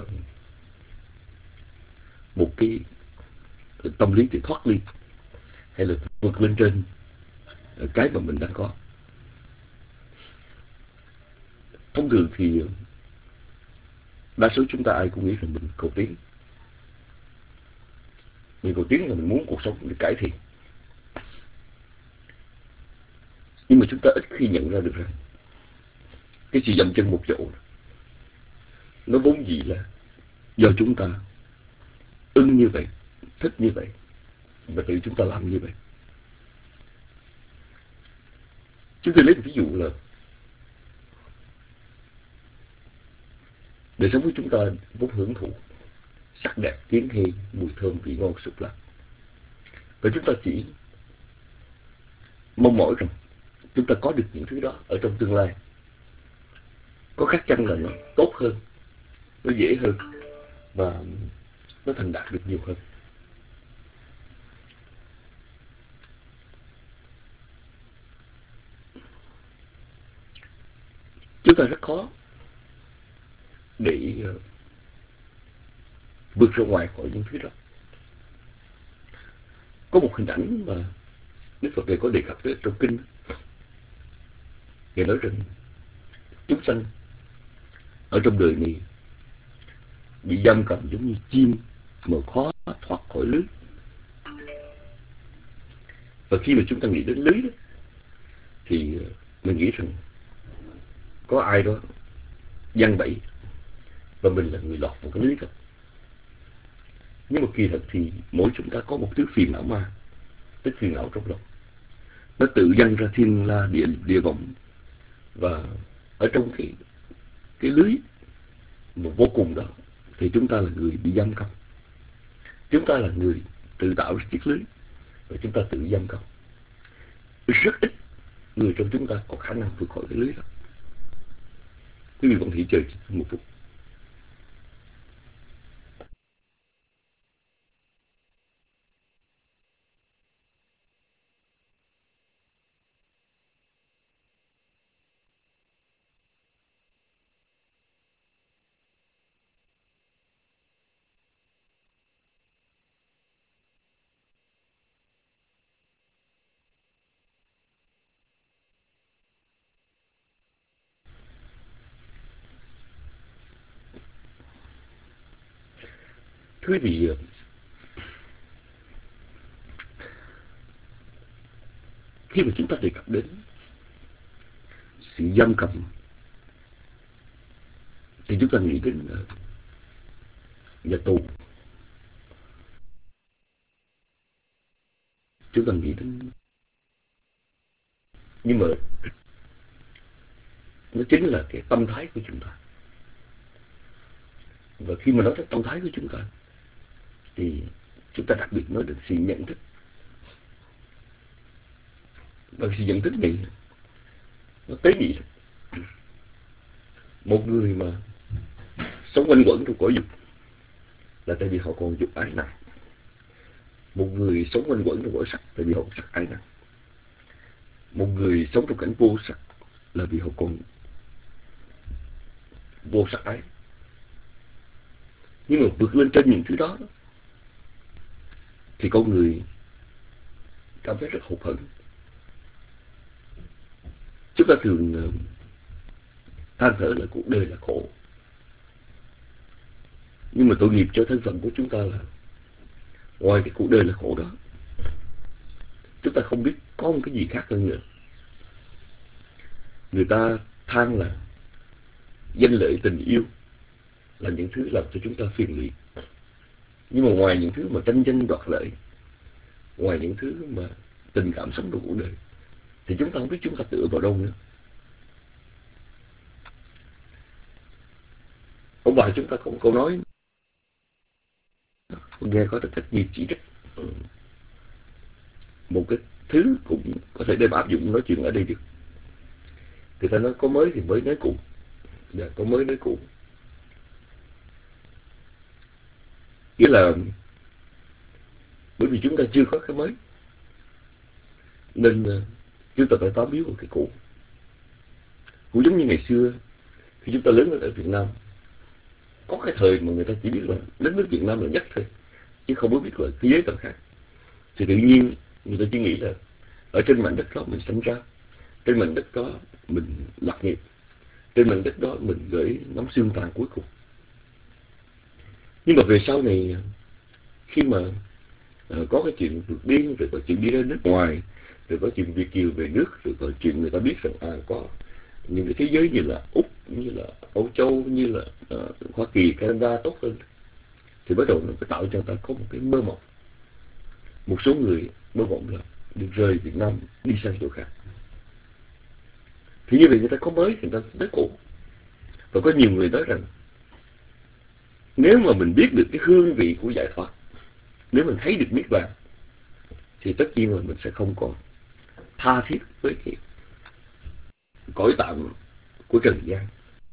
một cái tâm lý để thoát ly hay là vượt lên trên cái mà mình đang có. Thông thường thì đa số chúng ta ai cũng nghĩ rằng mình cầu tiến. Mình cầu tiến là mình muốn cuộc sống được cải thiện. Nhưng mà chúng ta ít khi nhận ra được rằng cái sự dậm chân một chỗ nó vốn dĩ là do chúng ta ưng như vậy, thích như vậy và tự chúng ta làm như vậy. Chúng tôi lấy một ví dụ là đời sống của chúng ta vốn hưởng thụ sắc đẹp, tiếng hay, mùi thơm, vị ngon, xúc lạc. Và chúng ta chỉ mong mỏi rằng chúng ta có được những thứ đó ở trong tương lai. Có khác chăng là nó tốt hơn, nó dễ hơn và nó thành đạt được nhiều hơn. Chúng ta rất khó để vượt ra ngoài khỏi những thứ đó. Có một hình ảnh mà Đức Phật Ngài có đề cập tới trong kinh. Ngài nói rằng chúng sanh ở trong đời này bị giam cầm giống như chim mà khó thoát khỏi lưới. Và khi mà chúng ta nghĩ đến lưới đó, thì mình nghĩ rằng có ai đó giăng bẫy và mình là người lọt vào cái lưới đó. Nhưng mà kỳ thật thì mỗi chúng ta có một thứ phiền não ma, tức phiền não trong lòng. Nó tự giăng ra thiên la địa võng, và ở trong cái lưới mà vô cùng đó thì chúng ta là người bị giam cầm. Chúng ta là người tự tạo ra chiếc lưới và chúng ta tự giam cầm. Rất ít người trong chúng ta có khả năng vượt khỏi cái lưới đó. Quý vị còn hãy chờ một phút. Thưa quý vị, khi mà chúng ta đề cập đến sự giam cầm thì chúng ta nghĩ đến nhà tù. Chúng ta nghĩ đến, nhưng mà nó chính là cái tâm thái của chúng ta. Và khi mà nói tới tâm thái của chúng ta thì chúng ta đặc biệt nói đến sự nhận thức. Và sự nhận thức này nó tế nhị. Một người mà sống quanh quẩn trong cõi dục là tại vì họ còn dục ái nặng. Một người sống quanh quẩn trong cõi sắc tại vì họ còn sắc ái nặng. Một người sống trong cảnh vô sắc là vì họ còn vô sắc ái. Nhưng mà vượt lên trên những thứ đó thì con người cảm thấy rất hụt hẫng. Chúng ta thường than thở là cuộc đời là khổ. Nhưng mà tội nghiệp cho thân phận của chúng ta là ngoài cái cuộc đời là khổ đó, chúng ta không biết có một cái gì khác hơn nữa. Người ta than là danh lợi tình yêu là những thứ làm cho chúng ta phiền lụy. Nhưng mà ngoài những thứ mà tranh danh đoạt lợi ngoài những thứ mà tình cảm sống trong cuộc đời, thì chúng ta không biết chúng ta tựa vào đâu nữa. Ông bà chúng ta có một câu nói nghe có rất nhiều chỉ trích, một cái thứ cũng có thể đem áp dụng nói chuyện ở đây được. Người ta nói có mới thì mới nói cũ, có mới nói cũ, nghĩa là bởi vì chúng ta chưa có cái mới nên chúng ta phải bám víu vào cái cũ. Cũng giống như ngày xưa khi chúng ta lớn lên ở Việt Nam, có cái thời mà người ta chỉ biết là đất nước Việt Nam là nhất thôi, chứ không có biết là thế giới tầng khác. Thì tự nhiên người ta chỉ nghĩ là ở trên mảnh đất đó mình sinh ra, trên mảnh đất đó mình lập nghiệp, trên mảnh đất đó mình gửi nắm xương tàn cuối cùng. Nhưng mà về sau này, khi mà có cái chuyện vượt biên, rồi có chuyện đi ra nước ngoài, rồi có chuyện Việt kiều về nước, rồi có chuyện người ta biết rằng có những cái thế giới như là Úc, như là Âu Châu, như là Hoa Kỳ, Canada tốt hơn, thì bắt đầu nó phải tạo cho người ta có một cái mơ mộng. Một số người mơ mộng là được rời Việt Nam đi sang chỗ khác. Thì như vậy người ta có mới thì người ta tới cũ. Và có nhiều người nói rằng nếu mà mình biết được cái hương vị của giải thoát, nếu mình thấy được niết bàn, thì tất nhiên là mình sẽ không còn tha thiết với cái cõi tạm của trần gian,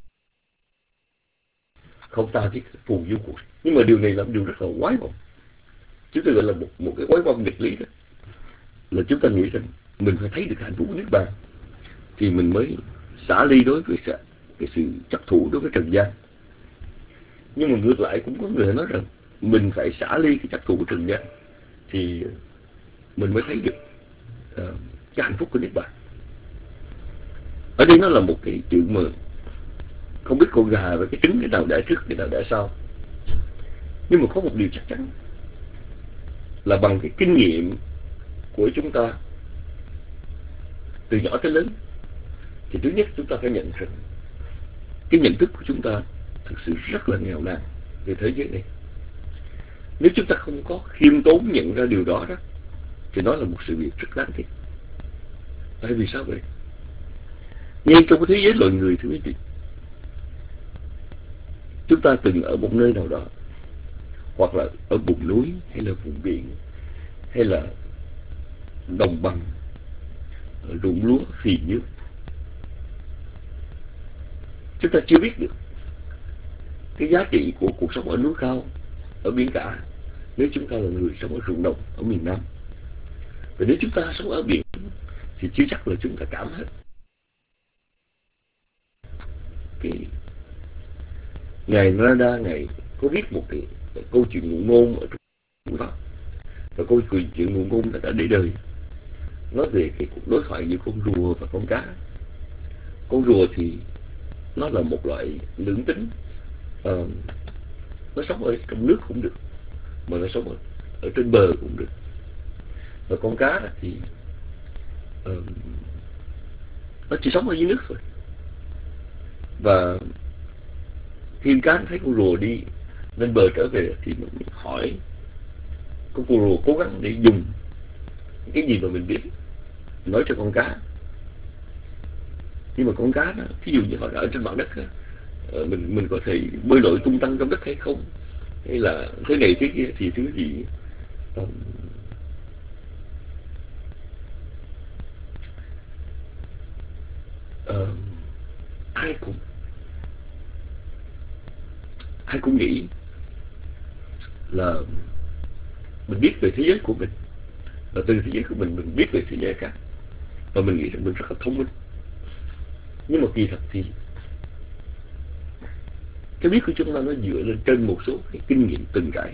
không tha thiết phù du cuộc. Nhưng mà điều này là một điều rất là quái vọng. Chúng ta gọi là một cái quái vọng nghịch lý đó, là chúng ta nghĩ rằng mình phải thấy được hạnh phúc của niết bàn thì mình mới xả ly đối với cái sự chấp thủ đối với trần gian. Nhưng mà ngược lại cũng có người nói rằng mình phải xả ly cái chấp thủ của trần gian thì mình mới thấy được cái hạnh phúc của niết bàn. Ở đây nó là một cái chuyện mà không biết con gà với cái trứng cái nào đẻ trước cái nào đẻ sau. Nhưng mà có một điều chắc chắn là bằng cái kinh nghiệm của chúng ta từ nhỏ tới lớn, thì thứ nhất chúng ta phải nhận rằng cái nhận thức của chúng ta thực sự rất là nghèo nàn về thế giới này. Nếu chúng ta không có khiêm tốn nhận ra điều đó thì nó là một sự việc rất đáng tiếc. Tại vì sao vậy? Ngay trong cái thế giới loài người, thưa quý vị, chúng ta từng ở một nơi nào đó, hoặc là ở vùng núi, hay là vùng biển, hay là đồng bằng, ruộng lúa phì nhiêu, chúng ta chưa biết được cái giá trị của cuộc sống ở núi cao, ở biển cả, nếu chúng ta là người sống ở ruộng đồng ở miền Nam. Và nếu chúng ta sống ở biển thì chưa chắc là chúng ta cảm hết cái Ngài Narada, Ngài có viết một cái câu chuyện ngụ ngôn ở trong đó. Và câu chuyện ngụ ngôn đã để đời nói về cái cuộc đối thoại giữa con rùa và con cá. Con rùa thì nó là một loại lưỡng tính, nó sống ở trong nước cũng được, mà nó sống ở trên bờ cũng được. Và con cá thì nó chỉ sống ở dưới nước thôi. Và khi cá thấy con rùa đi lên bờ trở về thì mình hỏi con rùa cố gắng để dùng cái gì mà mình biết nói cho con cá. Nhưng mà con cá đó, ví dụ như họ ở trên mặt đất đó, mình có thể bơi lội tung tăng trong đất hay không, hay là thế này thế kia, thì thứ gì ai cũng nghĩ là mình biết về thế giới của mình, và từ thế giới của mình biết về thế giới khác, và mình nghĩ rằng mình rất là thông minh. Nhưng mà kỳ thật thì cái biết của chúng ta nó dựa lên trên một số cái kinh nghiệm từng trải.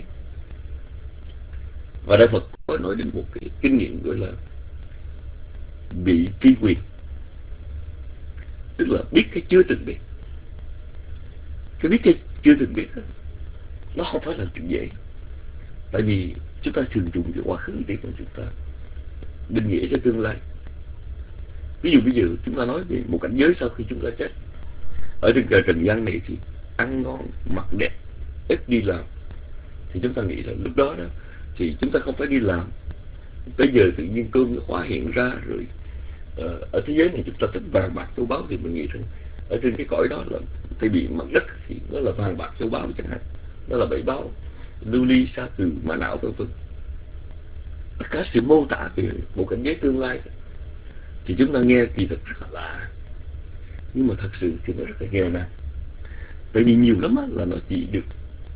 Và Đại Phật có nói đến một cái kinh nghiệm gọi là bị tri quyền, tức là biết cái chưa từng biết. Cái biết cái chưa từng biết đó, nó không phải là chuyện dễ. Tại vì chúng ta thường dùng cái quá khứ để mà chúng ta định nghĩa cho tương lai. Ví dụ bây giờ chúng ta nói về một cảnh giới sau khi chúng ta chết. Ở trên trời trần gian này thì ăn ngon, mặc đẹp, ít đi làm. Thì chúng ta nghĩ là lúc đó thì chúng ta không phải đi làm, tới giờ tự nhiên cơm nó khóa hiện ra rồi. Ở thế giới này chúng ta tính vàng bạc châu báu thì mình nghĩ rằng ở trên cái cõi đó là thay vì mặt đất thì nó là vàng bạc châu báu chẳng hạn, nó là bảy báu, lưu ly sa cừ mã não vân vân. Tất cả sự mô tả về một cảnh giới tương lai thì chúng ta nghe kỳ thực rất là lạ, nhưng mà thật sự thì nó rất là nghèo nàn. Tại vì nhiều lắm là nó chỉ được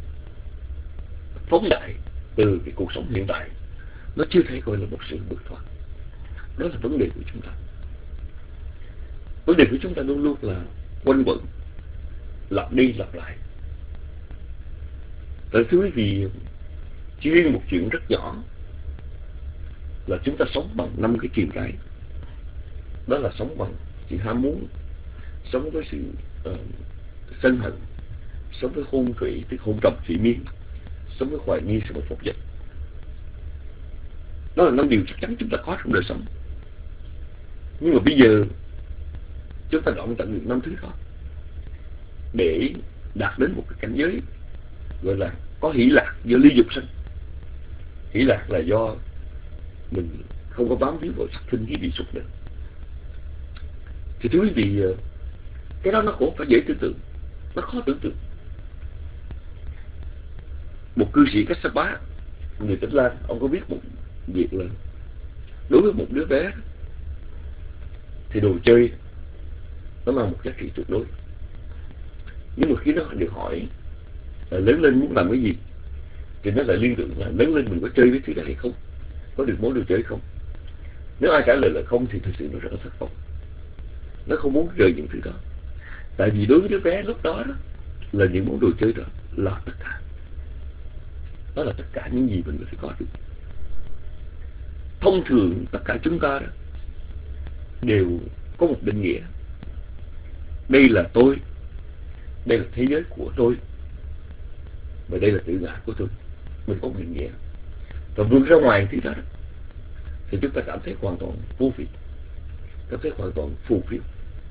phóng đại từ cái cuộc sống hiện tại, nó chưa thể gọi là một sự vượt thoát. Đó là vấn đề của chúng ta. Vấn đề của chúng ta luôn luôn là quanh quẩn, lặp đi lặp lại. Tại thưa quý vị, chỉ riêng một chuyện rất nhỏ là chúng ta sống bằng 5 cái triền cái. Đó là sống bằng sự ham muốn, sống với sự sân hận, sống với hôn thủy, tức hôn trầm thủy miên, sống với hoài nghi, sống với phục dịch. Đó là 5 điều chắc chắn chúng ta có trong đời sống. Nhưng mà bây giờ chúng ta đoạn tận được 5 thứ đó để đạt đến một cái cảnh giới gọi là có hỷ lạc do ly dục sinh. Hỷ lạc là do mình không có bám víu vào sắc thân với vị xúc nữa. Thì thưa quý vị, cái đó nó cũng phải dễ tưởng tượng, nó khó tưởng tượng. Một cư sĩ Kassapa, người Tích Lan, ông có biết một việc là đối với một đứa bé thì đồ chơi nó mang một giá trị tuyệt đối. Nhưng mà khi nó được hỏi là lớn lên muốn làm cái gì thì nó lại liên tưởng là lớn lên mình có chơi với thứ đó hay không, có được món đồ chơi không. Nếu ai trả lời là không thì thực sự nó rất là thất vọng. Nó không muốn rời những thứ đó. Tại vì đối với đứa bé lúc đó, là những món đồ chơi đó là tất cả. Đó là tất cả những gì mình có thể có được. Thông thường tất cả chúng ta đó đều có một định nghĩa. Đây là tôi, đây là thế giới của tôi, và đây là tự ngã của tôi. Mình có một định nghĩa. Và vượt ra ngoài thứ đó thì chúng ta cảm thấy hoàn toàn vô vị, cảm thấy hoàn toàn phù phiếm.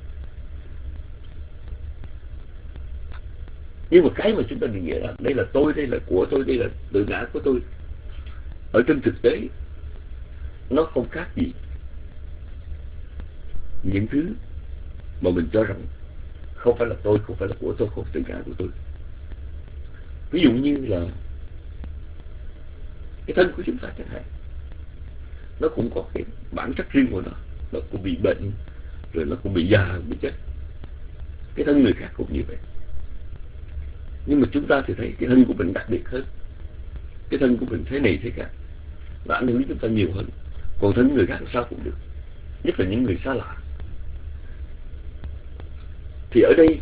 Nhưng mà cái mà chúng ta định nghĩa là đây là tôi, đây là của tôi, đây là tự ngã của tôi, ở trên thực tế nó không khác gì những thứ mà mình cho rằng không phải là tôi, không phải là của tôi, không phải tự ngã của tôi. Ví dụ như là cái thân của chúng ta chẳng hạn, nó cũng có cái bản chất riêng của nó cũng bị bệnh, rồi nó cũng bị già, bị chết. Cái thân người khác cũng như vậy. Nhưng mà chúng ta thì thấy cái thân của mình đặc biệt hơn, cái thân của mình thế này thế khác, và ảnh hưởng chúng ta nhiều hơn. Còn thân người khác sao cũng được, nhất là những người xa lạ. Thì ở đây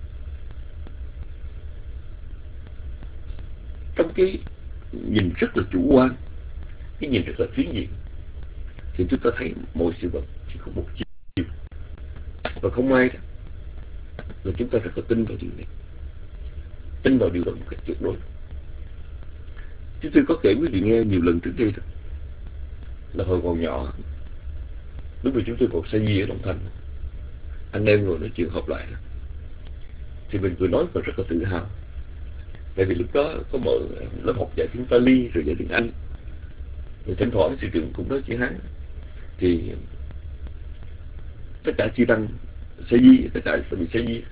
trong cái nhìn rất là chủ quan, cái nhìn rất là phiến diện, thì chúng ta thấy mọi sự vật chỉ có một chiều. Và không ai đó là chúng ta rất là tin vào điều này, tin vào điều đó một cách tuyệt đối. Chúng tôi có kể quý vị nghe nhiều lần trước đây đó, là hồi còn nhỏ, lúc mà chúng tôi còn xây di ở Đồng Thanh, anh em ngồi nói chuyện họp lại đó, thì mình vừa nói và rất là tự hào. Tại vì lúc đó có mở lớp học dạy tiếng Pali rồi dạy tiếng Anh, rồi thỉnh thoảng sư trưởng cũng nói chữ Hán. Thì tất cả chư tăng sa di, tất cả bị sa di,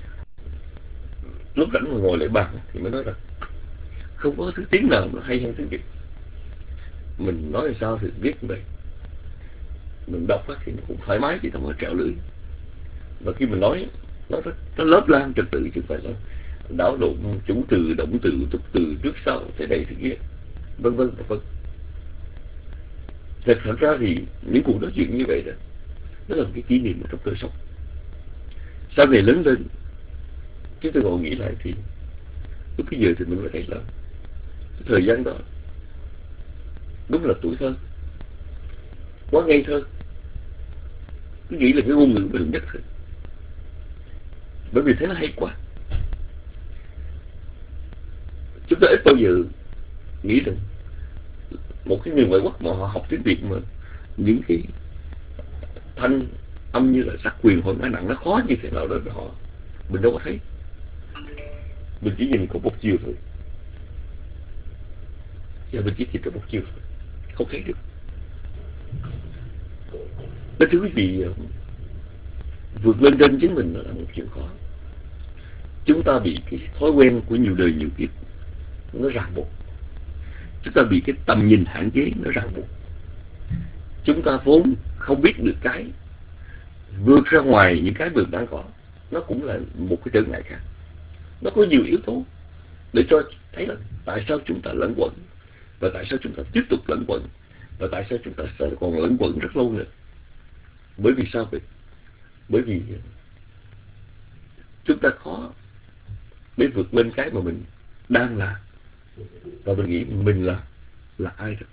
lúc rảnh mà ngồi lại bàn thì mới nói rằng không có thứ tiếng nào nó hay hơn tiếng Việt. Mình nói sao thì viết vậy, mình đọc thì nó cũng thoải mái chứ không có trèo lưỡi. Và khi mình nói nó lớp lan trật tự, chứ phải là đảo lộn chủ từ, động từ, tục từ, trước sau, thế này thế kia, vân vân và vân. Thật ra thì những cuộc nói chuyện như vậy đó, nó là một cái kỷ niệm trong đời sống. Sau này lớn lên, chúng tôi ngồi nghĩ lại thì lúc bây giờ thì mình mới thấy là cái thời gian đó đúng là tuổi thơ, quá ngây thơ, cứ nghĩ là cái ngôn ngữ mình nhất thôi. Bởi vì thế nó hay quá. Chúng ta ít bao giờ nghĩ rằng một cái người ngoại quốc mà họ học tiếng Việt mà những cái thanh âm như là sắc quyền hoặc mã nặng nó khó như thế nào đó với họ, mình đâu có thấy. Mình chỉ nhìn có một chiều thôi, và mình chỉ nhìn có một chiều thôi, không thấy được. Nên thưa quý vị, vượt lên trên chính mình là một chuyện khó. Chúng ta bị cái thói quen của nhiều đời nhiều kiếp nó ràng buộc. Chúng ta bị cái tầm nhìn hạn chế nó ràng buộc. Chúng ta vốn không biết được cái vượt ra ngoài những cái mình đang có, nó cũng là một cái trở ngại khác. Nó có nhiều yếu tố để cho thấy là tại sao chúng ta lẫn quẩn, và tại sao chúng ta tiếp tục lẫn quẩn, và tại sao chúng ta sẽ còn lẫn quẩn rất lâu nữa. Bởi vì sao vậy? Bởi vì chúng ta khó để vượt lên cái mà mình đang là, và mình nghĩ mình là ai đó.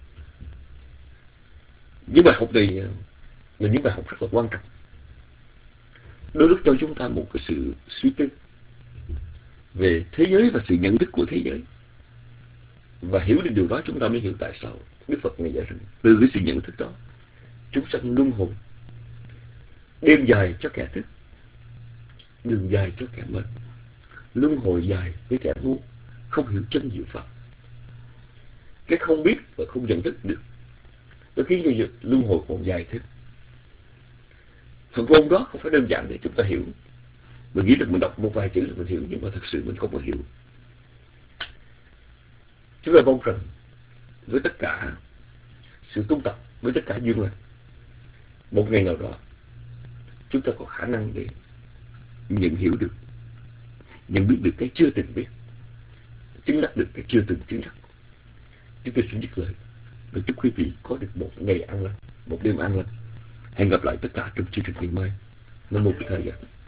Những bài học này là những bài học rất là quan trọng. Đôi lúc cho chúng ta một cái sự suy tư về thế giới và sự nhận thức của thế giới. Và hiểu được điều đó, chúng ta mới hiểu tại sao Đức Phật này dạy rằng từ cái sự nhận thức đó, chúng sanh luân hồi. Đêm dài cho kẻ thức, đường dài cho kẻ mệt, luân hồi dài với kẻ ngu, không hiểu chân diệu Pháp. Cái không biết và không nhận thức được nó khiến cho luân hồi còn dài thêm. Phần ngôn đó không phải đơn giản để chúng ta hiểu. Mình nghĩ rằng mình đọc một vài chữ là mình hiểu, nhưng mà thật sự mình không có hiểu. Chúng ta mong rằng với tất cả sự tu tập, với tất cả duyên lành, một ngày nào đó chúng ta có khả năng để nhận hiểu được, nhận biết được cái chưa từng biết, chứng đắc được cái chưa từng chứng đắc. Chúng tôi xin dứt lời và chúc quý vị có được một ngày an lành, một đêm an lành. Hẹn gặp lại tất cả trong chương trình ngày mai. Nam mô Bổn Thầy.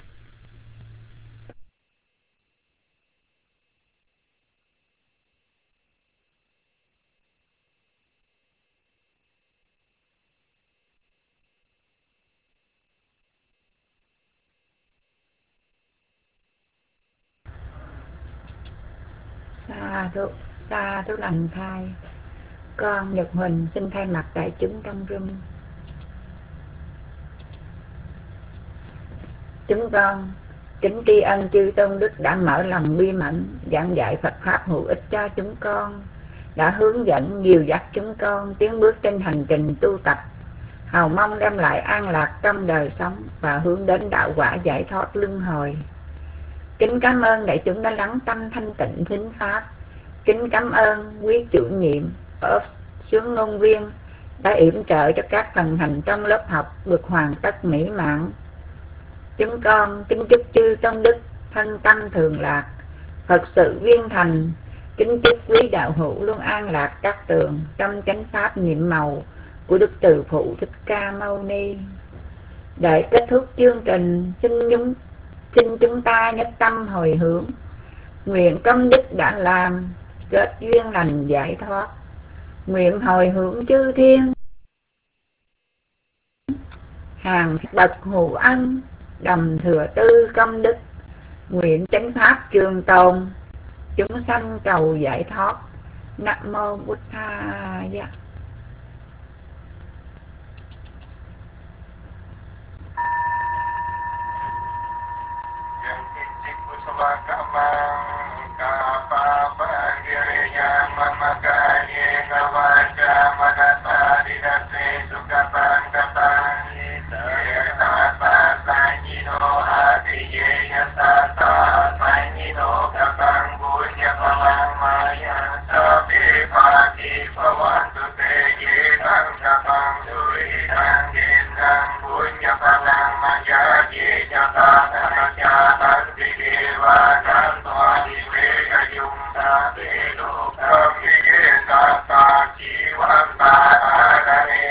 Sa thú lành thai. Con Nhật Huỳnh xin thay mặt đại chúng trong room. Chúng con kính tri ân chư tôn đức đã mở lòng bi mẫn giảng dạy Phật pháp hữu ích cho chúng con, đã hướng dẫn dìu dắt chúng con tiến bước trên hành trình tu tập, hầu mong đem lại an lạc trong đời sống và hướng đến đạo quả giải thoát luân hồi. Kính cảm ơn đại chúng đã lắng tâm thanh tịnh thính pháp. Kính cảm ơn quý chủ nhiệm xuống ngôn viên đã yểm trợ cho các phần hành trong lớp học được hoàn tất mỹ mãn. Chúng con kính chúc chư tôn đức thân tâm thường lạc, Phật sự viên thành. Kính chúc quý đạo hữu luôn an lạc các tường trong chánh pháp nhiệm màu của Đức Từ Phụ Thích Ca Mâu Ni. Để kết thúc chương trình, xin chúng ta nhất tâm hồi hướng, nguyện công đức đã làm kết duyên lành giải thoát, nguyện hồi hướng chư thiên hàng bậc hữu ân đầm thừa tư công đức, nguyện chánh pháp trường tồn, chúng sanh cầu giải thoát. Nam mô Bụt Thaya. Sa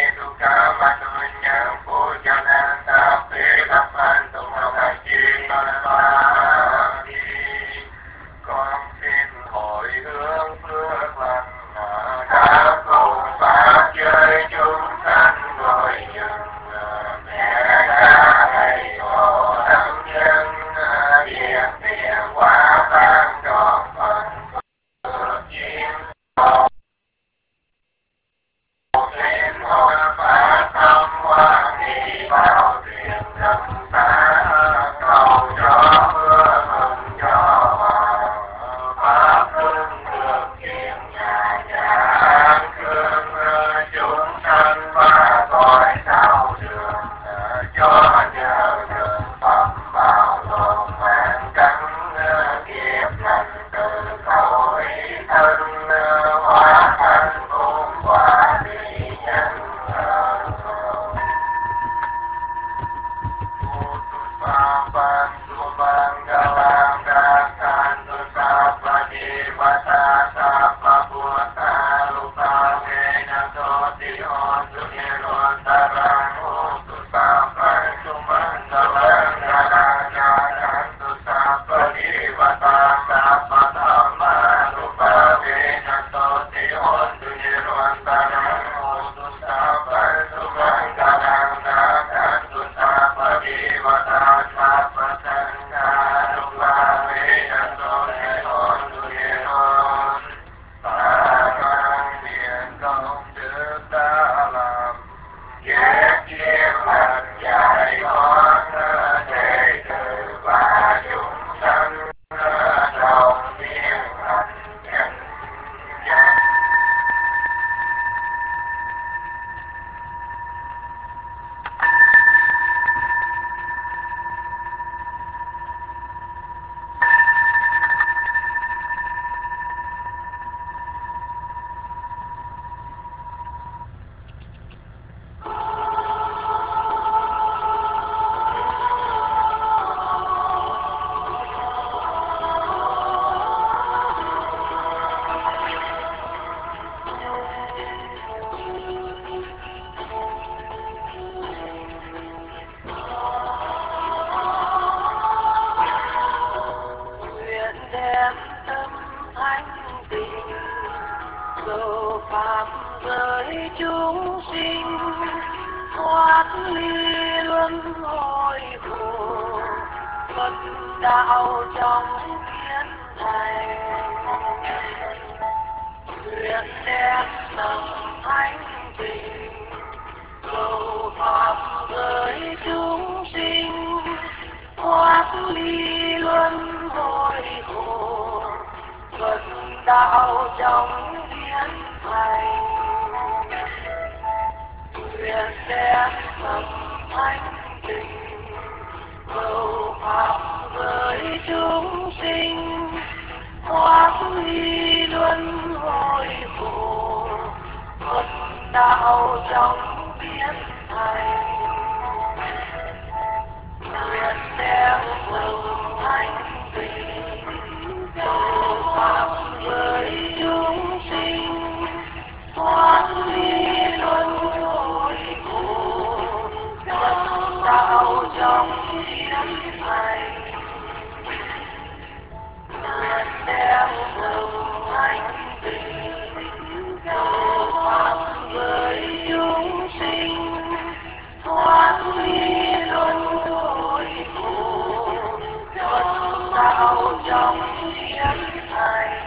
với chúng sinh, thoát ly luân hồi khổ, Phật đạo trong thiên thành. Nguyện đem lòng thánh tình, cầu pháp với chúng sinh, thoát ly luân hồi khổ, Phật đạo trong thiên thành. Nguyện đem lòng thánh tình, cầu pháp với chúng sinh, thoát ly luân hồi khổ, Phật đạo trong thiên thành. Nguyện đem lòng thánh tình, cầu pháp với chúng sinh, thoát ly luân hồi khổ, Phật đạo trong thiên thành. Nguyện đem lòng thánh tình, cầu pháp với chúng sinh, thoát ly luân hồi khổ, Phật đạo trong thiên thành.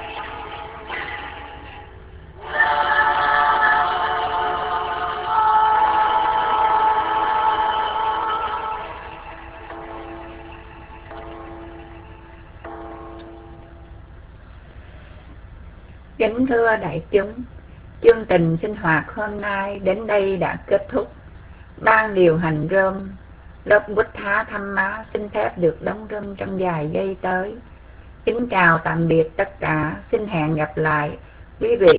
Kính thưa đại chúng, chương trình sinh hoạt hôm nay đến đây đã kết thúc. Ban điều hành room lớp Buddha Dhamma xin phép được đóng room trong vài giây tới. Kính chào tạm biệt tất cả, xin hẹn gặp lại quý vị